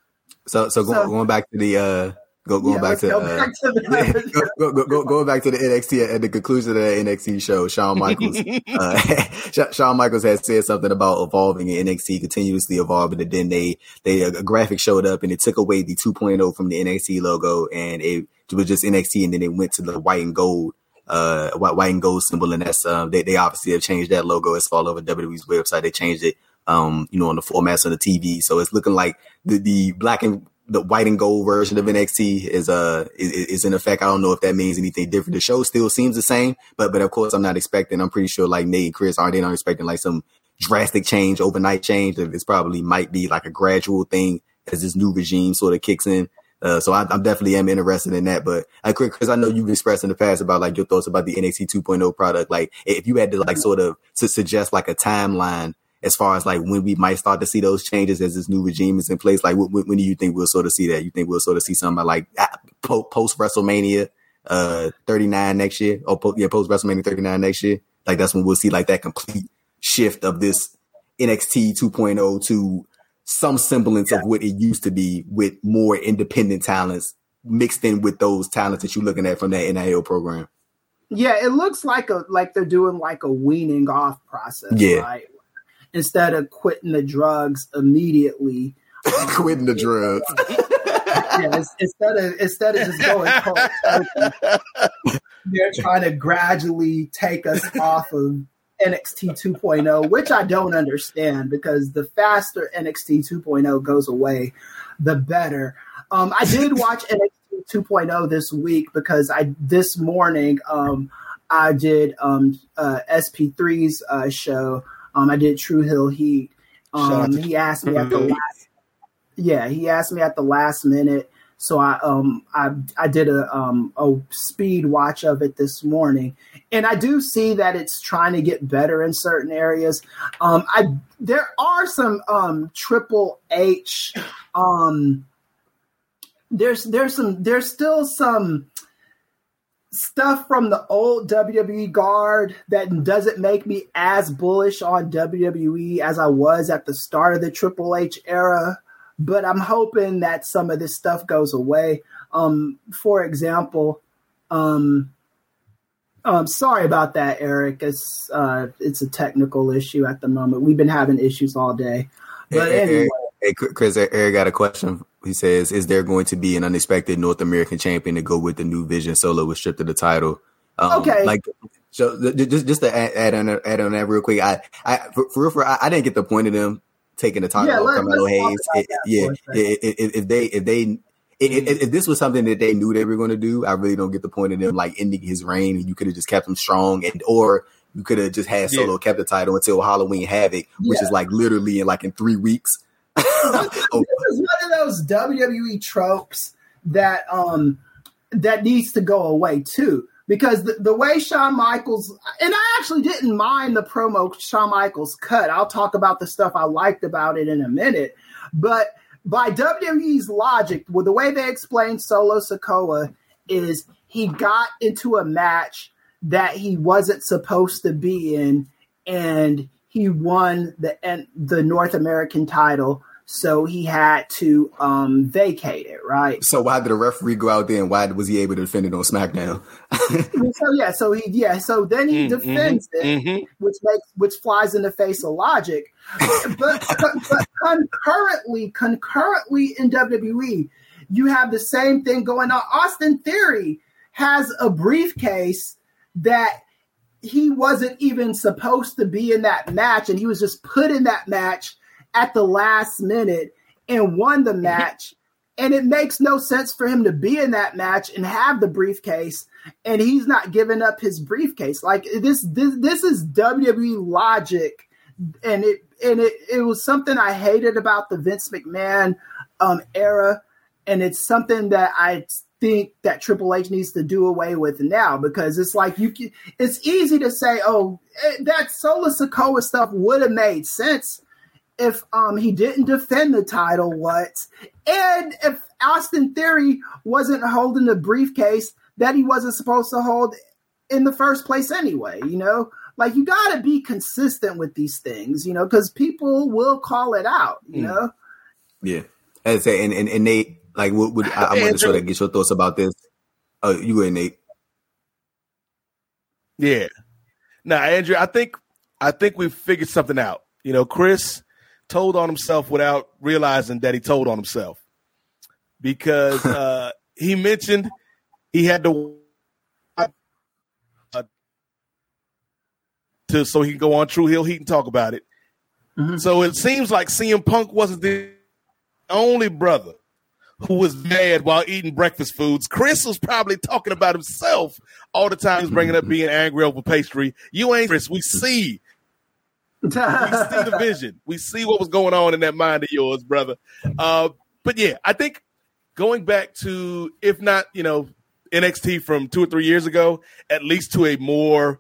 So, so, go, so going back to the uh, go going yeah, back to, go uh, back to the go, go, go, going back to the N X T at the conclusion of the N X T show. Shawn Michaels, uh, Shawn Michaels had said something about evolving, and N X T continuously evolving. And then they they a graphic showed up, and it took away the two point oh from the N X T logo, and it, it was just N X T, and then it went to the white and gold. Uh, white, white and gold symbol, and that's um, they they obviously have changed that logo. It's all over W W E's website. They changed it. Um, you know, on the formats on the T V. So it's looking like the, the black and the white and gold version of N X T is, uh, is, is in effect. I don't know if that means anything different. The show still seems the same, but, but of course I'm not expecting, I'm pretty sure like Nate and Chris aren't, they not expecting like some drastic change, overnight change. It's probably might be like a gradual thing as this new regime sort of kicks in. Uh, so I, I'm definitely am interested in that. But uh, Chris, I know you've expressed in the past about like your thoughts about the N X T two point oh product. Like if you had to like sort of to suggest like a timeline as far as like when we might start to see those changes as this new regime is in place, like when, when do you think we'll sort of see that? You think we'll sort of see something like post WrestleMania uh, thirty-nine next year, or po- yeah, post WrestleMania thirty-nine next year? Like that's when we'll see like that complete shift of this N X T two point oh to some semblance yeah. of what it used to be with more independent talents mixed in with those talents that you're looking at from that N I L program. Yeah, it looks like a like they're doing like a weaning off process, yeah. right? Instead of quitting the drugs immediately. Um, quitting the drugs. yeah, instead of instead of just going cold, they're trying to gradually take us off of N X T two point oh, which I don't understand because the faster N X T two point oh goes away, the better. Um, I did watch N X T two point oh this week because I this morning um, I did um, uh, S P three's uh, show. Um, I did True Hill Heat. Um, he asked me at the last. Yeah, he asked me at the last minute, so I um I I did a um a speed watch of it this morning, and I do see that it's trying to get better in certain areas. Um, I there are some um Triple H um there's there's some there's still some stuff from the old W W E guard that doesn't make me as bullish on W W E as I was at the start of the Triple H era. But I'm hoping that some of this stuff goes away. Um, for example, um, um, sorry about that, Eric. It's uh, it's a technical issue at the moment. We've been having issues all day. But hey, anyway. Hey, Chris, Eric got a question. He says, is there going to be an unexpected North American champion to go with the new Vision Solo with stripped of the title? Um, okay. Like, so just just to add, add on add on that real quick, I I for, for, for I, I didn't get the point of them taking the title yeah, off Carmelo Hayes. It, yeah, it, it, if they if they if, if this was something that they knew they were going to do, I really don't get the point of them like ending his reign. And you could have just kept him strong, and or you could have just had Solo yeah. kept the title until Halloween Havoc, which yeah. is like literally in like in three weeks. oh. This is one of those W W E tropes that um that needs to go away too. Because the, the way Shawn Michaels, and I actually didn't mind the promo Shawn Michaels cut. I'll talk about the stuff I liked about it in a minute. But by W W E's logic, well, the way they explained Solo Sikoa is he got into a match that he wasn't supposed to be in, and he won the the North American title. So he had to um, vacate it, right? So why did the referee go out there, and why was he able to defend it on SmackDown? so yeah, so he yeah, so then he mm, defends mm-hmm, it, mm-hmm. which makes which flies in the face of logic. but, but, but concurrently, concurrently in W W E, you have the same thing going on. Austin Theory has a briefcase that he wasn't even supposed to be in that match, and he was just put in that match at the last minute and won the match. And it makes no sense for him to be in that match and have the briefcase, and he's not giving up his briefcase. Like this, this, this is W W E logic. And it, and it, it was something I hated about the Vince McMahon um, era. And it's something that I think that Triple H needs to do away with now, because it's like, you can, it's easy to say, oh, that Solo Sikoa stuff would have made sense if um, he didn't defend the title, what? And if Austin Theory wasn't holding the briefcase that he wasn't supposed to hold in the first place anyway, you know? Like, you got to be consistent with these things, you know, because people will call it out, you mm. know? Yeah. As I say, and, and, and Nate, like, what would I, I want to sort of get your thoughts about this. Oh, you go ahead, Nate. Yeah. Now, Andrew, I think, I think we've figured something out. You know, Chris told on himself without realizing that he told on himself, because uh, he mentioned he had to, uh, to so he can go on True Hill Heat and talk about it. Mm-hmm. So it seems like C M Punk wasn't the only brother who was mad while eating breakfast foods. Chris was probably talking about himself all the time. He's bringing up being angry over pastry. You ain't Chris. We see. We see the vision. We see what was going on in that mind of yours, brother. Uh, but yeah, I think going back to, if not, you know, N X T from two or three years ago, at least to a more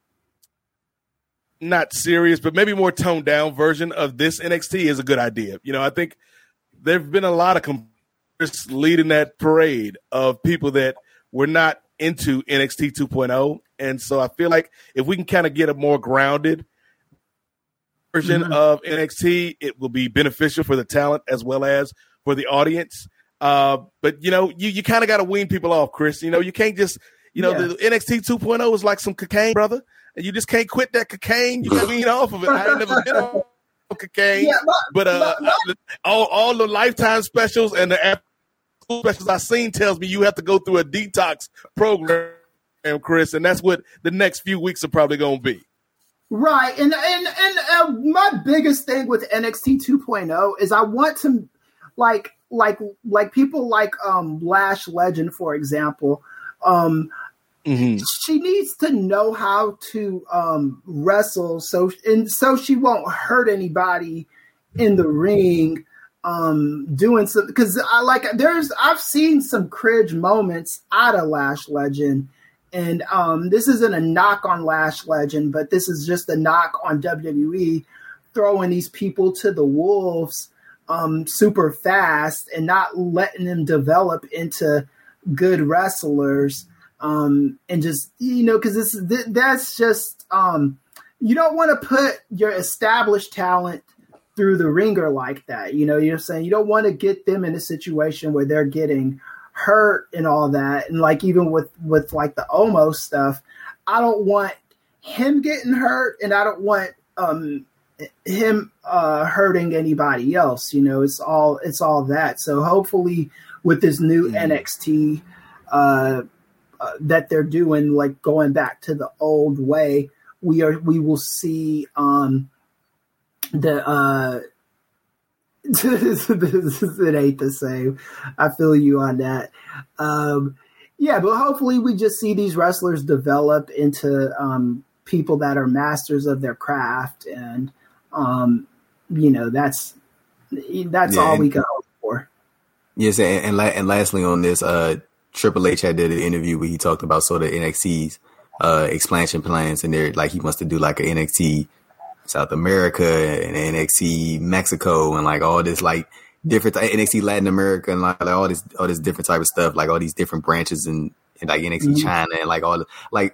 not serious, but maybe more toned down version of this N X T is a good idea. You know, I think there've been a lot of competitors leading that parade of people that were not into N X T two point oh. And so I feel like if we can kind of get a more grounded version mm-hmm. of N X T. It will be beneficial for the talent as well as for the audience. Uh, but, you know, you, you kind of got to wean people off, Chris. You know, you can't just, you know, yeah. the N X T two point oh is like some cocaine, brother. And you just can't quit that cocaine. You got to wean off of it. I ain't never been on cocaine. Yeah, but but uh, but, but, all, all the Lifetime specials and the after specials I've seen tells me you have to go through a detox program, Chris. And that's what the next few weeks are probably going to be. Right. And, and, and uh, my biggest thing with N X T two point oh is I want to, like, like, like people like um, Lash Legend, for example, um, mm-hmm. she needs to know how to um, wrestle, so and so she won't hurt anybody in the ring. Um, doing some because I like there's I've seen some cringe moments out of Lash Legend, and um, this isn't a knock on Lash Legend, but this is just a knock on W W E throwing these people to the wolves um, super fast and not letting them develop into good wrestlers. Um, and just, you know, because this th- that's just um, you don't want to put your established talent through the ringer like that. You know, you're saying you don't want to get them in a situation where they're getting hurt and all that. And like, even with, with like the Omos stuff, I don't want him getting hurt and I don't want um, him uh, hurting anybody else. You know, it's all, it's all that. So hopefully with this new mm-hmm. N X T uh, uh, that they're doing, like going back to the old way, we are, we will see um, the, uh, it ain't the same. I feel you on that. Um, yeah, but hopefully we just see these wrestlers develop into um, people that are masters of their craft, and um, you know that's that's yeah, all we can hope for. Yes, and and, la- and lastly on this, uh, Triple H had did an interview where he talked about sort of N X T's uh, expansion plans, and they're like he wants to do like an N X T South America and N X T Mexico and like all this like different N X T Latin America and like, like all this all this different type of stuff, like all these different branches and, and like N X T mm-hmm. China and like all the like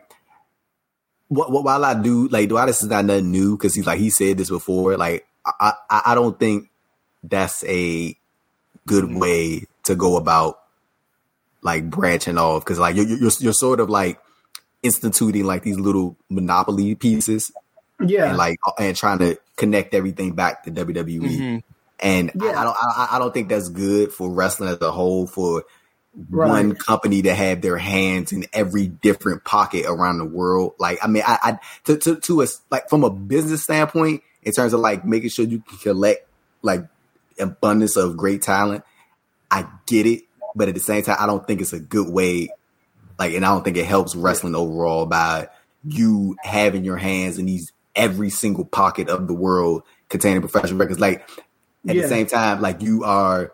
what, what while I do like do I this is not nothing new because he's like he said this before, like I, I I don't think that's a good way to go about like branching off, because like you're, you're you're sort of like instituting like these little monopoly pieces. Yeah, and like and trying to connect everything back to W W E, mm-hmm. and yeah. I, I don't, I, I don't think that's good for wrestling as a whole. For right. one company to have their hands in every different pocket around the world, like I mean, I, I to to to us like from a business standpoint, in terms of like making sure you can collect like abundance of great talent, I get it, but at the same time, I don't think it's a good way. Like, and I don't think it helps wrestling yeah. overall by you having your hands in these. Every single pocket of the world containing professional records. Like at yeah. the same time, like you are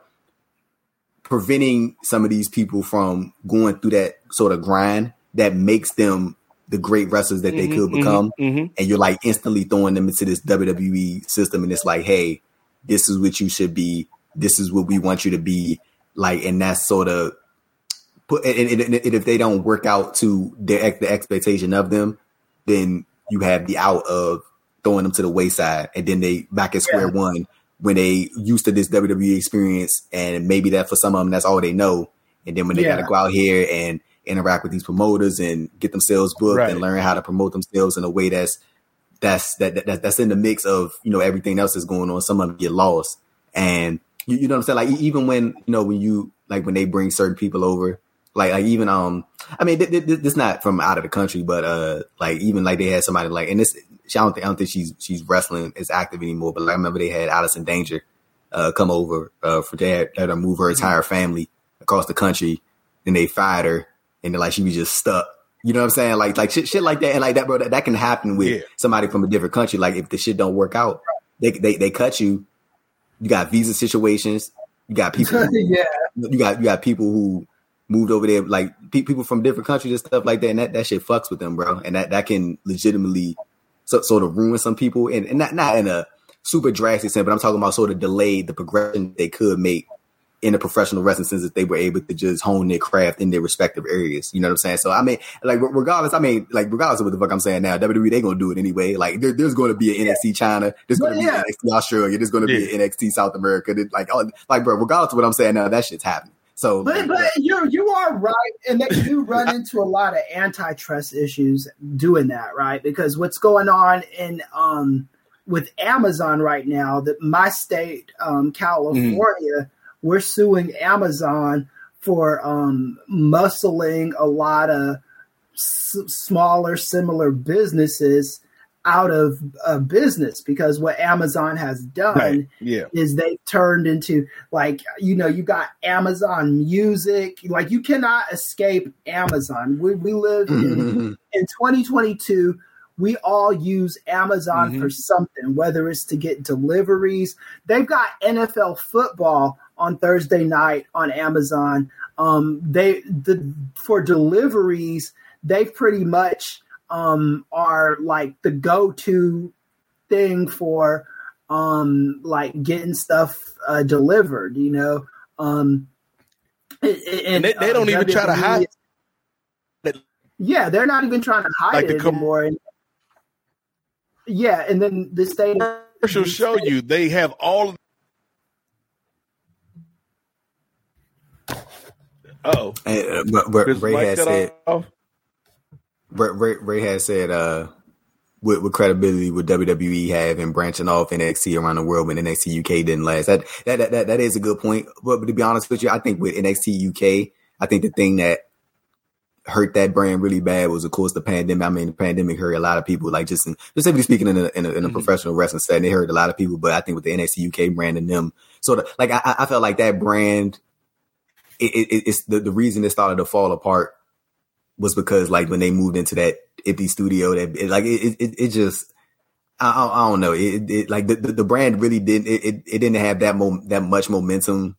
preventing some of these people from going through that sort of grind that makes them the great wrestlers that mm-hmm, they could become. Mm-hmm. And you're like instantly throwing them into this W W E system. And it's like, hey, this is what you should be. This is what we want you to be. Like, and that's sort of put, and, and, and if they don't work out to the, the expectation of them, then you have the out of throwing them to the wayside, and then they back at square yeah. one when they used to this W W E experience, and maybe that for some of them that's all they know. And then when they yeah. got to go out here and interact with these promoters and get themselves booked right. and learn how to promote themselves in a way that's that's that, that that's in the mix of you know everything else that's going on. Some of them get lost, and you, you know what I'm saying. Like even when you know when you like when they bring certain people over. Like, like even, um, I mean, th- th- th- this not from out of the country, but, uh, like, even like they had somebody like, and this, I don't think, I don't think she's, she's wrestling as active anymore, but like, I remember they had Allison Danger, uh, come over, uh, for that, to move her entire family across the country. Then they fired her and then like, she was just stuck. You know what I'm saying? Like, like shit, shit like that. And like that, bro, that, that can happen with yeah. somebody from a different country. Like if the shit don't work out, they, they, they cut you. You got visa situations. You got people, who, yeah. you got, you got people who, moved over there, like pe- people from different countries and stuff like that, and that, that shit fucks with them, bro. And that, that can legitimately so, sort of ruin some people, and, and not not in a super drastic sense, but I'm talking about sort of delay the progression they could make in the professional wrestling sense that they were able to just hone their craft in their respective areas. You know what I'm saying? So, I mean, like, regardless, I mean, like, regardless of what the fuck I'm saying now, W W E, they going to do it anyway. Like, there, there's going to be an N X T China. There's going to be yeah. an N X T Australia. There's going to yeah. be an N X T South America. Like, oh, like, bro, regardless of what I'm saying now, that shit's happening. So, but, but you you are right, and they do run into a lot of antitrust issues doing that, right? Because what's going on in um with Amazon right now, that my state, um, California, mm. we're suing Amazon for um muscling a lot of s- smaller, similar businesses out of uh, business, because what Amazon has done right. yeah. is they've turned into, like, you know, you got Amazon Music, like you cannot escape Amazon. We we live mm-hmm. in, in twenty twenty-two. We all use Amazon mm-hmm. for something, whether it's to get deliveries. They've got N F L football on Thursday night on Amazon. Um, they the for deliveries, they've pretty much Um, are like the go-to thing for um, like getting stuff uh, delivered, you know. Um, and, and they, they don't uh, even W W E, try to hide it. Yeah, they're not even trying to hide like it com- anymore. And, yeah, and then the state commercials show state, you they have all. Oh, uh, but, but Ray has said. Off. Ray, Ray has said, uh, what, what credibility would W W E have in branching off N X T around the world when N X T U K didn't last? That that that, that is a good point. But, but to be honest with you, I think with N X T U K, I think the thing that hurt that brand really bad was, of course, the pandemic. I mean, the pandemic hurt a lot of people. Like just in, specifically speaking in a, in a, in a mm-hmm. professional wrestling setting, it hurt a lot of people. But I think with the N X T U K brand and them, sort of like I, I felt like that brand, it, it, it's the, the reason it started to fall apart was because like when they moved into that Ippi studio, that it, like it, it, it just, I, I, I don't know, it, it like the, the, the brand really didn't, it, it, it didn't have that mo- that much momentum.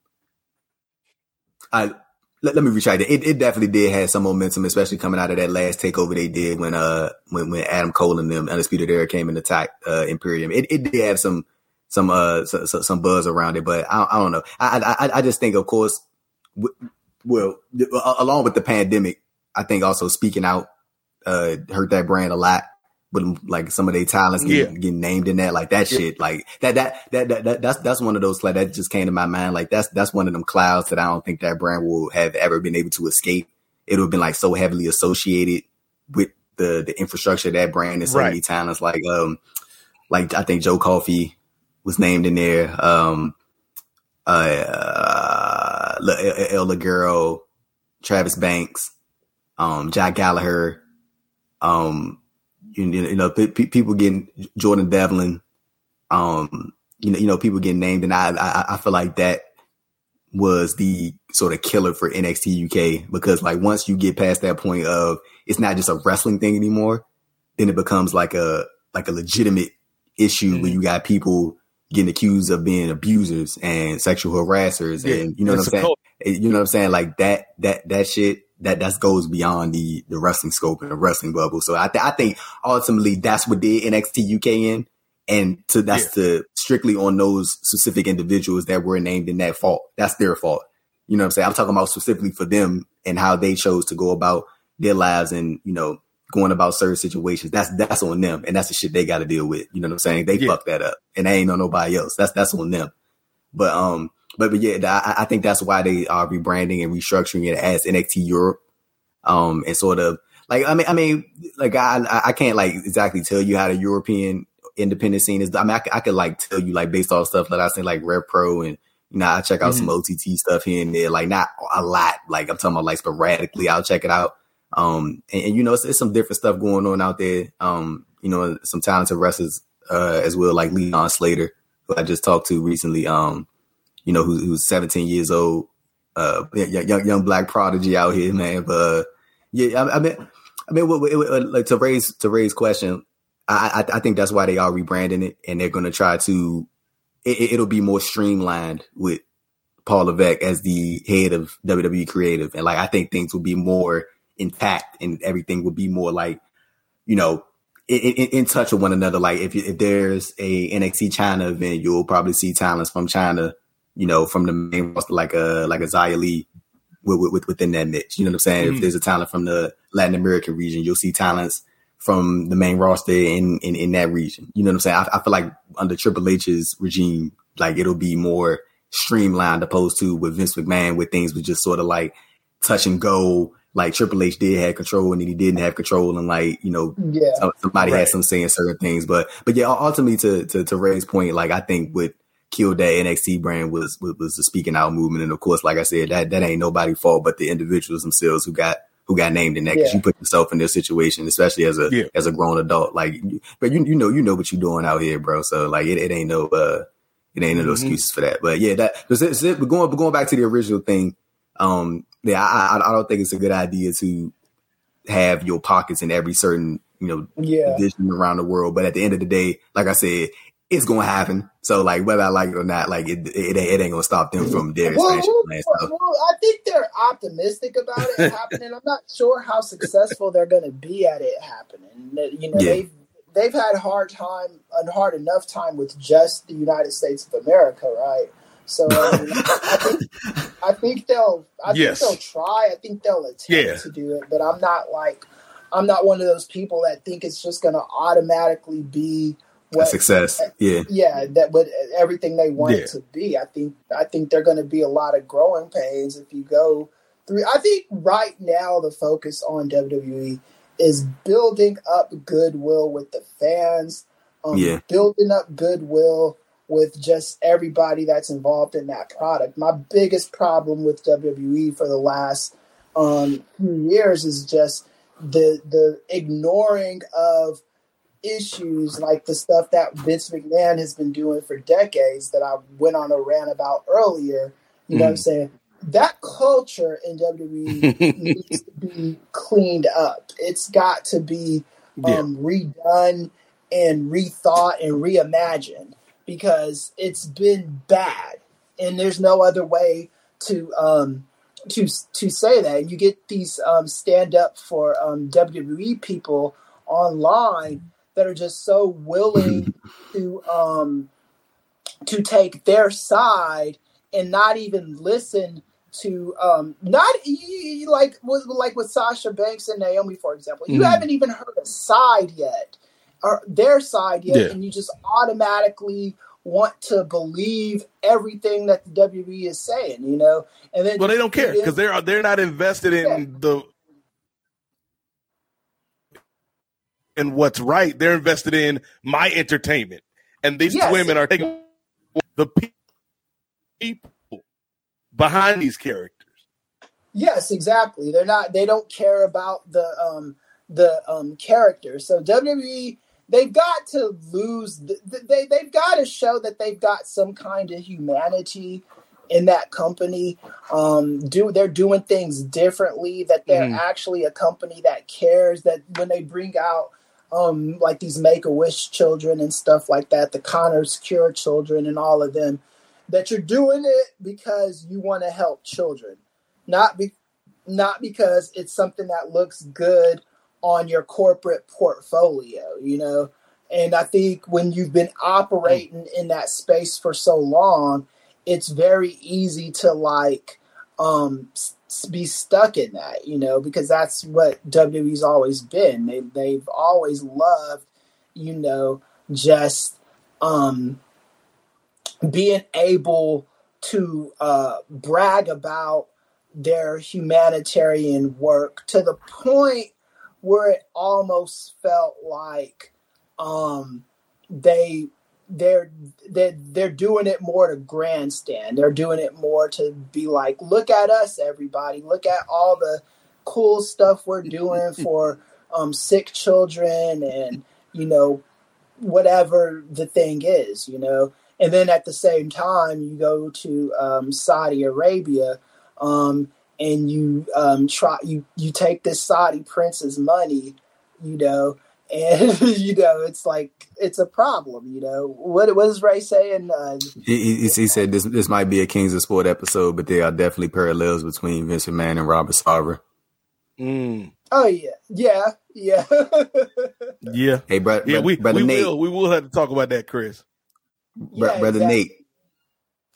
I let, let me retract it. it. It definitely did have some momentum, especially coming out of that last takeover they did when uh when, when Adam Cole and them Undisputed Era came and attacked uh, Imperium. It, it did have some some uh so, so, some buzz around it, but I, I don't know. I, I I just think, of course, w- well, along with the pandemic, I think also speaking out uh, hurt that brand a lot. But like some of their talents getting, yeah. getting named in that, like that yeah. shit, like that, that, that, that, that, that's, that's one of those, like that just came to my mind. Like that's, that's one of them clouds that I don't think that brand will have ever been able to escape. It would have been like so heavily associated with the, the infrastructure of that brand and so right. many talents. Like, um, like I think Joe Coffey was named in there. Um, uh, El Ligero, Travis Banks, um, Jack Gallagher, um, You, you know, p- p- people getting Jordan Devlin, um, you know, you know, people getting named, and I, I, I feel like that was the sort of killer for N X T U K, because like once you get past that point of it's not just a wrestling thing anymore, then it becomes like a like a legitimate issue mm-hmm. where you got people getting accused of being abusers and sexual harassers, yeah, and you know what I'm saying. Cool. You know what I'm saying? Like that, that, that shit. That that goes beyond the, the wrestling scope and the wrestling bubble. So I th- I think ultimately that's what did N X T U K in, and to that's yeah. to strictly on those specific individuals that were named in that fault. That's their fault. You know what I'm saying? I'm talking about specifically for them and how they chose to go about their lives and, you know, going about certain situations. That's that's on them, and that's the shit they got to deal with. You know what I'm saying? They yeah. fucked that up, and they ain't on nobody else. That's that's on them. But um. But, but yeah, I, I think that's why they are rebranding and restructuring it as N X T Europe. Um, and sort of like, I mean, I mean, like I, I can't like exactly tell you how the European independent scene is. I mean, I, I could like tell you like based off stuff that I seen like Rev Pro, and, you know, I check out mm-hmm. some O T T stuff here and there, like not a lot. Like I'm talking about like sporadically, I'll check it out. Um, and, and you know, it's, it's some different stuff going on out there. Um, you know, some talented wrestlers, uh, as well, like Leon Slater, who I just talked to recently. Um, you know, who, who's seventeen years old, uh, young, young black prodigy out here, man. But uh, yeah, I, I mean, I mean, what, it, like to raise to raise question, I, I I think that's why they are rebranding it, and they're going to try to. It, it'll be more streamlined with Paul Levesque as the head of W W E Creative, and like I think things will be more intact, and everything will be more like, you know, in, in, in touch with one another. Like if if there's a N X T China event, you'll probably see talents from China you know, from the main roster, like a like a Xia Li with, with, within that niche. You know what I'm saying? Mm-hmm. If there's a talent from the Latin American region, you'll see talents from the main roster in, in, in that region. You know what I'm saying? I, I feel like under Triple H's regime, like it'll be more streamlined opposed to with Vince McMahon, where things was just sort of like touch and go. Like Triple H did have control and then he didn't have control, and like, you know, yeah, somebody right. had some say in certain things. But but yeah, ultimately to to, to Ray's point, like I think what killed that N X T brand was, was was the speaking out movement. And of course, like I said, that that ain't nobody's fault but the individuals themselves who got who got named in that, because yeah. you put yourself in their situation, especially as a yeah. as a grown adult. Like, but you you know you know what you're doing out here, bro. So like it, it ain't no uh it ain't no mm-hmm. excuses for that. But yeah, that but going but going back to the original thing, um, yeah, I I don't think it's a good idea to have your pockets in every certain you know yeah. division around the world. But at the end of the day, like I said, it's gonna happen. So like whether I like it or not, like it it, it ain't gonna stop them from their well, expansion well, plans. Well, well, I think they're optimistic about it happening. I'm not sure how successful they're gonna be at it happening. You know, yeah. they've they've had hard time and hard enough time with just the United States of America, right? So I, mean, I think I think they'll I yes. think they'll try. I think they'll attempt yeah. to do it, but I'm not like I'm not one of those people that think it's just gonna automatically be What, a success, yeah, yeah. That what everything they want yeah. it to be. I think. I think there are going to be a lot of growing pains if you go through. I think right now the focus on W W E is building up goodwill with the fans. Um, yeah, building up goodwill with just everybody that's involved in that product. My biggest problem with W W E for the last um, few years is just the the ignoring of issues like the stuff that Vince McMahon has been doing for decades that I went on a rant about earlier. You know mm. what I'm saying? That culture in W W E needs to be cleaned up. It's got to be um, yeah. redone and rethought and reimagined because it's been bad. And there's no other way to um, to to say that. You get these um, stand up for um, W W E people online that are just so willing to um, to take their side and not even listen to um, not like with like with Sasha Banks and Naomi, for example. You mm. haven't even heard a side yet, or their side yet, yeah. and you just automatically want to believe everything that the W W E is saying, you know. And then well, they don't care because they're they're not invested in yeah. the. And what's right, they're invested in my entertainment, and these yes. women are taking the people behind these characters. Yes, exactly. They're not. They don't care about the um, the um, characters. So W W E, they've got to lose. The, they they've got to show that they've got some kind of humanity in that company. Um, do they're doing things differently? That they're mm. actually a company that cares. That when they bring out Um, like these Make-A-Wish children and stuff like that, the Connors Cure children and all of them, that you're doing it because you want to help children, not be, not because it's something that looks good on your corporate portfolio, you know? And I think when you've been operating in that space for so long, it's very easy to like um, be stuck in that, you know, because that's what W W E's always been. They, they've always loved, you know, just um, being able to uh, brag about their humanitarian work to the point where it almost felt like um, they they're they're they're doing it more to grandstand. They're doing it more to be like, look at us, everybody. Look at all the cool stuff we're doing for um, sick children and, you know, whatever the thing is, you know. And then at the same time, you go to um, Saudi Arabia um, and you um, try you you take this Saudi prince's money, you know. And, you know, it's like, it's a problem, you know. What, what is Ray saying? Uh, he, he, he said this this might be a Kings of Sport episode, but there are definitely parallels between Vince McMahon and Robert Sarver. Mm. Oh, yeah. Yeah. Yeah. yeah. Hey, brother, yeah, we, brother we Nate. Will, we will have to talk about that, Chris. Br- yeah, brother exactly. Nate.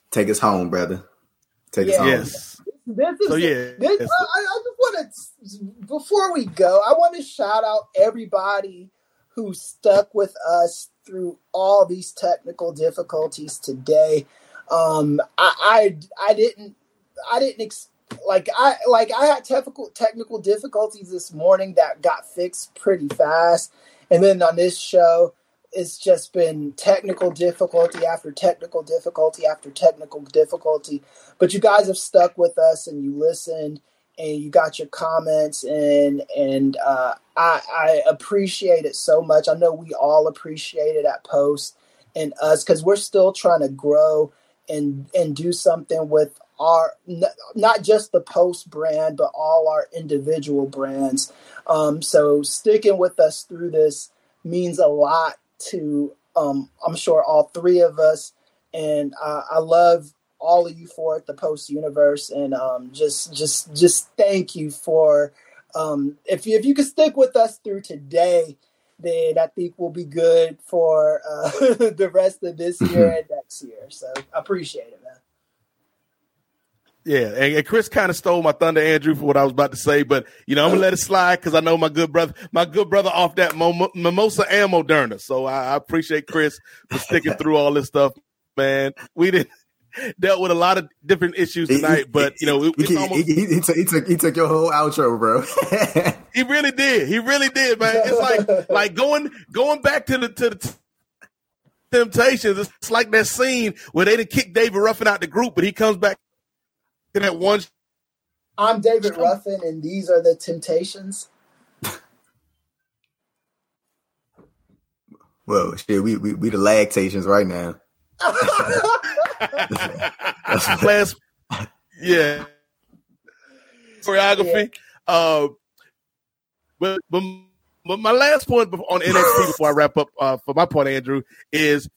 Take us home, brother. Take yeah. us home. Yes. This is so yeah. this, yes. uh, I, I just want to before we go, I want to shout out everybody who stuck with us through all these technical difficulties today. Um, I, I I didn't I didn't ex- like I like I had technical technical difficulties this morning that got fixed pretty fast, and then on this show, it's just been technical difficulty after technical difficulty after technical difficulty. But you guys have stuck with us and you listened and you got your comments and and uh, I, I appreciate it so much. I know we all appreciate it at Post and us because we're still trying to grow and and do something with our not just the Post brand but all our individual brands. Um, so sticking with us through this means a lot to um I'm sure all three of us, and uh, I love all of you for it, the Post universe, and um just just just thank you for um if you if you could stick with us through today, then I think we'll be good for uh the rest of this year and next year. So I appreciate it, man. Yeah, and, and Chris kind of stole my thunder, Andrew, for what I was about to say, but you know I'm gonna let it slide because I know my good brother, my good brother off that Mom- Mimosa and Moderna. So I, I appreciate Chris for sticking through all this stuff, man. We didn't dealt with a lot of different issues tonight, but you know it, it's he, almost, he, he, he, took, he took he took your whole outro, bro. He really did. He really did, man. It's like like going going back to the to the. Temptations. It's like that scene where they didn't kick David Ruffin out the group, but he comes back. That one. I'm David Ruffin, and these are the Temptations. Well, shit, we we, we the lactations right now. Last, yeah, choreography. Yeah. Uh, but but but my last point on N X T before I wrap up uh, for my point, Andrew, is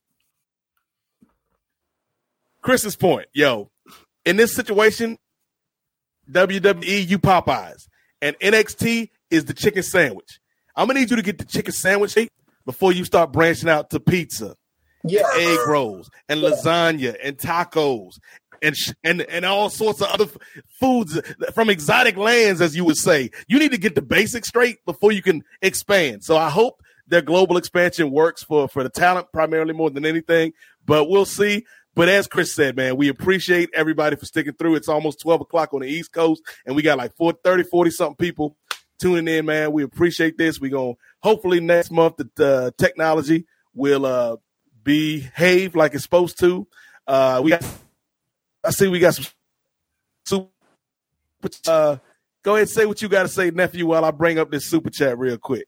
Chris's point. Yo. In this situation, W W E, you Popeyes, and N X T is the chicken sandwich. I'm going to need you to get the chicken sandwich before you start branching out to pizza, yeah. and egg rolls, and yeah. lasagna, and tacos, and, and and all sorts of other f- foods from exotic lands, as you would say. You need to get the basics straight before you can expand. So I hope their global expansion works for, for the talent primarily more than anything, but we'll see. But as Chris said, man, we appreciate everybody for sticking through. It's almost twelve o'clock on the East Coast, and we got like thirty, forty-something people tuning in, man. We appreciate this. We're going to hopefully next month the uh, technology will uh, behave like it's supposed to. Uh, we got, I see we got some super uh, go ahead and say what you got to say, nephew, while I bring up this super chat real quick.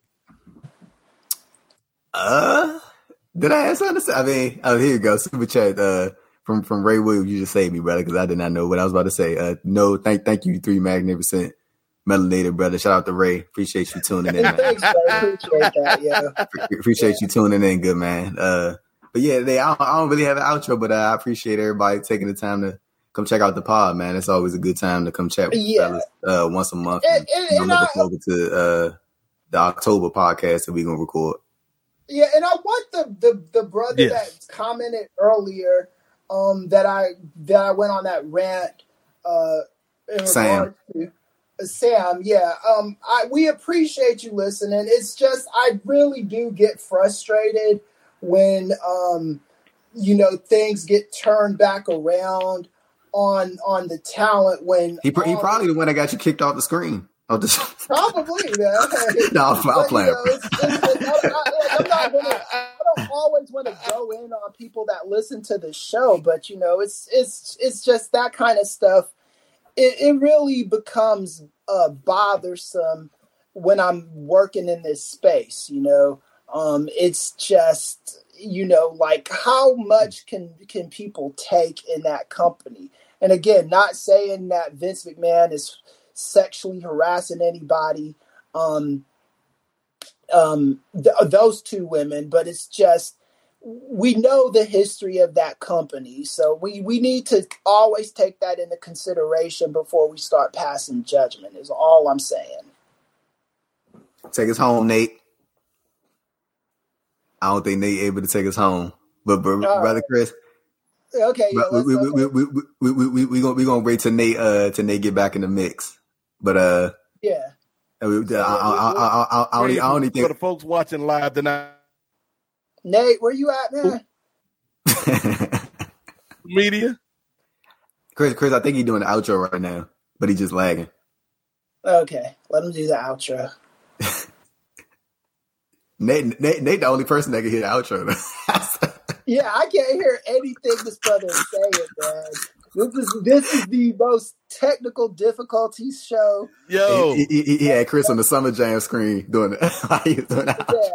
Uh... Did I have something to say? I mean, oh, here you go. Super chat uh, from, from Ray Williams. You just saved me, brother, because I did not know what I was about to say. Uh, no, thank thank you, three magnificent melanated brother. Shout out to Ray. Appreciate you tuning in, man. Thanks, man. Appreciate that, yeah. Appreciate you tuning in, good man. Uh, but yeah, they, I, don't, I don't really have an outro, but uh, I appreciate everybody taking the time to come check out the pod, man. It's always a good time to come chat with yeah. fellas uh, once a month. And, and, and I'm looking I, forward to uh, the October podcast that we're going to record. Yeah, and I want the the, the brother yes. that commented earlier um, that I that I went on that rant uh, in Sam. To, uh, Sam, yeah. Um, I we appreciate you listening. It's just I really do get frustrated when um, you know things get turned back around on on the talent when he um, he probably the one that got you kicked off the screen. Probably, man. No, I'm, I'm playing. You know, it's, it's, it's, I, I, I'm not gonna, I don't always want to go in on people that listen to the show, but you know, it's it's it's just that kind of stuff. It, it really becomes uh, bothersome when I'm working in this space. You know, um, it's just you know, like how much can can people take in that company? And again, not saying that Vince McMahon is sexually harassing anybody, um, um, th- those two women, but it's just, we know the history of that company. So we, we need to always take that into consideration before we start passing judgment is all I'm saying. Take us home, Nate. I don't think Nate able to take us home, but, but brother right. Chris, Okay, yeah, we we, we, we, we, we, we, we, we gonna we gonna wait till Nate uh till Nate get back in the mix. But uh yeah, I, I, I, I, I, I only I only think for the folks watching live tonight. Nate, where you at, man? Media. Chris, Chris, I think he's doing the outro right now, but he's just lagging. Okay, let him do the outro. Nate, Nate, Nate, the only person that can hear the outro. Yeah, I can't hear anything this brother is saying, man. This is this is the most technical difficulties show. Yo, he, he, he had Chris on the Summer Jam screen doing it. He was doing the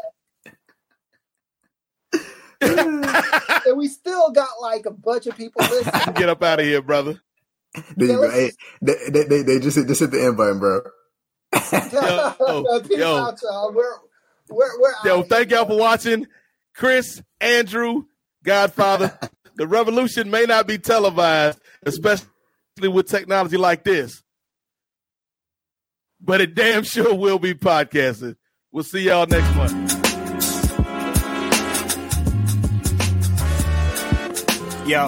yeah. And we still got like a bunch of people listening. Get up out of here, brother. There you go. Hey, they, they, they, they just hit, just hit the end button, bro. yo, yo, yo. Out, y'all. We're, we're, we're yo thank y'all for watching. Chris, Andrew, Godfather. The revolution may not be televised, especially with technology like this, but it damn sure will be podcasted. We'll see y'all next month. Yo,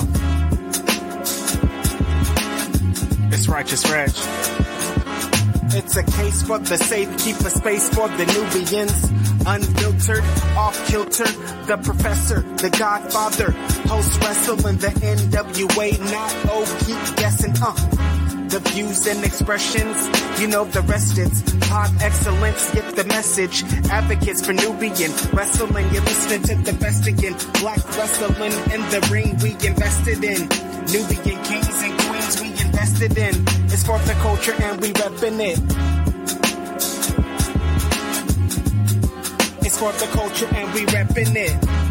it's Righteous Reg. It's a case for the safe, keep a space for the Nubians. Unfiltered, off kilter, the professor, the Godfather, post wrestling the N W A, not oh, keep guessing, uh. The views and expressions, you know the rest it's pod excellence, get the message. Advocates for Nubian wrestling, you're listening to the best again. Black wrestling in the ring we invested in. Nubian kings and queens we invested in. It's for the culture and we reppin' it. It's for the culture and we reppin' it.